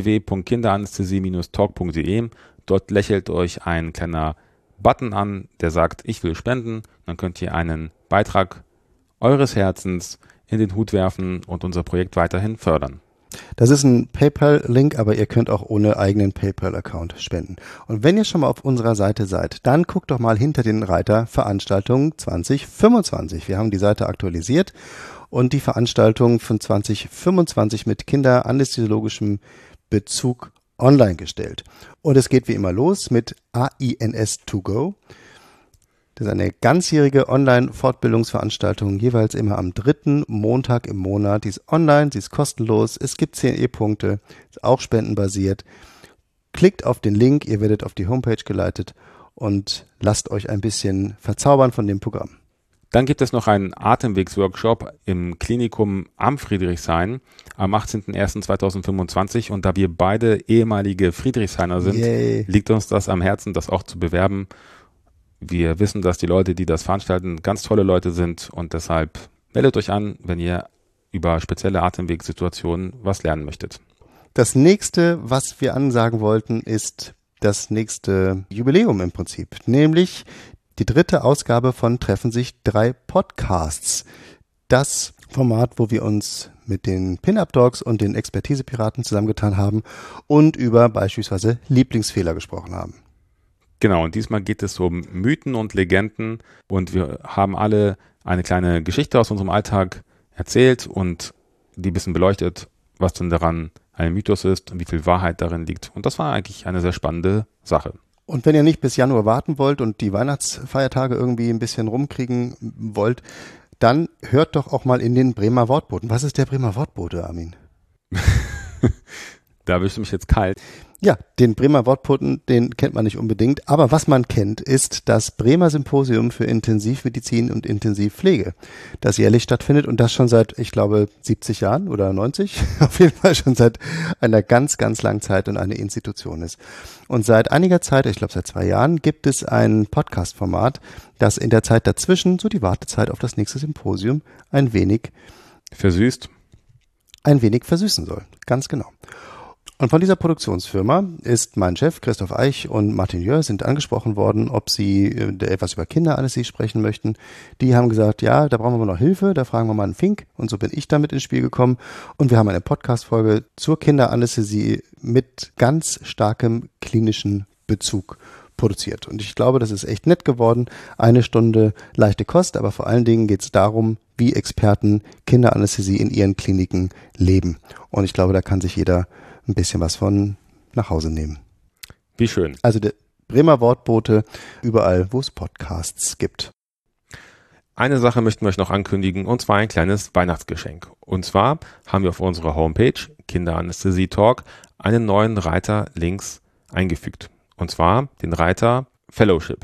www.kinderanästhesie-talk.de. Dort lächelt euch ein kleiner Button an, der sagt, ich will spenden. Dann könnt ihr einen Beitrag eures Herzens in den Hut werfen und unser Projekt weiterhin fördern. Das ist ein PayPal-Link, aber ihr könnt auch ohne eigenen PayPal-Account spenden. Und wenn ihr schon mal auf unserer Seite seid, dann guckt doch mal hinter den Reiter Veranstaltungen 2025. Wir haben die Seite aktualisiert und die Veranstaltungen von 2025 mit kinderanästhesiologischem Bezug online gestellt. Und es geht wie immer los mit AINS2Go. Das ist eine ganzjährige Online-Fortbildungsveranstaltung, jeweils immer am 3. Montag im Monat. Die ist online, sie ist kostenlos, es gibt 10 E-Punkte, ist auch spendenbasiert. Klickt auf den Link, ihr werdet auf die Homepage geleitet und lasst euch ein bisschen verzaubern von dem Programm. Dann gibt es noch einen Atemwegsworkshop im Klinikum am Friedrichshain am 18.01.2025 und da wir beide ehemalige Friedrichshainer sind, liegt uns das am Herzen, das auch zu bewerben. Wir wissen, dass die Leute, die das veranstalten, ganz tolle Leute sind und deshalb meldet euch an, wenn ihr über spezielle Atemwegssituationen was lernen möchtet. Das nächste, was wir ansagen wollten, ist das nächste Jubiläum im Prinzip, nämlich die 3. Ausgabe von Treffen sich 3 Podcasts. Das Format, wo wir uns mit den Pin-Up-Dogs und den Expertise-Piraten zusammengetan haben und über beispielsweise Lieblingsfehler gesprochen haben. Genau, und diesmal geht es um Mythen und Legenden und wir haben alle eine kleine Geschichte aus unserem Alltag erzählt und die ein bisschen beleuchtet, was denn daran ein Mythos ist und wie viel Wahrheit darin liegt. Und das war eigentlich eine sehr spannende Sache. Und wenn ihr nicht bis Januar warten wollt und die Weihnachtsfeiertage irgendwie ein bisschen rumkriegen wollt, dann hört doch auch mal in den Bremer Wortboten. Was ist der Bremer Wortbote, Armin? Da erwischt du mich jetzt kalt. Ja, den Bremer Wortboten, den kennt man nicht unbedingt. Aber was man kennt, ist das Bremer Symposium für Intensivmedizin und Intensivpflege, das jährlich stattfindet und das schon seit, ich glaube, 70 Jahren oder 90. Auf jeden Fall schon seit einer ganz, ganz langen Zeit und eine Institution ist. Und seit einiger Zeit, ich glaube seit 2 Jahren, gibt es ein Podcast-Format, das in der Zeit dazwischen, so die Wartezeit auf das nächste Symposium, ein wenig versüßen soll. Ganz genau. Und von dieser Produktionsfirma ist mein Chef Christoph Eich und Martin Jör sind angesprochen worden, ob sie etwas über Kinderanästhesie sprechen möchten. Die haben gesagt, ja, da brauchen wir noch Hilfe, da fragen wir mal einen Fink. Und so bin ich damit ins Spiel gekommen. Und wir haben eine Podcast-Folge zur Kinderanästhesie mit ganz starkem klinischen Bezug produziert. Und ich glaube, das ist echt nett geworden. 1 Stunde leichte Kost, aber vor allen Dingen geht es darum, wie Experten Kinderanästhesie in ihren Kliniken leben. Und ich glaube, da kann sich jeder ein bisschen was von nach Hause nehmen. Wie schön. Also der Bremer Wortbote überall, wo es Podcasts gibt. Eine Sache möchten wir euch noch ankündigen, und zwar ein kleines Weihnachtsgeschenk. Und zwar haben wir auf unserer Homepage Kinderanästhesie Talk einen neuen Reiter links eingefügt. Und zwar den Reiter Fellowship.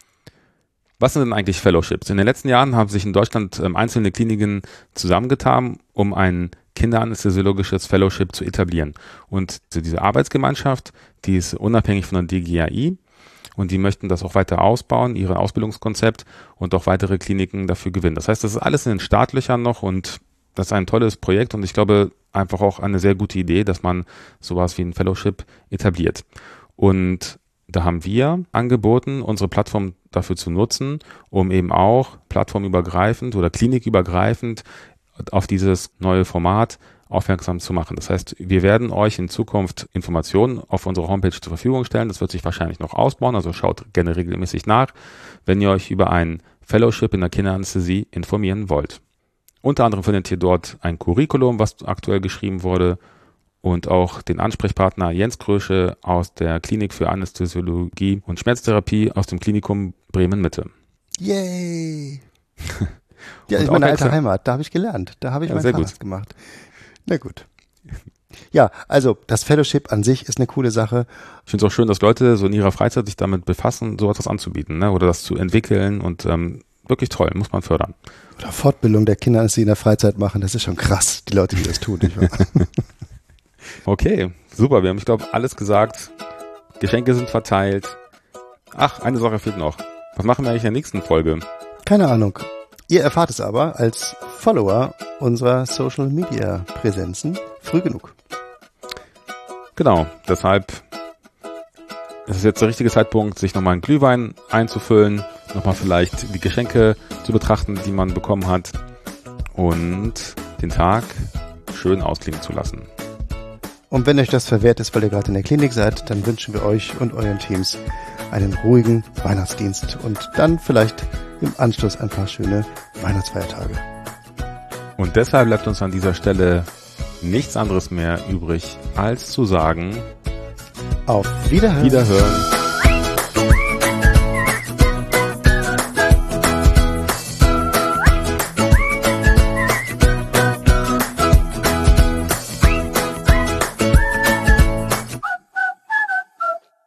Was sind denn eigentlich Fellowships? In den letzten Jahren haben sich in Deutschland einzelne Kliniken zusammengetan, um ein kinderanästhesiologisches Fellowship zu etablieren. Und diese Arbeitsgemeinschaft, die ist unabhängig von der DGAI und die möchten das auch weiter ausbauen, ihr Ausbildungskonzept und auch weitere Kliniken dafür gewinnen. Das heißt, das ist alles in den Startlöchern noch und das ist ein tolles Projekt und ich glaube einfach auch eine sehr gute Idee, dass man sowas wie ein Fellowship etabliert. Und da haben wir angeboten, unsere Plattform dafür zu nutzen, um eben auch plattformübergreifend oder klinikübergreifend auf dieses neue Format aufmerksam zu machen. Das heißt, wir werden euch in Zukunft Informationen auf unserer Homepage zur Verfügung stellen. Das wird sich wahrscheinlich noch ausbauen, also schaut gerne regelmäßig nach, wenn ihr euch über ein Fellowship in der Kinderanästhesie informieren wollt. Unter anderem findet ihr dort ein Curriculum, was aktuell geschrieben wurde, und auch den Ansprechpartner Jens Krösche aus der Klinik für Anästhesiologie und Schmerztherapie aus dem Klinikum Bremen-Mitte. Yay! Ja, ist meine alte Heimat, da habe ich gelernt, da habe ich meinen Facharzt gemacht. Na gut. Ja, also das Fellowship an sich ist eine coole Sache. Ich finde es auch schön, dass Leute so in ihrer Freizeit sich damit befassen, so etwas anzubieten, ne? Oder das zu entwickeln und wirklich toll, muss man fördern. Oder Fortbildung der Kinder, die in der Freizeit machen, das ist schon krass, die Leute, die das tun. Nicht wahr? Okay, super, wir haben, ich glaube, alles gesagt. Geschenke sind verteilt. Ach, eine Sache fehlt noch. Was machen wir eigentlich in der nächsten Folge? Keine Ahnung. Ihr erfahrt es aber als Follower unserer Social Media Präsenzen früh genug. Genau, deshalb ist es jetzt der richtige Zeitpunkt, sich nochmal einen Glühwein einzufüllen, nochmal vielleicht die Geschenke zu betrachten, die man bekommen hat und den Tag schön ausklingen zu lassen. Und wenn euch das verwehrt ist, weil ihr gerade in der Klinik seid, dann wünschen wir euch und euren Teams einen ruhigen Weihnachtsdienst und dann vielleicht im Anschluss ein paar schöne Weihnachtsfeiertage. Und deshalb bleibt uns an dieser Stelle nichts anderes mehr übrig, als zu sagen: Auf Wiederhören. Wiederhören.